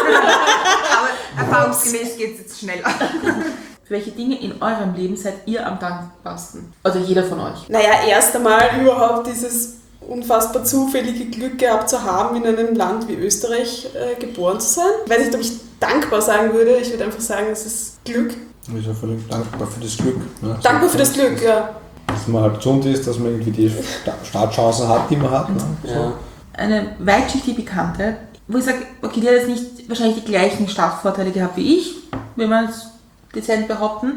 Aber erfahrungsgemäß geht es jetzt schneller. Für welche Dinge in eurem Leben seid ihr am dankbarsten? Also jeder von euch. Naja, erst einmal überhaupt dieses unfassbar zufällige Glück gehabt zu haben, in einem Land wie Österreich äh, geboren zu sein. Ich weiß nicht, ob ich dankbar sagen würde. Ich würde einfach sagen, es ist Glück. Ich bin völlig dankbar für das Glück. Ne? Dankbar für das Glück, ja. Dass man halt gesund ist, dass man irgendwie die Startchancen hat, die man hat. Ne? So. Ja. Eine weitschichtige Bekannte, wo ich sage, okay, die hat jetzt nicht wahrscheinlich die gleichen Startvorteile gehabt wie ich, will man es dezent behaupten,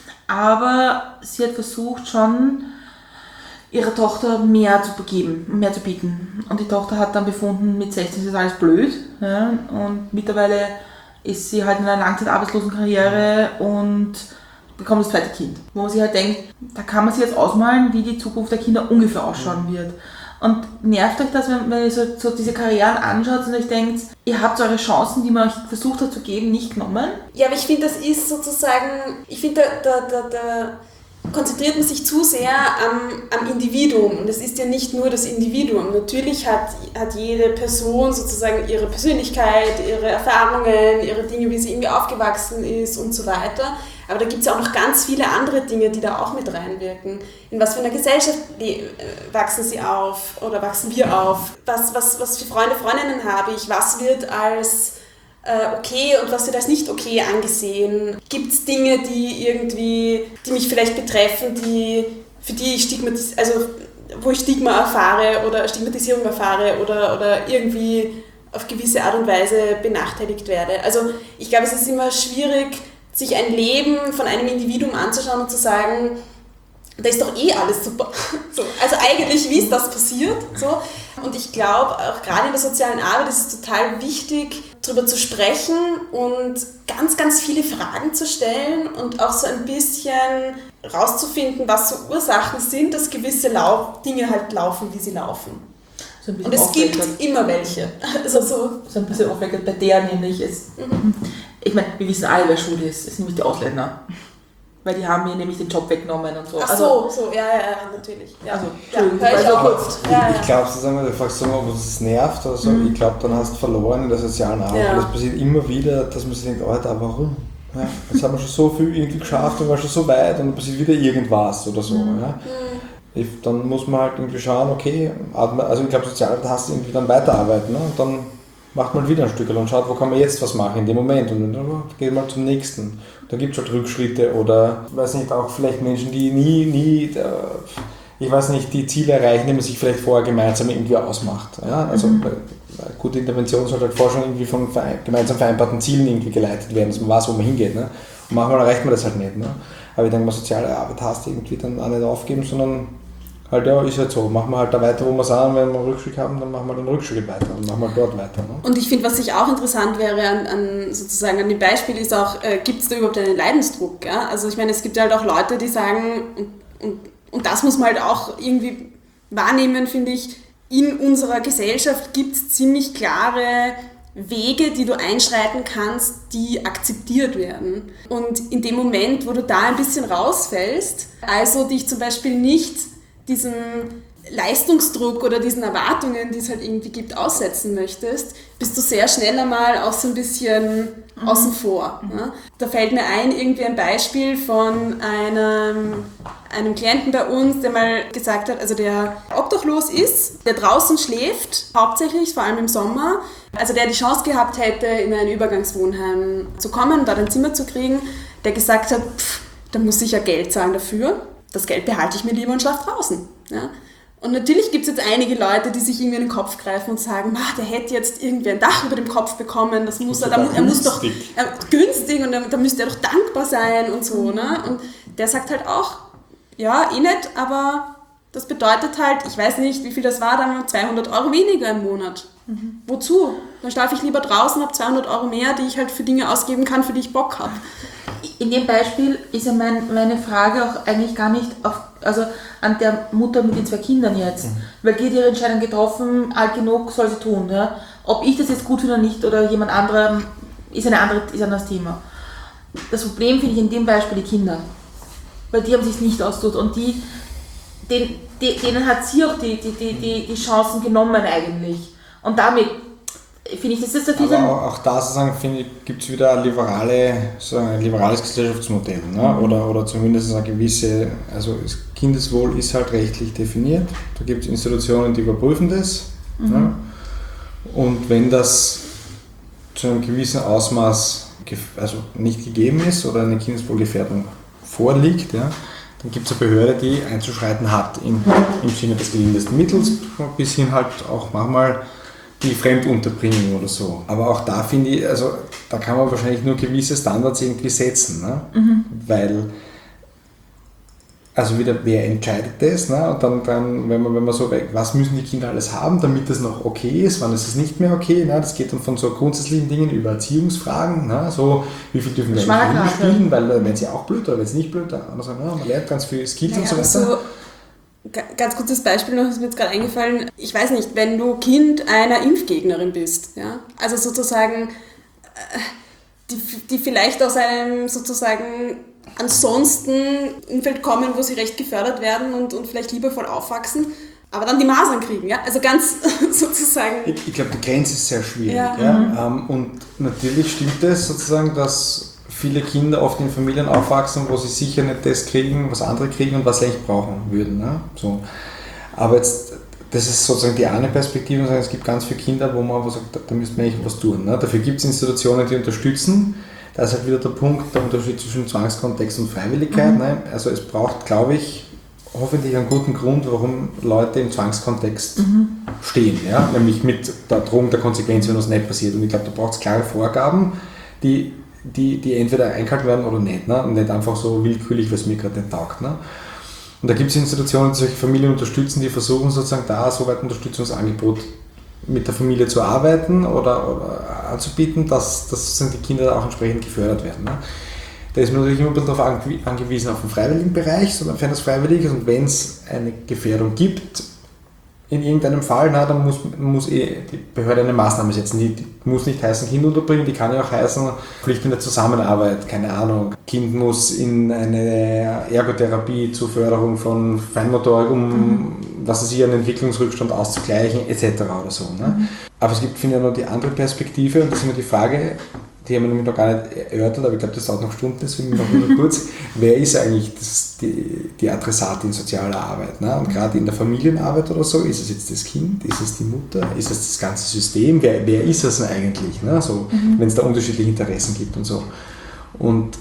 aber sie hat versucht schon, ihrer Tochter mehr zu geben, mehr zu bieten. Und die Tochter hat dann befunden, mit sechzehn ist das alles blöd. Ja? Und mittlerweile ist sie halt in einer Langzeitarbeitslosenkarriere und bekommt das zweite Kind. Wo man sich halt denkt, da kann man sich jetzt ausmalen, wie die Zukunft der Kinder ungefähr ausschauen wird. Und nervt euch das, wenn, wenn ihr so, so diese Karrieren anschaut und euch denkt, ihr habt eure Chancen, die man euch versucht hat zu geben, nicht genommen? Ja, aber ich finde, das ist sozusagen, ich finde, da, da, da, da konzentriert man sich zu sehr am, am Individuum. Und es ist ja nicht nur das Individuum. Natürlich hat, hat jede Person sozusagen ihre Persönlichkeit, ihre Erfahrungen, ihre Dinge, wie sie irgendwie aufgewachsen ist und so weiter. Aber da gibt es ja auch noch ganz viele andere Dinge, die da auch mit reinwirken. In was für einer Gesellschaft wachsen sie auf oder wachsen wir auf? Was, was, was für Freunde, Freundinnen habe ich? Was wird als äh, okay und was wird als nicht okay angesehen? Gibt es Dinge, die irgendwie, die mich vielleicht betreffen, die, für die ich Stigmatis- also wo ich Stigma erfahre oder Stigmatisierung erfahre oder, oder irgendwie auf gewisse Art und Weise benachteiligt werde? Also ich glaube, es ist immer schwierig, sich ein Leben von einem Individuum anzuschauen und zu sagen, da ist doch eh alles super. So, also eigentlich, wie ist das passiert? So. Und ich glaube, auch gerade in der sozialen Arbeit ist es total wichtig, darüber zu sprechen und ganz, ganz viele Fragen zu stellen und auch so ein bisschen rauszufinden, was so Ursachen sind, dass gewisse Lau- Dinge halt laufen, wie sie laufen. So ein bisschen und es gibt aufweckend. immer welche. Also so, So ein bisschen aufweckend bei der nämlich ist. Mhm. Ich meine, wir wissen alle, wer schuld ist. Es sind nämlich die Ausländer. Weil die haben mir nämlich den Job weggenommen und so. ach Also, so, so, ja, ja, ja, natürlich. Ja. Also, ja, Entschuldigung, hör ich also auch kurz. kurz. Ja, Ich ja. glaube, sozusagen, du fragst so, ob es nervt oder so. Mhm. Ich glaube, dann hast du verloren in der sozialen Arbeit. Ja. Das passiert immer wieder, dass man sich denkt, Alter, warum? Ja, jetzt haben wir schon so viel irgendwie geschafft und waren schon so weit und dann passiert wieder irgendwas oder so. Mhm. Ja. Ich, dann muss man halt irgendwie schauen, okay, also ich glaube, Sozialarbeit hast du irgendwie dann weiterarbeiten. Ne? Und dann macht man wieder ein Stück und schaut, wo kann man jetzt was machen in dem Moment und dann geht man zum nächsten. Da gibt es halt Rückschritte oder, ich weiß nicht, auch vielleicht Menschen, die nie, nie, ich weiß nicht, die Ziele erreichen, die man sich vielleicht vorher gemeinsam irgendwie ausmacht. Ja? Also mhm. eine gute Intervention sollte halt Forschung irgendwie von gemeinsam vereinbarten Zielen irgendwie geleitet werden, dass man weiß, wo man hingeht. Ne? Und manchmal erreicht man das halt nicht. Ne? Aber ich denke mal, soziale Arbeit hast du irgendwie dann auch nicht aufgeben, sondern halt, ja, ist halt so. Machen wir halt da weiter, wo wir sind. Wenn wir einen Rückschritt haben, dann machen wir den Rückschritt weiter und machen wir dort weiter. Ne? Und ich finde, was sich auch interessant wäre an, an sozusagen an dem Beispiel ist auch, äh, gibt es da überhaupt einen Leidensdruck? Ja? Also ich meine, es gibt ja halt auch Leute, die sagen, und, und, und das muss man halt auch irgendwie wahrnehmen, finde ich, in unserer Gesellschaft gibt es ziemlich klare Wege, die du einschreiten kannst, die akzeptiert werden. Und in dem Moment, wo du da ein bisschen rausfällst, also dich zum Beispiel nicht diesem Leistungsdruck oder diesen Erwartungen, die es halt irgendwie gibt, aussetzen möchtest, bist du sehr schnell einmal auch so ein bisschen mhm. außen vor. Mhm. Ja? Da fällt mir ein, irgendwie ein Beispiel von einem, einem Klienten bei uns, der mal gesagt hat, also der obdachlos ist, der draußen schläft, hauptsächlich, vor allem im Sommer, also der die Chance gehabt hätte, in ein Übergangswohnheim zu kommen, dort ein Zimmer zu kriegen, der gesagt hat, pff, da muss ich ja Geld zahlen dafür. Das Geld behalte ich mir lieber und schlafe draußen. Ja? Und natürlich gibt es jetzt einige Leute, die sich irgendwie in den Kopf greifen und sagen, der hätte jetzt irgendwie ein Dach über dem Kopf bekommen, das muss er, da, er muss doch er, günstig und da, da müsste er doch dankbar sein und so. Ne? Und der sagt halt auch, ja, eh nicht, aber das bedeutet halt, ich weiß nicht, wie viel das war, dann zweihundert Euro weniger im Monat. Mhm. Wozu? Dann schlafe ich lieber draußen, habe zweihundert Euro mehr, die ich halt für Dinge ausgeben kann, für die ich Bock habe. In dem Beispiel ist ja mein, meine Frage auch eigentlich gar nicht auf, also an der Mutter mit den zwei Kindern jetzt, mhm. weil die hat ihre Entscheidung getroffen, alt genug soll sie tun. Ja? Ob ich das jetzt gut finde oder nicht oder jemand anderer, ist, eine andere, ist ein anderes Thema. Das Problem finde ich in dem Beispiel die Kinder, weil die haben sich nicht ausgesucht und die, den, die, denen hat sie auch die, die, die, die Chancen genommen eigentlich. Und damit finde ich, das ist ein Aber auch, auch da sozusagen, finde ich, gibt es wieder liberale, so ein liberales Gesellschaftsmodell. Ne? Mhm. Oder, oder zumindest eine gewisse, also das Kindeswohl ist halt rechtlich definiert. Da gibt es Institutionen, die überprüfen das. Mhm. Ne? Und wenn das zu einem gewissen Ausmaß also nicht gegeben ist oder eine Kindeswohlgefährdung vorliegt, ja, dann gibt es eine Behörde, die einzuschreiten hat im, im Sinne des gelindesten Mittels, bis hin halt auch manchmal die Fremdunterbringung oder so. Aber auch da finde ich, also da kann man wahrscheinlich nur gewisse Standards irgendwie setzen, ne? Mhm. Weil, also wieder, wer entscheidet das? Ne? Und dann, dann wenn, man, wenn man so, was müssen die Kinder alles haben, damit das noch okay ist, wann ist es nicht mehr okay? Ne? Das geht dann von so grundsätzlichen Dingen über Erziehungsfragen, ne? So, wie viel dürfen wir eigentlich spielen, weil äh, wenn sie auch blöd oder wenn sie nicht blöd, dann also, ne? Man lernt ganz viel Skills naja, und so weiter. So ganz kurzes Beispiel noch, ist mir jetzt gerade eingefallen. Ich weiß nicht, wenn du Kind einer Impfgegnerin bist, ja, also sozusagen, die, die vielleicht aus einem sozusagen ansonsten Umfeld kommen, wo sie recht gefördert werden und, und vielleicht liebevoll aufwachsen, aber dann die Masern kriegen, ja, also ganz sozusagen. Ich, ich glaube, die Grenze ist sehr schwierig, ja. Ja? Mhm. Und natürlich stimmt es sozusagen, dass viele Kinder oft in Familien aufwachsen, wo sie sicher nicht das kriegen, was andere kriegen und was sie eigentlich brauchen würden. Ne? So. Aber jetzt, das ist sozusagen die eine Perspektive, und es gibt ganz viele Kinder, wo man sagt, da, da müsste man eigentlich was tun. Ne? Dafür gibt es Institutionen, die unterstützen. Da ist halt wieder der Punkt, der Unterschied zwischen Zwangskontext und Freiwilligkeit. Mhm. Ne? Also es braucht, glaube ich, hoffentlich einen guten Grund, warum Leute im Zwangskontext mhm. stehen. Ja? Nämlich mit der Drohung der Konsequenz, wenn das nicht passiert. Und ich glaube, da braucht es klare Vorgaben, die Die, die entweder eingehalten werden oder nicht. Ne? Und nicht einfach so willkürlich, was mir gerade nicht taugt. Ne? Und da gibt es Institutionen, die solche Familien unterstützen, die versuchen sozusagen da so weit Unterstützungsangebot mit der Familie zu arbeiten oder, oder anzubieten, dass, dass sozusagen die Kinder auch entsprechend gefördert werden. Ne? Da ist man natürlich immer ein bisschen darauf angewiesen auf den freiwilligen Bereich, sofern das freiwillig ist. Und wenn es eine Gefährdung gibt, in irgendeinem Fall, na, dann muss, muss eh die Behörde eine Maßnahme setzen. Die, die muss nicht heißen Kind unterbringen, die kann ja auch heißen Pflicht in der Zusammenarbeit, keine Ahnung. Kind muss in eine Ergotherapie zur Förderung von Feinmotorik, um mhm. was es hier einen Entwicklungsrückstand auszugleichen, et cetera oder so. Ne? Mhm. Aber es gibt, finde ich, noch die andere Perspektive und das ist immer die Frage, die haben wir nämlich noch gar nicht erörtert, aber ich glaube, das dauert noch Stunden, deswegen noch nur kurz. Wer ist eigentlich das, die, die Adressatin sozialer Arbeit? Ne? Und gerade in der Familienarbeit oder so, ist es jetzt das Kind, ist es die Mutter, ist es das ganze System? Wer, wer ist es denn eigentlich? Ne? So, mhm. wenn es da unterschiedliche Interessen gibt und so. Und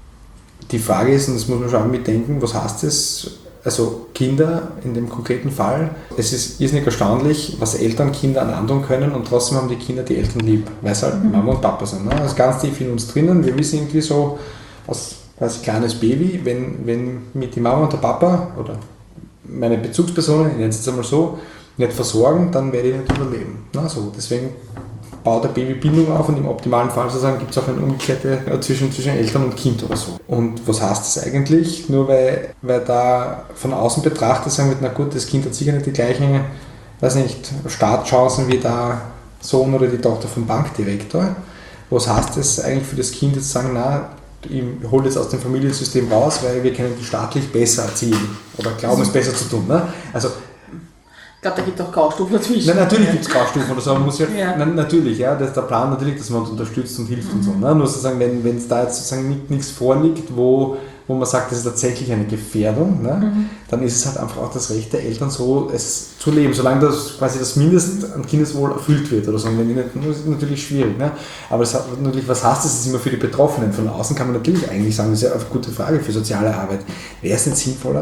die Frage ist, und das muss man schon mitdenken, was heißt das? Also Kinder in dem konkreten Fall, es ist irrsinnig erstaunlich, was Eltern Kindern antun können und trotzdem haben die Kinder die Eltern lieb, weil es halt mhm. Mama und Papa sind. Ne? Das ist ganz tief in uns drinnen, wir wissen irgendwie so, als, als kleines Baby, wenn, wenn mit die Mama und der Papa oder meine Bezugspersonen, ich nenne es jetzt einmal so, nicht versorgen, dann werde ich nicht überleben. Ne? So, deswegen baut der Baby Bindung auf und im optimalen Fall sozusagen gibt es auch eine Umgekehrte ja, zwischen, zwischen Eltern und Kind oder so. Und was heißt das eigentlich? Nur weil, weil da von außen betrachtet sagen wird, na gut, das Kind hat sicher nicht die gleichen, weiß nicht, Startchancen wie der Sohn oder die Tochter vom Bankdirektor. Was heißt das eigentlich für das Kind jetzt sagen, na, ich hole jetzt aus dem Familiensystem raus, weil wir können die staatlich besser erziehen oder glauben es besser zu tun. Ne? Also ich glaube, da gibt es auch Graustufen dazwischen. Nein, natürlich gibt es Graustufen oder so, man muss ja, ja. na, natürlich, ja, das ist der Plan natürlich, dass man uns unterstützt und hilft mhm. und so. Ne? Nur sozusagen, wenn es da jetzt sozusagen nicht, nichts vorliegt, wo, wo man sagt, das ist tatsächlich eine Gefährdung, ne? Mhm. dann ist es halt einfach auch das Recht der Eltern so, es zu leben, solange das quasi das Mindest an Kindeswohl erfüllt wird oder so. Wenn die nicht, das ist natürlich schwierig, ne? Aber das hat natürlich, was heißt das, das ist immer für die Betroffenen. Von außen kann man natürlich eigentlich sagen, das ist ja eine gute Frage für soziale Arbeit. Wäre es nicht sinnvoller,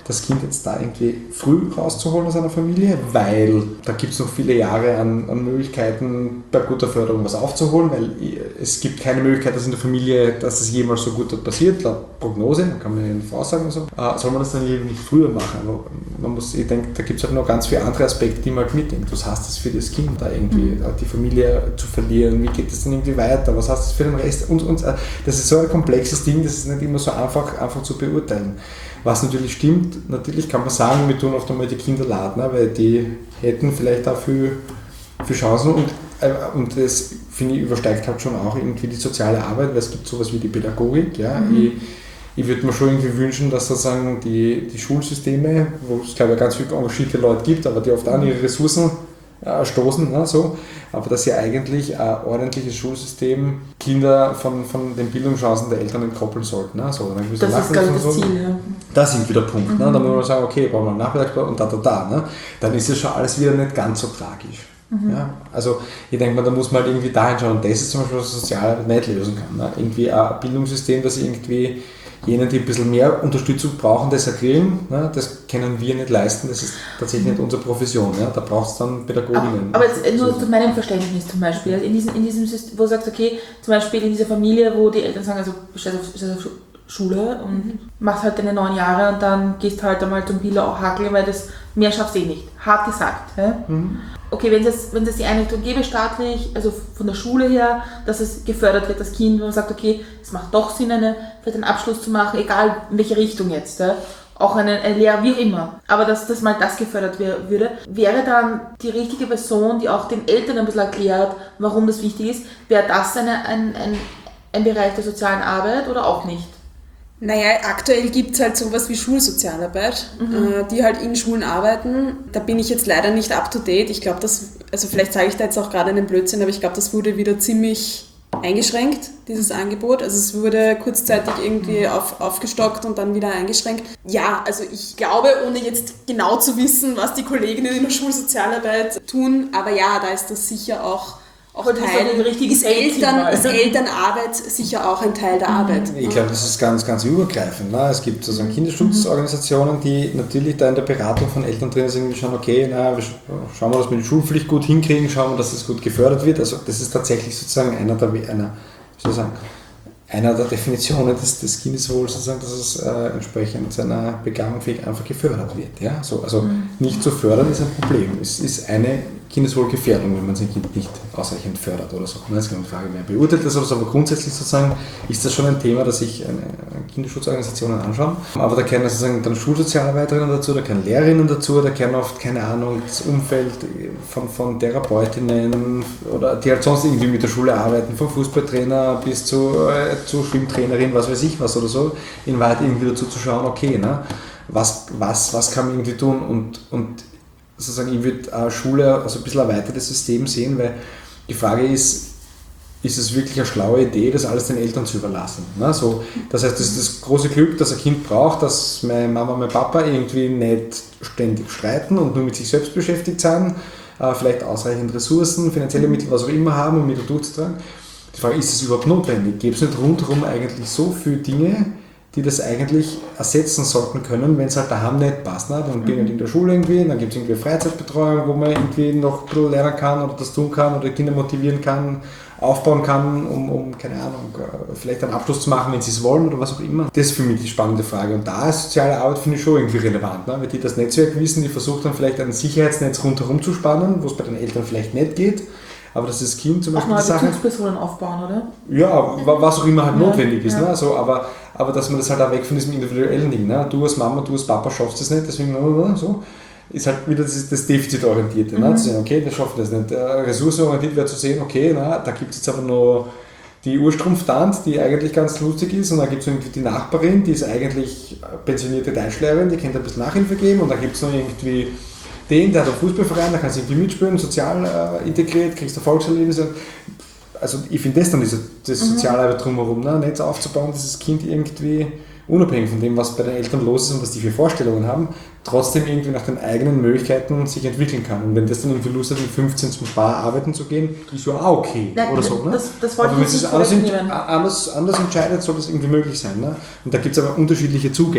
das Kind jetzt da irgendwie früh rauszuholen aus einer Familie, weil da gibt es noch viele Jahre an, an Möglichkeiten, bei guter Förderung was aufzuholen, weil es gibt keine Möglichkeit, dass in der Familie, dass das jemals so gut dort passiert, laut Prognose, da kann man ja nicht voraussagen und so, äh, soll man das dann eben nicht früher machen. Aber man muss, ich denke, da gibt es halt noch ganz viele andere Aspekte, die man halt mitdenkt. Was heißt das für das Kind, da irgendwie mhm. die Familie zu verlieren? Wie geht das dann irgendwie weiter? Was heißt das für den Rest? Und, und das ist so ein komplexes Ding, das ist nicht immer so einfach, einfach zu beurteilen. Was natürlich stimmt, natürlich kann man sagen, wir tun oft einmal die Kinder leid, ne, weil die hätten vielleicht auch viel, viel Chancen und, äh, und das, finde ich, übersteigt halt schon auch irgendwie die soziale Arbeit, weil es gibt sowas wie die Pädagogik. Ja. Mhm. Ich, ich würde mir schon irgendwie wünschen, dass sozusagen die, die Schulsysteme, wo es glaube ich ganz viele engagierte Leute gibt, aber die oft auch an ihre Ressourcen äh, stoßen, ne, so, aber dass ja eigentlich ein ordentliches Schulsystem Kinder von, von den Bildungschancen der Eltern entkoppeln sollten. Ne, so, dann das ist, glaube ich, das so. Ziel. Ja. Das ist irgendwie der Punkt. Mhm. Ne, dann muss man sagen, okay, brauchen wir einen Nachmittagsplan und da, da, da. Ne, dann ist ja schon alles wieder nicht ganz so tragisch. Mhm. Ja, also ich denke mal, da muss man halt irgendwie da hinschauen. Und das ist zum Beispiel, was Sozialarbeit nicht lösen kann. Ne? Irgendwie ein Bildungssystem, das irgendwie jenen, die ein bisschen mehr Unterstützung brauchen, das erkriegen, ne? Das können wir nicht leisten, das ist tatsächlich nicht unsere Profession. Ne? Da braucht es dann Pädagoginnen. Aber, aber jetzt nur zu meinem Verständnis zum Beispiel, also in diesem, in diesem System, wo du sagst, okay, zum Beispiel in dieser Familie, wo die Eltern sagen, also bestehst auf, bestehst auf Schule und mhm. machst halt deine neun Jahre und dann gehst halt einmal zum Biller Hakel, weil das mehr schaffst du eh nicht. Hart gesagt. Ja? Mhm. Okay, wenn es wenn es die Einrichtung gäbe, staatlich, also von der Schule her, dass es gefördert wird, das Kind, wo man sagt, okay, es macht doch Sinn, eine, vielleicht einen Abschluss zu machen, egal in welche Richtung jetzt, ja? Auch eine, eine Lehre, wie auch immer, aber dass, dass mal das gefördert wär, würde, wäre dann die richtige Person, die auch den Eltern ein bisschen erklärt, warum das wichtig ist, wäre das eine, ein, ein, ein Bereich der sozialen Arbeit oder auch nicht? Naja, aktuell gibt es halt sowas wie Schulsozialarbeit, mhm. äh, die halt in Schulen arbeiten. Da bin ich jetzt leider nicht up to date. Ich glaube, das, also vielleicht sage ich da jetzt auch gerade einen Blödsinn, aber ich glaube, das wurde wieder ziemlich eingeschränkt, dieses Angebot. Also es wurde kurzzeitig irgendwie auf, aufgestockt und dann wieder eingeschränkt. Ja, also ich glaube, ohne jetzt genau zu wissen, was die Kolleginnen in der Schulsozialarbeit tun, aber ja, da ist das sicher auch Auch Teil, ist, Eltern, ist Elternarbeit sicher auch ein Teil der Arbeit. Ich glaube, das ist ganz, ganz übergreifend. Ne? Es gibt also Kinderschutzorganisationen, die natürlich da in der Beratung von Eltern drin sind, die schauen, okay, na, schauen wir, dass wir die Schulpflicht gut hinkriegen, schauen wir, dass das gut gefördert wird. Also das ist tatsächlich sozusagen einer der, einer, sozusagen, einer der Definitionen des, des Kindeswohls, sozusagen, dass es äh, entsprechend seiner Begabungsfähigkeit einfach gefördert wird. Ja? So, also mhm. nicht zu fördern ist ein Problem. Es ist eine Kindeswohlgefährdung, wenn man sein Kind nicht ausreichend fördert oder so. Das ist eine Frage, wer beurteilt das, aber grundsätzlich sozusagen ist das schon ein Thema, das sich Kinderschutzorganisationen anschauen. Aber da kennen sozusagen dann Schulsozialarbeiterinnen dazu, da kennen Lehrerinnen dazu, da kennen oft, keine Ahnung, das Umfeld von, von Therapeutinnen oder die halt sonst irgendwie mit der Schule arbeiten, vom Fußballtrainer bis zu, äh, zu Schwimmtrainerin, was weiß ich was oder so, in Wahrheit irgendwie dazu zu schauen, okay, ne, was, was, was kann man irgendwie tun und, und sozusagen, ich würde eine Schule also ein bisschen erweitertes System sehen, weil die Frage ist, ist es wirklich eine schlaue Idee, das alles den Eltern zu überlassen? Ne? So, das heißt, das ist das große Glück, das ein Kind braucht, dass meine Mama und mein Papa irgendwie nicht ständig streiten und nur mit sich selbst beschäftigt sind, äh, vielleicht ausreichend Ressourcen, finanzielle Mittel, was auch immer haben, um mit durchzutragen. Die Frage, ist es überhaupt notwendig? Gibt es nicht rundherum eigentlich so viele Dinge, die das eigentlich ersetzen sollten können, wenn es halt daheim nicht passt. Ne? Dann bin ich halt in der Schule irgendwie, dann gibt es irgendwie Freizeitbetreuung, wo man irgendwie noch ein bisschen lernen kann oder das tun kann oder Kinder motivieren kann, aufbauen kann, um, um keine Ahnung, vielleicht einen Abschluss zu machen, wenn sie es wollen oder was auch immer. Das ist für mich die spannende Frage. Und da ist soziale Arbeit, finde ich, schon irgendwie relevant. Ne? Weil die das Netzwerk wissen, die versuchen dann vielleicht ein Sicherheitsnetz rundherum zu spannen, wo es bei den Eltern vielleicht nicht geht. Aber das ist Kind zum Beispiel auch die Sache. Bezugspersonen aufbauen, oder? Ja, was auch immer halt ja, notwendig ist. Ja. Ne? Also, aber, aber dass man das halt auch weg von diesem individuellen Ding. Ne? Du als Mama, du als Papa schaffst das nicht, deswegen so. Ist halt wieder das, das Defizitorientierte. Mhm. Ne? Zu sehen, okay, wir schaffen das nicht. Ressourcenorientiert wäre zu sehen, okay, na, da gibt es jetzt aber noch die Urstrumpftante, die eigentlich ganz lustig ist, und dann gibt es irgendwie die Nachbarin, die ist eigentlich pensionierte Deutschlehrerin, die kann da ein bisschen Nachhilfe geben, und dann gibt es noch irgendwie den, der hat einen Fußballverein, da kannst du irgendwie mitspielen, sozial äh, integriert, kriegst du Volkserlebnisse. Also ich finde das dann, diese, das Sozialarbeit drumherum, ne? Netz aufzubauen, dass das Kind irgendwie, unabhängig von dem, was bei den Eltern los ist und was die für Vorstellungen haben, trotzdem irgendwie nach den eigenen Möglichkeiten sich entwickeln kann. Und wenn das dann irgendwie Lust hat, mit fünfzehn zum Spar arbeiten zu gehen, ist ja auch okay. Nein, oder so. Ne? Das, das wollte aber wenn ich es nicht anders, vorwegnehmen. anders, anders entscheidet, soll das irgendwie möglich sein. Ne? Und da gibt es aber unterschiedliche Zugänge.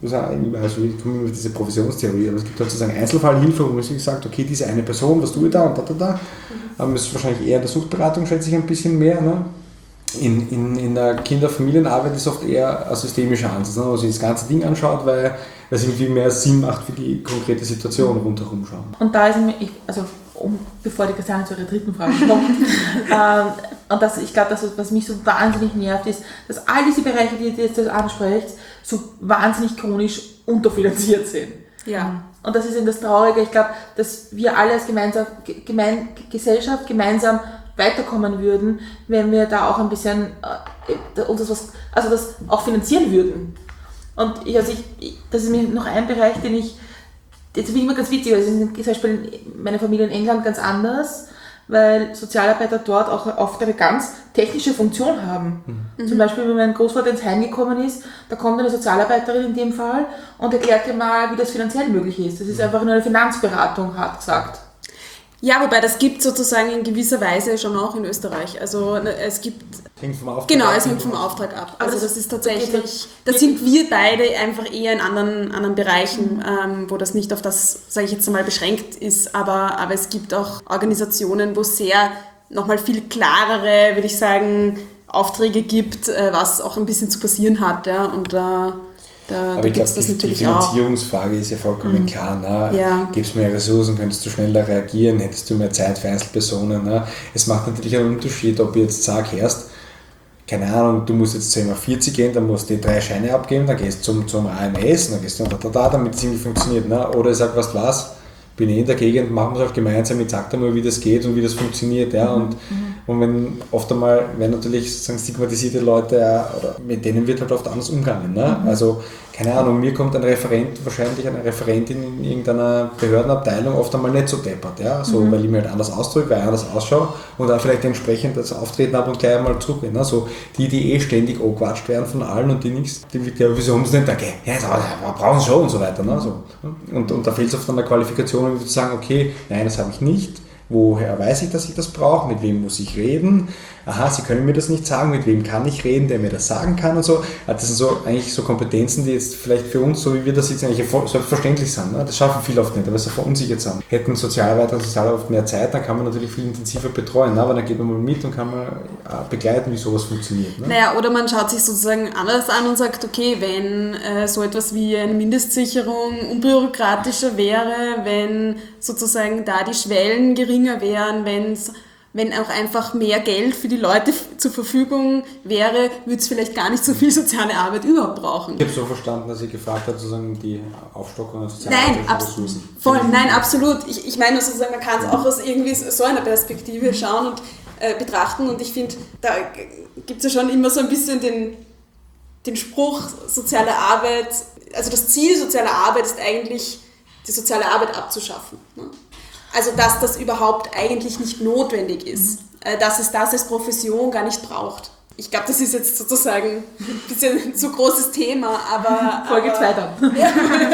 also ich komme mit dieser Provisionstheorie, aber es gibt halt sozusagen Einzelfallhilfe, wo man sich sagt, okay, diese eine Person, was tue ich da und da, da, da. Aber es ist wahrscheinlich eher in der Suchtberatung, schätze ich, ein bisschen mehr. Ne? In, in, in der Kinder- und Familienarbeit ist oft eher ein systemischer Ansatz, ne? wo man sich das ganze Ding anschaut, weil es irgendwie mehr Sinn macht für die konkrete Situation rundherum schauen. Und da ist mir, ich, also um, bevor die Christiane zu ihrer dritten Frage kommt, ähm, und das, ich glaube, das, was mich so wahnsinnig nervt, ist, dass all diese Bereiche, die ihr jetzt ansprecht, so wahnsinnig chronisch unterfinanziert sind. Ja. Und das ist eben das Traurige. Ich glaube, dass wir alle als gemeinsam, gemein, Gesellschaft gemeinsam weiterkommen würden, wenn wir da auch ein bisschen äh, uns das, was, also das auch finanzieren würden. Und ich, also ich, das ist mir noch ein Bereich, den ich, das finde ich immer ganz witzig, also zum Beispiel meine Familie in England ganz anders, weil Sozialarbeiter dort auch oft eine ganz technische Funktion haben. Mhm. Zum Beispiel, wenn mein Großvater ins Heim gekommen ist, da kommt eine Sozialarbeiterin in dem Fall und erklärt dir mal, wie das finanziell möglich ist. Das ist einfach nur eine Finanzberatung, hat gesagt. Ja, wobei das gibt sozusagen in gewisser Weise schon auch in Österreich. Also es gibt... Hängt vom Auftrag genau, ab. es hängt vom Auftrag ab. Aber Also das- das ist tatsächlich... das- Da sind wir beide einfach eher in anderen, anderen Bereichen, ähm, wo das nicht auf das, sage ich jetzt einmal, beschränkt ist. Aber, aber es gibt auch Organisationen, wo es sehr nochmal viel klarere, würde ich sagen, Aufträge gibt, äh, was auch ein bisschen zu passieren hat. Ja? Und da... Da, Aber da ich gibt glaube, es das die, die natürlich auch. Finanzierungsfrage ist ja vollkommen klar. Ne? Ja. Gibst du mehr Ressourcen, könntest du schneller reagieren, hättest du mehr Zeit für Einzelpersonen. Ne? Es macht natürlich einen Unterschied, ob ich jetzt sage, erst, keine Ahnung, du musst jetzt zu M A vierzig gehen, dann musst du die drei Scheine abgeben, dann gehst du zum, zum A M S, dann gehst du da, da, da, damit es irgendwie funktioniert. Ne? Oder ich sage, weißt du was, bin ich in der Gegend, machen wir es auch gemeinsam, ich sage dir mal, wie das geht und wie das funktioniert. Ja? Und, mhm. und wenn oft einmal, wenn natürlich sozusagen stigmatisierte Leute, ja, oder mit denen wird halt oft anders umgegangen. Ne? Mhm. Also, keine Ahnung, mir kommt ein Referent, wahrscheinlich eine Referentin in irgendeiner Behördenabteilung oft einmal nicht so deppert, ja? So, mhm. weil ich mich halt anders ausdrücke, weil ich anders ausschaue und dann vielleicht entsprechend das Auftreten habe und gleich einmal zurückgehen. Ne? So, die, die eh ständig angequatscht werden von allen und die nichts, die ja, wieso haben sie nicht da, okay, ja, wir brauchen es schon und so weiter. Ne? So, und, und da fehlt es oft an der Qualifikation, um zu sagen, okay, nein, das habe ich nicht. Woher weiß ich, dass ich das brauche? Mit wem muss ich reden? Aha, Sie können mir das nicht sagen. Mit wem kann ich reden, der mir das sagen kann und so. Das sind so eigentlich so Kompetenzen, die jetzt vielleicht für uns, so wie wir das jetzt eigentlich selbstverständlich sind. Ne? Das schaffen viele oft nicht, weil sie verunsichert sind. Hätten Sozialarbeiter und Sozialarbeiter oft mehr Zeit, dann kann man natürlich viel intensiver betreuen. Ne? Aber dann geht man mal mit und kann man begleiten, wie sowas funktioniert. Ne? Naja, oder man schaut sich sozusagen anders an und sagt, okay, wenn äh, so etwas wie eine Mindestsicherung unbürokratischer wäre, wenn sozusagen da die Schwellen geringer wären, wenn's, wenn auch einfach mehr Geld für die Leute f- zur Verfügung wäre, würde es vielleicht gar nicht so viel soziale Arbeit überhaupt brauchen. Ich habe so verstanden, dass sie gefragt hat, sozusagen die Aufstockung der Nein, sozialen abs- Ressourcen. voll, nein, absolut. Ich, ich meine sozusagen, man kann es auch aus irgendwie so einer Perspektive schauen und äh, betrachten und ich finde, da gibt es ja schon immer so ein bisschen den, den Spruch, soziale Arbeit, also das Ziel sozialer Arbeit ist eigentlich, die soziale Arbeit abzuschaffen. Ne? Also dass das überhaupt eigentlich nicht notwendig ist, mhm. dass es das als Profession gar nicht braucht. Ich glaube, das ist jetzt sozusagen ein bisschen ein zu großes Thema, aber... Folge aber, zwei dann. Ja.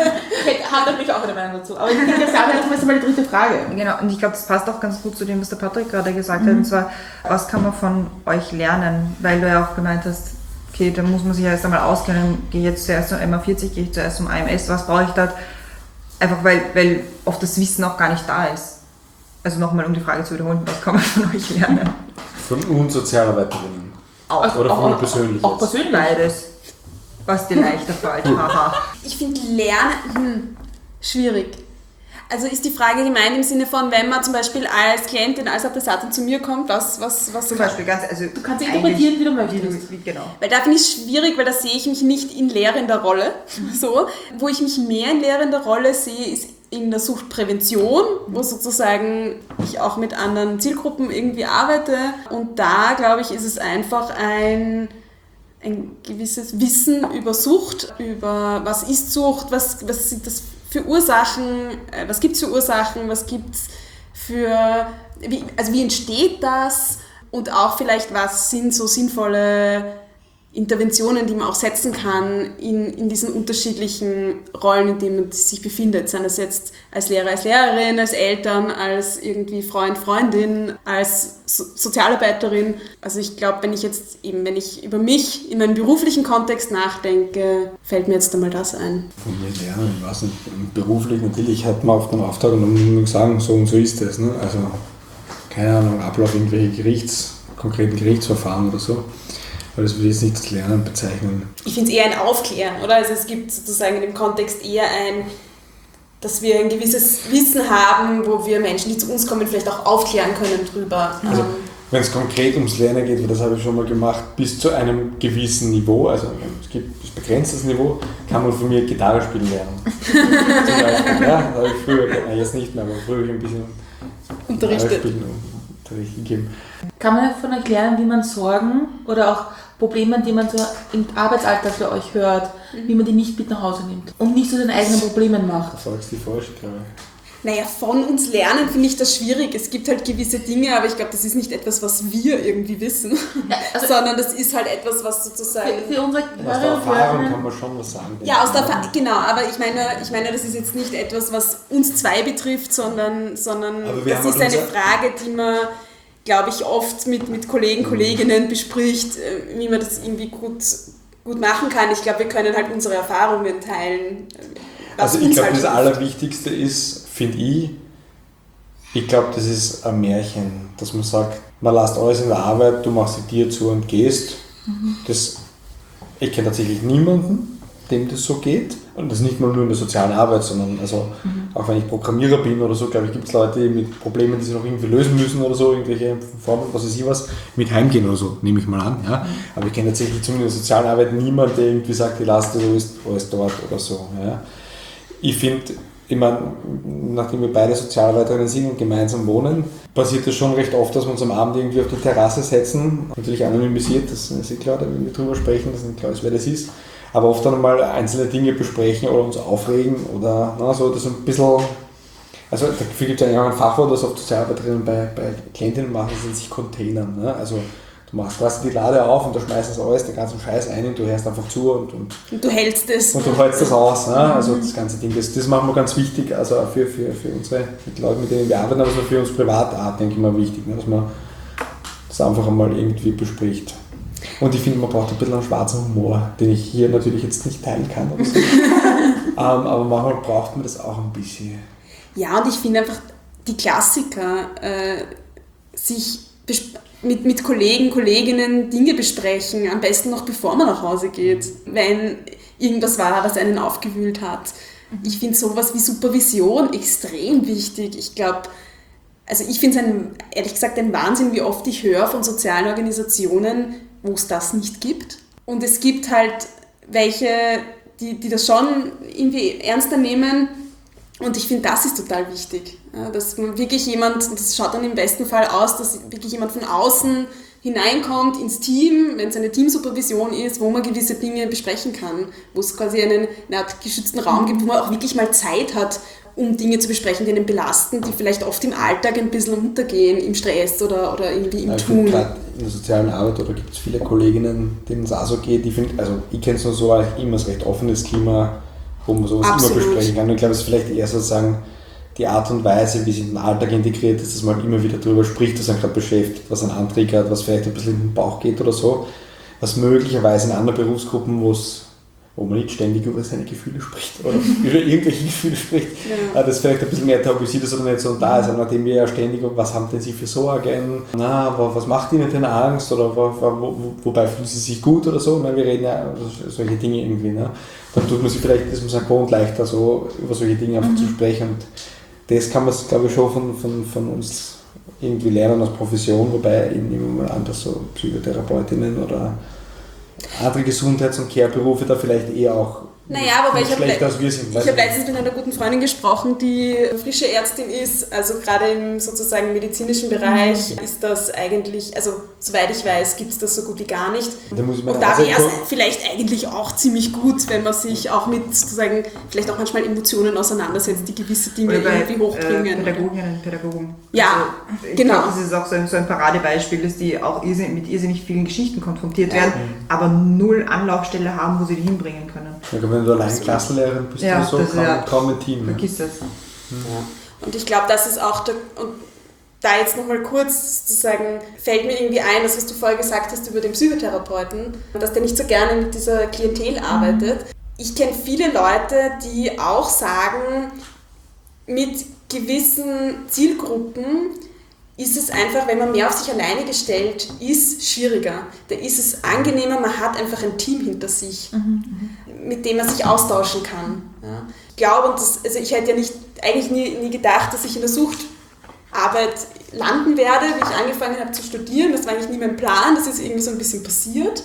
Ich habe natürlich auch eine Meinung dazu. Aber ich denke, das ist jetzt mal die dritte Frage. Genau, und ich glaube, das passt auch ganz gut zu dem, was der Patrick gerade gesagt mhm. hat. Und zwar, was kann man von euch lernen? Weil du ja auch gemeint hast, okay, da muss man sich ja erst einmal auskennen, gehe ich jetzt zuerst zum M A vierzig, gehe ich zuerst zum A M S, was brauche ich dort? Einfach weil, weil oft das Wissen auch gar nicht da ist. Also nochmal, um die Frage zu wiederholen, was kann man von euch lernen? Von uns Sozialarbeiterinnen. Auch. Oder von auch, mir persönlich. Auch, auch jetzt. persönlich. Beides. Was dir leichter fällt. Haha. Ich finde Lernen hm, schwierig. Also ist die Frage gemeint im Sinne von, wenn man zum Beispiel als Klientin, als Adressatin zu mir kommt, was... was, was Zum Beispiel ganz... Also Du kannst interpretieren, wie du Wie möchtest. du, wie, genau. Weil da finde ich es schwierig, weil da sehe ich mich nicht in lehrender Rolle. So. Wo ich mich mehr in lehrender Rolle sehe, ist in der Suchtprävention, wo sozusagen ich auch mit anderen Zielgruppen irgendwie arbeite. Und da, glaube ich, ist es einfach ein, ein gewisses Wissen über Sucht, über was ist Sucht, was, was sind das für Ursachen, was gibt es für Ursachen, was gibt es für, wie, also wie entsteht das und auch vielleicht, was sind so sinnvolle Interventionen, die man auch setzen kann in, in diesen unterschiedlichen Rollen, in denen man sich befindet. Seien das jetzt als Lehrer, als Lehrerin, als Eltern, als irgendwie Freund, Freundin, als so- Sozialarbeiterin. Also ich glaube, wenn ich jetzt eben, wenn ich über mich in meinem beruflichen Kontext nachdenke, fällt mir jetzt einmal das ein. Von mir lernen, ich weiß nicht, beruflich natürlich hat man oft einen Auftrag und dann muss man sagen, so und so ist es. Ne? Also, keine Ahnung, Ablauf irgendwelche Gerichts, konkreten Gerichtsverfahren oder so. Aber das würde ich jetzt nicht als Lernen bezeichnen. Ich finde es eher ein Aufklären, oder? Also es gibt sozusagen in dem Kontext eher ein, dass wir ein gewisses Wissen haben, wo wir Menschen, die zu uns kommen, vielleicht auch aufklären können drüber. Also, Ähm, wenn es konkret ums Lernen geht, weil das habe ich schon mal gemacht, bis zu einem gewissen Niveau, also es gibt ein begrenztes Niveau, kann man von mir Gitarre spielen lernen. Zum Beispiel, ja, das habe ich früher, nein, jetzt nicht mehr, aber früher habe ich ein bisschen Unterrichtet. Gitarre spielen und Unterricht gegeben. Kann man davon erklären, wie man Sorgen oder auch Probleme, die man so im Arbeitsalltag für euch hört, wie man die nicht mit nach Hause nimmt und nicht zu den eigenen Problemen macht? Das sagst du die falsche, glaube ich. Naja, von uns lernen finde ich das schwierig. Es gibt halt gewisse Dinge, aber ich glaube, das ist nicht etwas, was wir irgendwie wissen, Ja, also sondern das ist halt etwas, was sozusagen... für, für unsere Aus der Hörer und Erfahrung Hörerinnen- kann man schon was sagen. Ja, aus der Erfa- genau, aber ich meine, ich meine, das ist jetzt nicht etwas, was uns zwei betrifft, sondern, sondern Aber wir das haben ist halt eine unser- Frage, die man, glaube ich, oft mit, mit Kollegen, Kolleginnen bespricht, äh, wie man das irgendwie gut, gut machen kann. Ich glaube, wir können halt unsere Erfahrungen teilen. was Also ich uns glaube, halt das hilft. Allerwichtigste ist, finde ich, ich glaube, das ist ein Märchen, dass man sagt, man lässt alles in der Arbeit, du machst die Tür zu und gehst. Das, ich kenne tatsächlich niemanden, dem das so geht. Und das nicht mal nur in der sozialen Arbeit, sondern also auch wenn ich Programmierer bin oder so, glaube ich, gibt es Leute die mit Problemen, die sie noch irgendwie lösen müssen oder so, irgendwelche Formen, was weiß ich was, mit heimgehen oder so, nehme ich mal an. Ja? Aber ich kenne tatsächlich zumindest in der sozialen Arbeit niemanden, der irgendwie sagt, die lasse so ist alles dort oder so. Ja? Ich finde, ich meine, nachdem wir beide Sozialarbeiterinnen sind und gemeinsam wohnen, passiert es schon recht oft, dass wir uns am Abend irgendwie auf die Terrasse setzen. Natürlich anonymisiert, das ist eh klar, wenn wir drüber sprechen, dass nicht klar ist, wer das ist. Aber oft dann mal einzelne Dinge besprechen oder uns aufregen oder na, so, das ein bisschen. Also dafür gibt es eigentlich auch ein Fachwort, das oft Sozialarbeiterinnen bei, bei Klientinnen machen, das nennt sich Containern. Ne? Also du machst quasi die Lade auf und da schmeißt das alles, den ganzen Scheiß ein und du hörst einfach zu und, und Und du hältst es. und du hältst das aus, ne? Also das ganze Ding, das, das machen wir ganz wichtig, also auch für, für, für unsere mit Leute, mit denen wir arbeiten, aber so für uns privat auch, denke ich mal, wichtig, ne? Dass man das einfach einmal irgendwie bespricht. Und ich finde, man braucht ein bisschen einen schwarzen Humor, den ich hier natürlich jetzt nicht teilen kann. Oder so. ähm, aber manchmal braucht man das auch ein bisschen. Ja, und ich finde einfach, die Klassiker, äh, sich besp- mit, mit Kollegen, Kolleginnen Dinge besprechen, am besten noch bevor man nach Hause geht, wenn irgendwas war, was einen aufgewühlt hat. Ich finde sowas wie Supervision extrem wichtig. Ich glaube, also ich finde es ein, ehrlich gesagt ein Wahnsinn, wie oft ich höre von sozialen Organisationen, wo es das nicht gibt. Und es gibt halt welche, die, die das schon irgendwie ernster nehmen. Und ich finde, das ist total wichtig, ja, dass man wirklich jemand, und das schaut dann im besten Fall aus, dass wirklich jemand von außen hineinkommt ins Team, wenn es eine Teamsupervision ist, wo man gewisse Dinge besprechen kann, wo es quasi einen, eine Art geschützten Raum gibt, wo man auch wirklich mal Zeit hat, um Dinge zu besprechen, die einen belasten, die vielleicht oft im Alltag ein bisschen untergehen, im Stress oder, oder irgendwie im Ja, ich Tun. finde gerade in der sozialen Arbeit, oder gibt es viele Kolleginnen, denen es auch so geht, die find, also ich kenne es nur so, eigentlich immer ein recht offenes Klima, wo man sowas Absolut. immer besprechen kann. Und ich glaube, es ist vielleicht eher sozusagen die Art und Weise, wie es in den Alltag integriert ist, dass man immer wieder darüber spricht, was einen gerade beschäftigt, was einen antriggert, was vielleicht ein bisschen in den Bauch geht oder so, was möglicherweise in anderen Berufsgruppen, wo es wo man nicht ständig über seine Gefühle spricht oder über irgendwelche Gefühle spricht, Ja. das vielleicht ein bisschen mehr tabuisiert ist oder nicht so da ist. Aber nachdem wir ja ständig, was haben denn Sie für Sorgen? Na, was macht Ihnen denn Angst? Oder wo, wo, wobei fühlen Sie sich gut oder so? Weil wir reden ja über solche Dinge irgendwie. Ne? Dann tut man sich vielleicht, ist man so gewohnt leichter, so über solche Dinge einfach mhm. zu sprechen. Und das kann man, glaube ich, schon von, von, von uns irgendwie lernen als Profession, wobei eben immer mal anders so Psychotherapeutinnen oder andere Gesundheits- und Care-Berufe da vielleicht eher auch Naja, aber nicht ich habe schlechter als wir sind. ich weiß habe ich letztens mit einer guten Freundin gesprochen, die frische Ärztin ist, also gerade im sozusagen medizinischen Bereich ist das eigentlich, also soweit ich weiß, gibt es das so gut wie gar nicht. Da muss ich meine Und da wäre es Nase- vielleicht eigentlich auch ziemlich gut, wenn man sich auch mit sozusagen vielleicht auch manchmal Emotionen auseinandersetzt, die gewisse Dinge Oder bei irgendwie hochbringen. Äh, Pädagoginnen und Pädagogen. Ja, also, ich genau. glaube, das ist auch so ein, so ein Paradebeispiel, dass die auch irrsinnig, mit irrsinnig vielen Geschichten konfrontiert werden, aber null Anlaufstelle haben, wo sie die hinbringen können. Ja, wenn du allein Klassenlehrerin bist, Ja, oder so, das ist kaum, ja- kaum ein Team. Ja. Vergiss das. Und ich glaube, das ist auch der, und da jetzt nochmal kurz zu sagen, fällt mir irgendwie ein, das, was du vorher gesagt hast über den Psychotherapeuten, dass der nicht so gerne mit dieser Klientel arbeitet. Ich kenne viele Leute, die auch sagen, mit gewissen Zielgruppen ist es einfach, wenn man mehr auf sich alleine gestellt ist, schwieriger. Da ist es angenehmer, man hat einfach ein Team hinter sich, mit dem man sich austauschen kann. Ja. Ich glaube, und das, also ich hätte ja nicht, eigentlich nie, nie gedacht, dass ich in der Suchtarbeit landen werde, wie ich angefangen habe zu studieren. Das war eigentlich nie mein Plan, das ist irgendwie so ein bisschen passiert.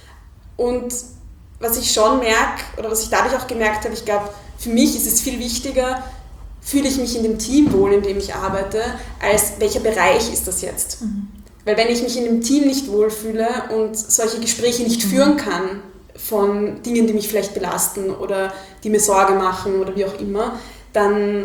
Und was ich schon merke, oder was ich dadurch auch gemerkt habe, ich glaube, für mich ist es viel wichtiger, fühle ich mich in dem Team wohl, in dem ich arbeite, als welcher Bereich ist das jetzt. Mhm. Weil wenn ich mich in dem Team nicht wohlfühle und solche Gespräche nicht mhm. führen kann von Dingen, die mich vielleicht belasten oder die mir Sorge machen oder wie auch immer, dann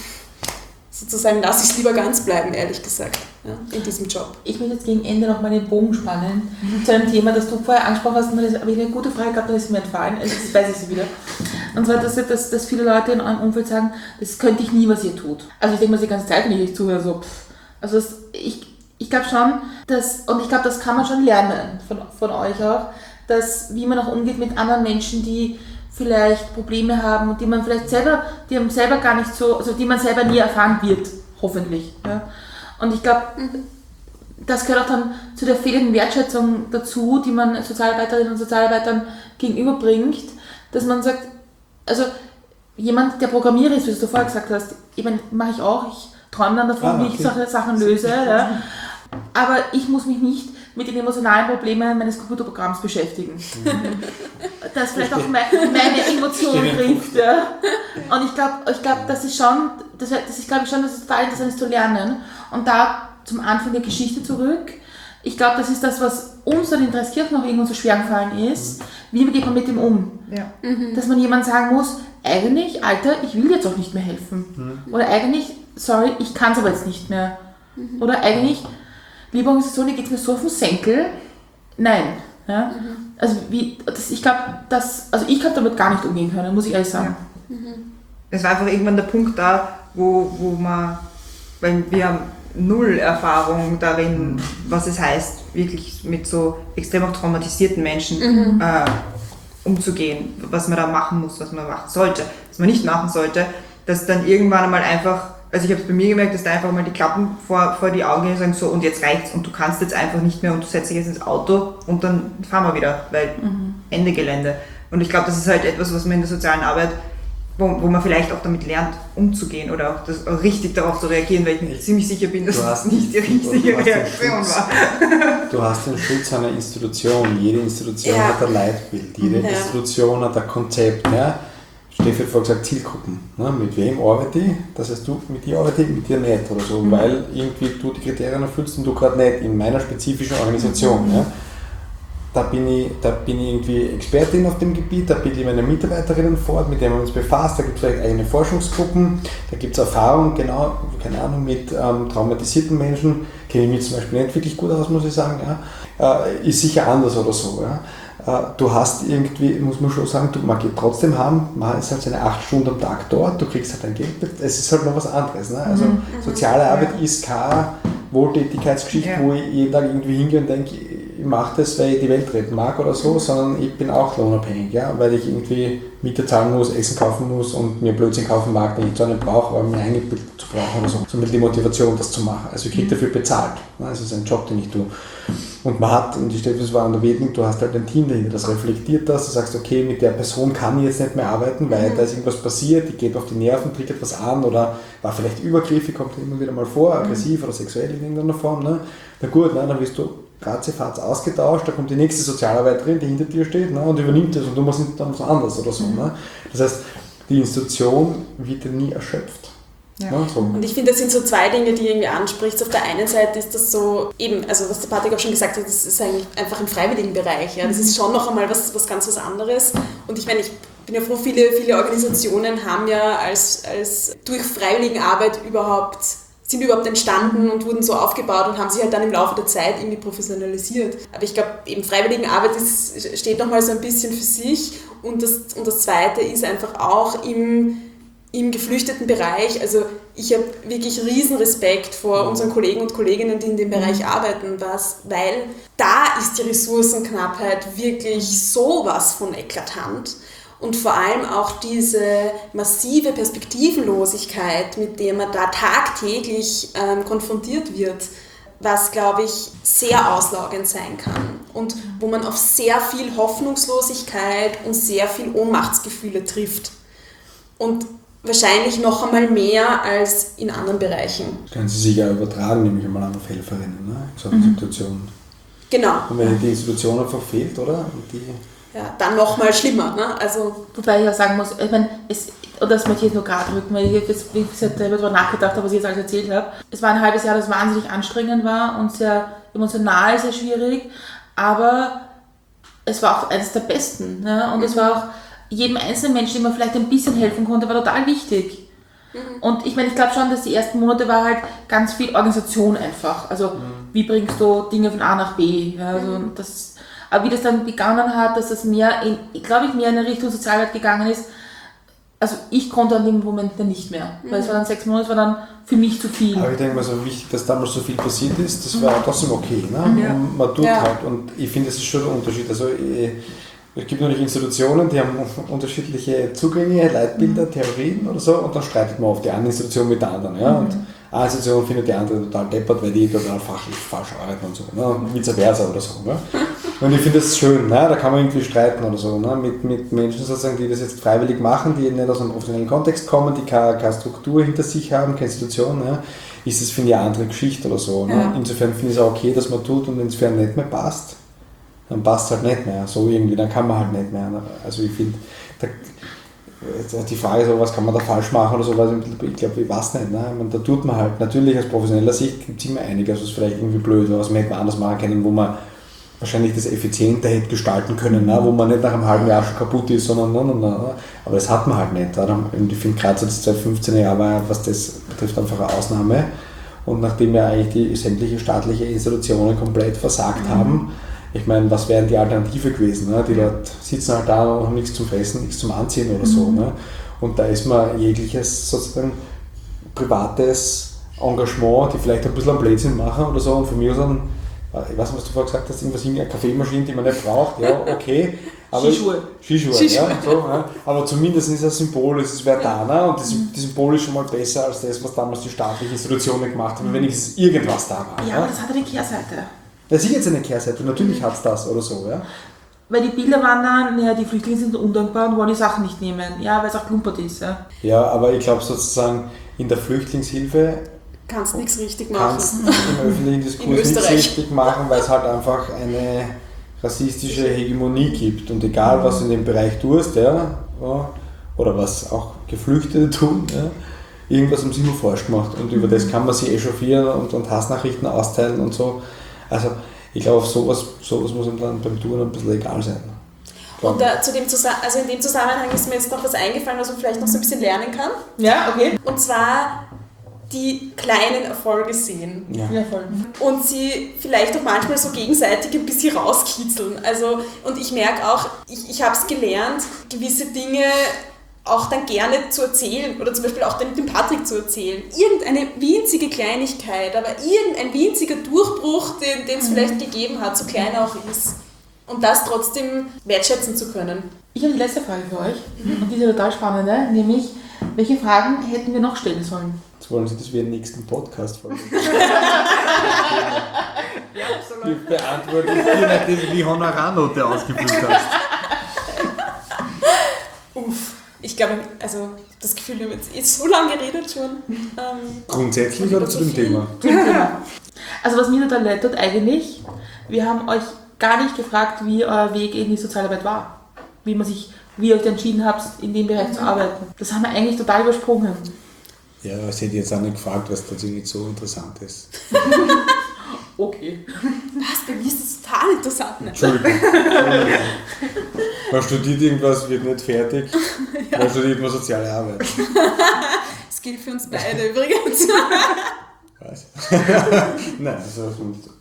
sozusagen lasse ich es lieber ganz bleiben, ehrlich gesagt, ja, in diesem Job. Ich möchte jetzt gegen Ende noch mal den Bogen spannen zu einem Thema, das du vorher angesprochen hast. Aber ich eine gute Frage gehabt, dann ist mir entfallen. Also jetzt weiß ich sie wieder. Und zwar, dass, dass, dass viele Leute in eurem Umfeld sagen, das könnte ich nie, was ihr tut. Also ich denke mir die ganze Zeit, wenn ich euch zuhöre, so, pff. Also das, ich, ich glaube schon, dass, und ich glaube, das kann man schon lernen von, von euch auch, dass wie man auch umgeht mit anderen Menschen, die vielleicht Probleme haben und die man vielleicht selber, die man selber gar nicht so, also die man selber nie erfahren wird, hoffentlich. Ja. Und ich glaube, das gehört auch dann zu der fehlenden Wertschätzung dazu, die man Sozialarbeiterinnen und Sozialarbeitern gegenüberbringt, dass man sagt, also jemand, der Programmierer ist, wie du vorher gesagt hast, ich meine, mache ich auch, ich träume dann davon, Ah, okay. wie ich solche Sachen löse, ja. Aber ich muss mich nicht mit den emotionalen Problemen meines Computerprogramms beschäftigen. Das vielleicht auch meine, meine Emotionen trifft. Ja. Und ich glaube, ich glaub, das ist schon, das, das ist, glaube ich schon, dass es total interessant ist zu lernen. Und da zum Anfang der Geschichte zurück. Ich glaube, das ist das, was uns dann in Dreiskirchen auch irgendwo so schwer gefallen ist. Wie geht man mit dem um? Ja. Mhm. Dass man jemand sagen muss, eigentlich, Alter, ich will jetzt auch nicht mehr helfen. Mhm. Oder eigentlich, sorry, ich kann es aber jetzt nicht mehr. Mhm. Oder eigentlich, liebe Organisation, dir geht es mir so auf den Senkel. Nein. Ja? Mhm. Also wie, das, ich glaube, also ich habe damit gar nicht umgehen können, muss ich ehrlich sagen. Ja. Mhm. Es war einfach irgendwann der Punkt da, wo, wo man, weil wir haben null Erfahrung darin, was es heißt, wirklich mit so extrem auch traumatisierten Menschen mhm. äh, umzugehen, was man da machen muss, was man machen sollte, was man nicht machen sollte, dass dann irgendwann einmal einfach, also ich habe es bei mir gemerkt, dass da einfach mal die Klappen vor, vor die Augen gehen und sagen, so und jetzt reicht's und du kannst jetzt einfach nicht mehr und du setzt dich jetzt ins Auto und dann fahren wir wieder, weil mhm. Ende Gelände. Und ich glaube, das ist halt etwas, was man in der sozialen Arbeit, wo, wo man vielleicht auch damit lernt, umzugehen oder auch, das, auch richtig darauf zu reagieren, weil ich mir ziemlich sicher bin, dass das nicht die richtige Reaktion war. Du hast den Schutz einer Institution. Jede Institution Ja. hat ein Leitbild. Jede Ja. Institution hat ein Konzept. Ja? Steffi hat vorhin gesagt, Zielgruppen. Ne? Mit wem arbeite ich? Das heißt, du mit dir arbeite ich, mit dir nicht oder so, mhm. weil irgendwie du die Kriterien erfüllst und du gerade nicht in meiner spezifischen Organisation. Mhm. Ja? Da bin, ich, da bin ich irgendwie Expertin auf dem Gebiet, da bilde ich meine Mitarbeiterinnen fort, mit denen wir uns befassen, da gibt es vielleicht eigene Forschungsgruppen, da gibt es Erfahrung, genau, keine Ahnung, mit ähm, traumatisierten Menschen, kenne ich mich zum Beispiel nicht wirklich gut aus, muss ich sagen, ja. äh, ist sicher anders oder so. Ja. Äh, du hast irgendwie, muss man schon sagen, du, man geht trotzdem haben, man ist halt seine acht Stunden am Tag dort, du kriegst halt dein Geld, es ist halt noch was anderes. Ne? Also Mhm. soziale Arbeit ja. ist keine Wohltätigkeitsgeschichte, Ja. wo ich jeden Tag irgendwie hingehe und denke, ich mache das, weil ich die Welt retten mag oder so, sondern ich bin auch lohnabhängig, ja, weil ich irgendwie Miete zahlen muss, Essen kaufen muss und mir Blödsinn kaufen mag, den ich zwar nicht brauche, aber mir eingebildet zu brauchen oder so. Somit die Motivation, das zu machen. Also ich kriege dafür bezahlt. Also es ist ein Job, den ich tue. Und man hat, und die Steffi war an der Wedling, du hast halt ein Team dahinter, das reflektiert das, du sagst, okay, mit der Person kann ich jetzt nicht mehr arbeiten, weil mhm. da ist irgendwas passiert, die geht auf die Nerven, triggert was an oder war vielleicht übergriffig, kommt immer wieder mal vor, aggressiv oder sexuell in irgendeiner Form. Ne? Na gut, ne, dann wirst du ratzefatz ausgetauscht, da kommt die nächste Sozialarbeiterin, die hinter dir steht, ne, und übernimmt das und du machst dann was anderes oder so. Ne? Das heißt, die Institution wird ja nie erschöpft. Ja. Ne, so. Und ich finde, das sind so zwei Dinge, die irgendwie ansprichst. Auf der einen Seite ist das so, eben, also was der Patrick auch schon gesagt hat, das ist eigentlich einfach im freiwilligen Bereich. Ja? Das ist schon noch einmal was, was ganz was anderes. Und ich meine, ich bin ja froh, viele, viele Organisationen haben ja als, als durch Freiwilligenarbeit überhaupt, sind überhaupt entstanden und wurden so aufgebaut und haben sich halt dann im Laufe der Zeit irgendwie professionalisiert. Aber ich glaube, eben Freiwilligenarbeit ist, steht nochmal so ein bisschen für sich. Und das, und das Zweite ist einfach auch im im geflüchteten Bereich, also ich habe wirklich riesen Respekt vor unseren Kollegen und Kolleginnen, die in dem Bereich arbeiten, was, weil da ist die Ressourcenknappheit wirklich sowas von eklatant und vor allem auch diese massive Perspektivenlosigkeit, mit der man da tagtäglich ähm, konfrontiert wird, was, glaube ich, sehr auslaugend sein kann und wo man auf sehr viel Hoffnungslosigkeit und sehr viel Ohnmachtsgefühle trifft. Und wahrscheinlich noch einmal mehr als in anderen Bereichen. Das können Sie sich ja übertragen, nämlich einmal auf Helferinnen, ne? In so einer mhm. Situation. Genau. Und wenn die Institution einfach fehlt, oder? Und die ja, dann noch mal schlimmer. Ne? Also Wobei ich auch sagen muss, ich meine, es, und das möchte ich jetzt nur gerade rücken, weil ich jetzt wie gesagt, darüber nachgedacht habe, was ich jetzt alles erzählt habe. Es war ein halbes Jahr, das wahnsinnig anstrengend war und sehr emotional, sehr schwierig, aber es war auch eines der besten. Ne? Und mhm. es war auch jedem einzelnen Menschen, dem man vielleicht ein bisschen helfen konnte, war total wichtig. Mhm. Und ich meine, ich glaube schon, dass die ersten Monate war halt ganz viel Organisation einfach. Also mhm. wie bringst du Dinge von A nach B? Ja, also mhm. das, aber wie das dann begonnen hat, dass das mehr, in, glaube ich, mehr in eine Richtung Sozialarbeit gegangen ist, also ich konnte an dem Moment dann nicht mehr. Mhm. Weil es war dann sechs Monate, es war dann für mich zu viel. Aber ich denke mal, so wichtig, dass damals so viel passiert ist, das war mhm. trotzdem okay. Ne? Ja. Und man tut ja. halt. Und ich finde, das ist schon ein Unterschied. Also ich, Es gibt natürlich Institutionen, die haben unterschiedliche Zugänge, Leitbilder, Theorien oder so und dann streitet man auf die eine Institution mit der anderen. Ja? Und eine Institution findet die andere total deppert, weil die total fachlich falsch arbeiten und so. Ne? Und vice versa oder so. Ne? Und ich finde das schön, ne? Da kann man irgendwie streiten oder so. Ne? Mit, mit Menschen sozusagen, die das jetzt freiwillig machen, die nicht aus einem professionellen Kontext kommen, die keine, keine Struktur hinter sich haben, keine Institution, ne? Ist das, finde ich, eine andere Geschichte oder so. Ne? Ja. Insofern finde ich es auch okay, dass man tut und wenn es für einen nicht mehr passt, dann passt es halt nicht mehr, so irgendwie, dann kann man halt nicht mehr. Also ich finde, die Frage so, was kann man da falsch machen oder so, ich glaube, ich weiß nicht. Ne? Meine, da tut man halt, natürlich aus professioneller Sicht gibt es immer einiges, was vielleicht irgendwie blöd war, was man hätte anders machen können, wo man wahrscheinlich das effizienter hätte gestalten können, ne? Wo man nicht nach einem halben Jahr schon kaputt ist, sondern ne, ne, ne. Aber das hat man halt nicht. Und ich finde gerade so das zweitausendfünfzehn Jahr war, was das betrifft, einfach eine Ausnahme. Und nachdem ja eigentlich die sämtliche staatliche Institutionen komplett versagt mhm. haben, ich meine, was wäre die Alternative gewesen? Ne? Die Leute sitzen halt da und haben nichts zum Fressen, nichts zum Anziehen oder so. Mhm. Ne? Und da ist man jegliches sozusagen privates Engagement, die vielleicht ein bisschen am Blödsinn machen oder so. Und von mir aus dann, ich weiß nicht, was du vorher gesagt hast, irgendwas in einer Kaffeemaschine, die man nicht braucht, ja, okay. Aber Skischuhe. Skischuhe, Skischuhe. Ja, so, ja. Aber zumindest ist das Symbol, es ist Verdana und das, das Symbol ist schon mal besser als das, was damals die staatlichen Institutionen gemacht haben, wenn wenigstens irgendwas da war. Ja, ja, aber das hat eine Kehrseite. Das ist jetzt eine Kehrseite, natürlich hat es das oder so, ja. Weil die Bilder waren dann, ja, die Flüchtlinge sind undankbar und wollen die Sachen nicht nehmen. Ja, weil es auch klumpert ist. Ja, ja, aber ich glaube sozusagen, in der Flüchtlingshilfe kannst nichts richtig machen. Kannst im öffentlichen Diskurs nichts richtig machen, weil es halt einfach eine rassistische Hegemonie gibt. Und egal, was du in dem Bereich tust, ja, oder was auch Geflüchtete tun, ja, irgendwas haben sie nur falsch gemacht. Und über das kann man sich echauffieren und, und Hassnachrichten austeilen und so. Also ich glaube, sowas, sowas muss einem dann beim Tun ein bisschen egal sein. Und da, zu dem also in dem Zusammenhang ist mir jetzt noch was eingefallen, was man vielleicht noch so ein bisschen lernen kann. Ja, okay. Und zwar die kleinen Erfolge sehen. Ja. Ja, voll. Und sie vielleicht auch manchmal so gegenseitig ein bisschen rauskitzeln. Also, und ich merke auch, ich, ich habe es gelernt, gewisse Dinge auch dann gerne zu erzählen oder zum Beispiel auch dem, dem Patrick zu erzählen. Irgendeine winzige Kleinigkeit, aber irgendein winziger Durchbruch, den, den es mhm. vielleicht gegeben hat, so klein er auch ist. Und das trotzdem wertschätzen zu können. Ich habe die letzte Frage für euch mhm. und die ist total spannende, nämlich, welche Fragen hätten wir noch stellen sollen? Jetzt wollen Sie, dass wir den nächsten Podcast folgen. Ja, absolut. Die beantworte ich dir, nachdem du die Honorarnote ausgefüllt hast. Uff. Ich glaube, also das Gefühl, wir haben jetzt eh so lange geredet schon. Ähm, Grundsätzlich oder zu dem Thema? Thema? Also was mir total leid tut eigentlich, wir haben euch gar nicht gefragt, wie euer Weg in die Sozialarbeit war. Wie man sich, wie ihr euch entschieden habt, in dem Bereich zu arbeiten. Das haben wir eigentlich total übersprungen. Ja, aber sie hätte jetzt auch nicht gefragt, was tatsächlich so interessant ist. Okay. Was, bei mir ist das total interessant. Ne? Entschuldigung. Man studiert irgendwas, wird nicht fertig, ja. Dann studiert man soziale Arbeit. Das gilt für uns beide übrigens. Was? Nein, das ist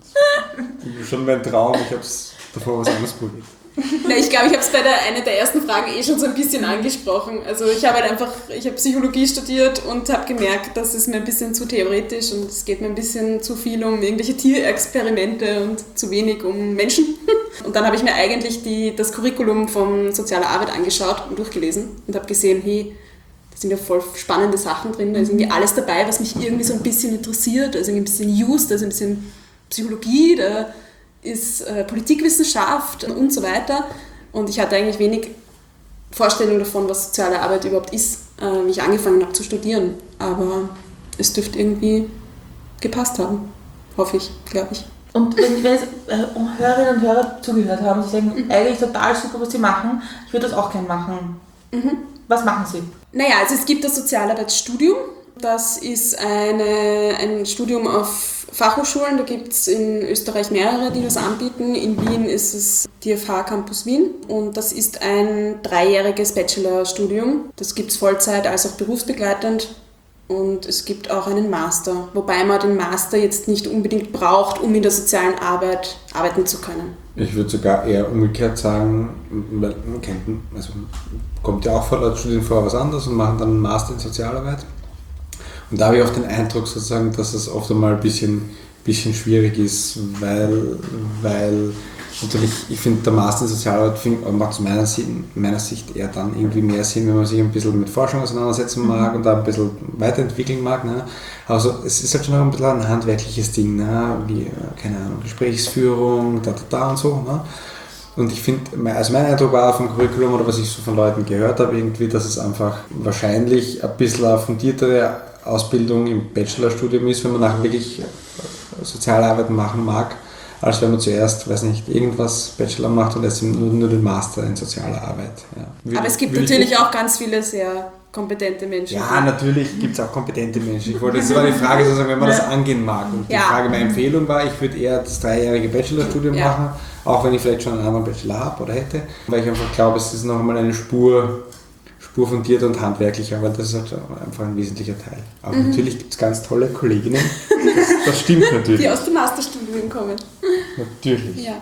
schon, schon mein Traum, ich habe es davor was anderes probiert. Na, ich glaube, ich habe es bei der, einer der ersten Fragen eh schon so ein bisschen angesprochen. Also ich habe halt einfach, ich habe Psychologie studiert und habe gemerkt, das ist mir ein bisschen zu theoretisch und es geht mir ein bisschen zu viel um irgendwelche Tierexperimente und zu wenig um Menschen. Und dann habe ich mir eigentlich die, das Curriculum von Sozialer Arbeit angeschaut und durchgelesen und habe gesehen, hey, da sind ja voll spannende Sachen drin, da ist irgendwie alles dabei, was mich irgendwie so ein bisschen interessiert, da ist irgendwie ein bisschen News, da ist ein bisschen Psychologie, da ist äh, Politikwissenschaft und so weiter. Und ich hatte eigentlich wenig Vorstellung davon, was soziale Arbeit überhaupt ist, äh, wie ich angefangen habe zu studieren. Aber es dürfte irgendwie gepasst haben, hoffe ich, glaube ich. Und wenn wir jetzt äh, Hörerinnen und Hörer zugehört haben, sie denken, mhm. eigentlich total super, was sie machen, ich würde das auch gerne machen. Mhm. Was machen sie? Naja, also es gibt das Sozialarbeitsstudium. Das ist eine, ein Studium auf Fachhochschulen, da gibt es in Österreich mehrere, die das anbieten. In Wien ist es die F H Campus Wien und das ist ein dreijähriges Bachelorstudium. Das gibt es Vollzeit als auch berufsbegleitend und es gibt auch einen Master, wobei man den Master jetzt nicht unbedingt braucht, um in der sozialen Arbeit arbeiten zu können. Ich würde sogar eher umgekehrt sagen, weil man kennt, also kommt ja auch vor, Leute studieren vorher was anderes und machen dann einen Master in Sozialarbeit. Und da habe ich auch den Eindruck, sozusagen, dass es oft einmal ein bisschen, bisschen schwierig ist, weil, weil natürlich, ich finde, der Master in Sozialarbeit macht aus meiner Sicht, meiner Sicht eher dann irgendwie mehr Sinn, wenn man sich ein bisschen mit Forschung auseinandersetzen mag und da ein bisschen weiterentwickeln mag. Ne? Also es ist halt schon noch ein bisschen ein handwerkliches Ding, ne? Wie, keine Ahnung, Gesprächsführung, da, da, da und so. Ne? Und ich finde, also mein Eindruck war vom Curriculum oder was ich so von Leuten gehört habe, irgendwie, dass es einfach wahrscheinlich ein bisschen eine fundiertere Ausbildung im Bachelorstudium ist, wenn man nachher wirklich Sozialarbeit machen mag, als wenn man zuerst, weiß nicht, irgendwas Bachelor macht und erst nur, nur den Master in sozialer Arbeit. Ja. Will, Aber es gibt natürlich auch ganz viele sehr kompetente Menschen. Ja, natürlich gibt es auch kompetente Menschen. Ich wollte, das war die Frage, sozusagen, wenn man das angehen mag. Und die ja. Frage, meine Empfehlung war, ich würde eher das dreijährige Bachelorstudium ja. machen, auch wenn ich vielleicht schon einen anderen Bachelor habe oder hätte, weil ich einfach glaube, es ist noch einmal eine Spur Spur fundierter und handwerklicher, aber das ist halt einfach ein wesentlicher Teil. Aber mhm. natürlich gibt es ganz tolle Kolleginnen, das, das stimmt natürlich. Die aus dem Masterstudium kommen. Natürlich. Ja.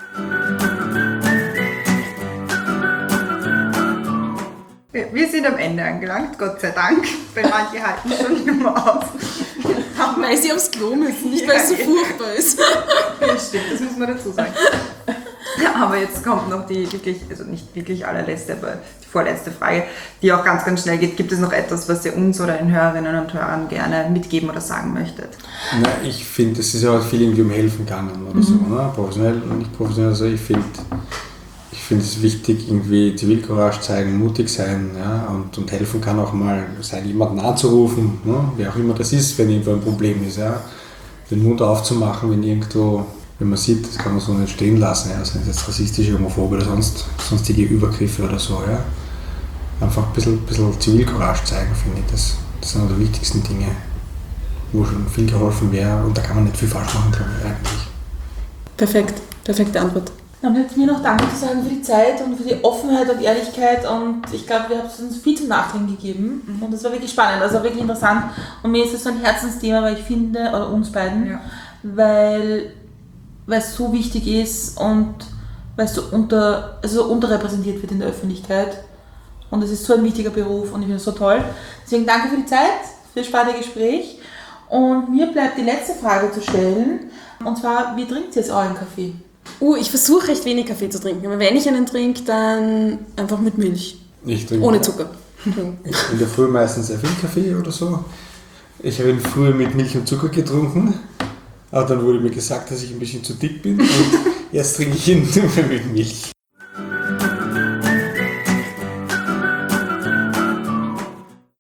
Wir sind am Ende angelangt, Gott sei Dank, weil manche halten schon immer auf. Weil sie aufs Klo müssen, nicht weil es so furchtbar ist. Ja, stimmt, das muss man dazu sagen. Aber jetzt kommt noch die wirklich, also nicht wirklich allerletzte, aber die vorletzte Frage, die auch ganz, ganz schnell geht. Gibt es noch etwas, was ihr uns oder den Hörerinnen und Hörern gerne mitgeben oder sagen möchtet? Na, ich finde, es ist ja auch viel irgendwie um Helfen gegangen oder mhm. so, ne? Professionell und nicht professionell. Also ich finde ich finde es wichtig, irgendwie Zivilcourage zeigen, mutig sein, ja? und, und helfen kann auch mal sein, jemanden anzurufen, ne? Wer auch immer das ist, wenn irgendwo ein Problem ist. Ja? Den Mund aufzumachen, wenn irgendwo... Wenn man sieht, das kann man so nicht stehen lassen, ja. Sind jetzt rassistische, homophobe oder sonst, sonstige Übergriffe oder so. Ja. Einfach ein bisschen, bisschen Zivilcourage zeigen, finde ich. Das, das sind die wichtigsten Dinge, wo schon viel geholfen wäre und da kann man nicht viel falsch machen, glaube ich, eigentlich. Perfekt, perfekte Antwort. Dann bleibt mir noch Danke zu sagen für die Zeit und für die Offenheit und Ehrlichkeit und ich glaube, wir haben uns viel zum Nachdenken gegeben und das war wirklich spannend, also wirklich interessant und mir ist es so ein Herzensthema, weil ich finde, oder uns beiden, ja. weil... weil es so wichtig ist und weil es so, unter, also so unterrepräsentiert wird in der Öffentlichkeit. Und es ist so ein wichtiger Beruf und ich finde es so toll. Deswegen danke für die Zeit, für das spannende Gespräch. Und mir bleibt die letzte Frage zu stellen. Und zwar, wie trinkt ihr jetzt euren Kaffee? Uh, ich versuche recht wenig Kaffee zu trinken. Aber wenn ich einen trinke, dann einfach mit Milch. Ich trinke ohne Zucker. In der Früh meistens sehr viel Kaffee oder so. Ich habe ihn früher mit Milch und Zucker getrunken. Aber dann wurde mir gesagt, dass ich ein bisschen zu dick bin und jetzt trinke ich ihn nur mit Milch.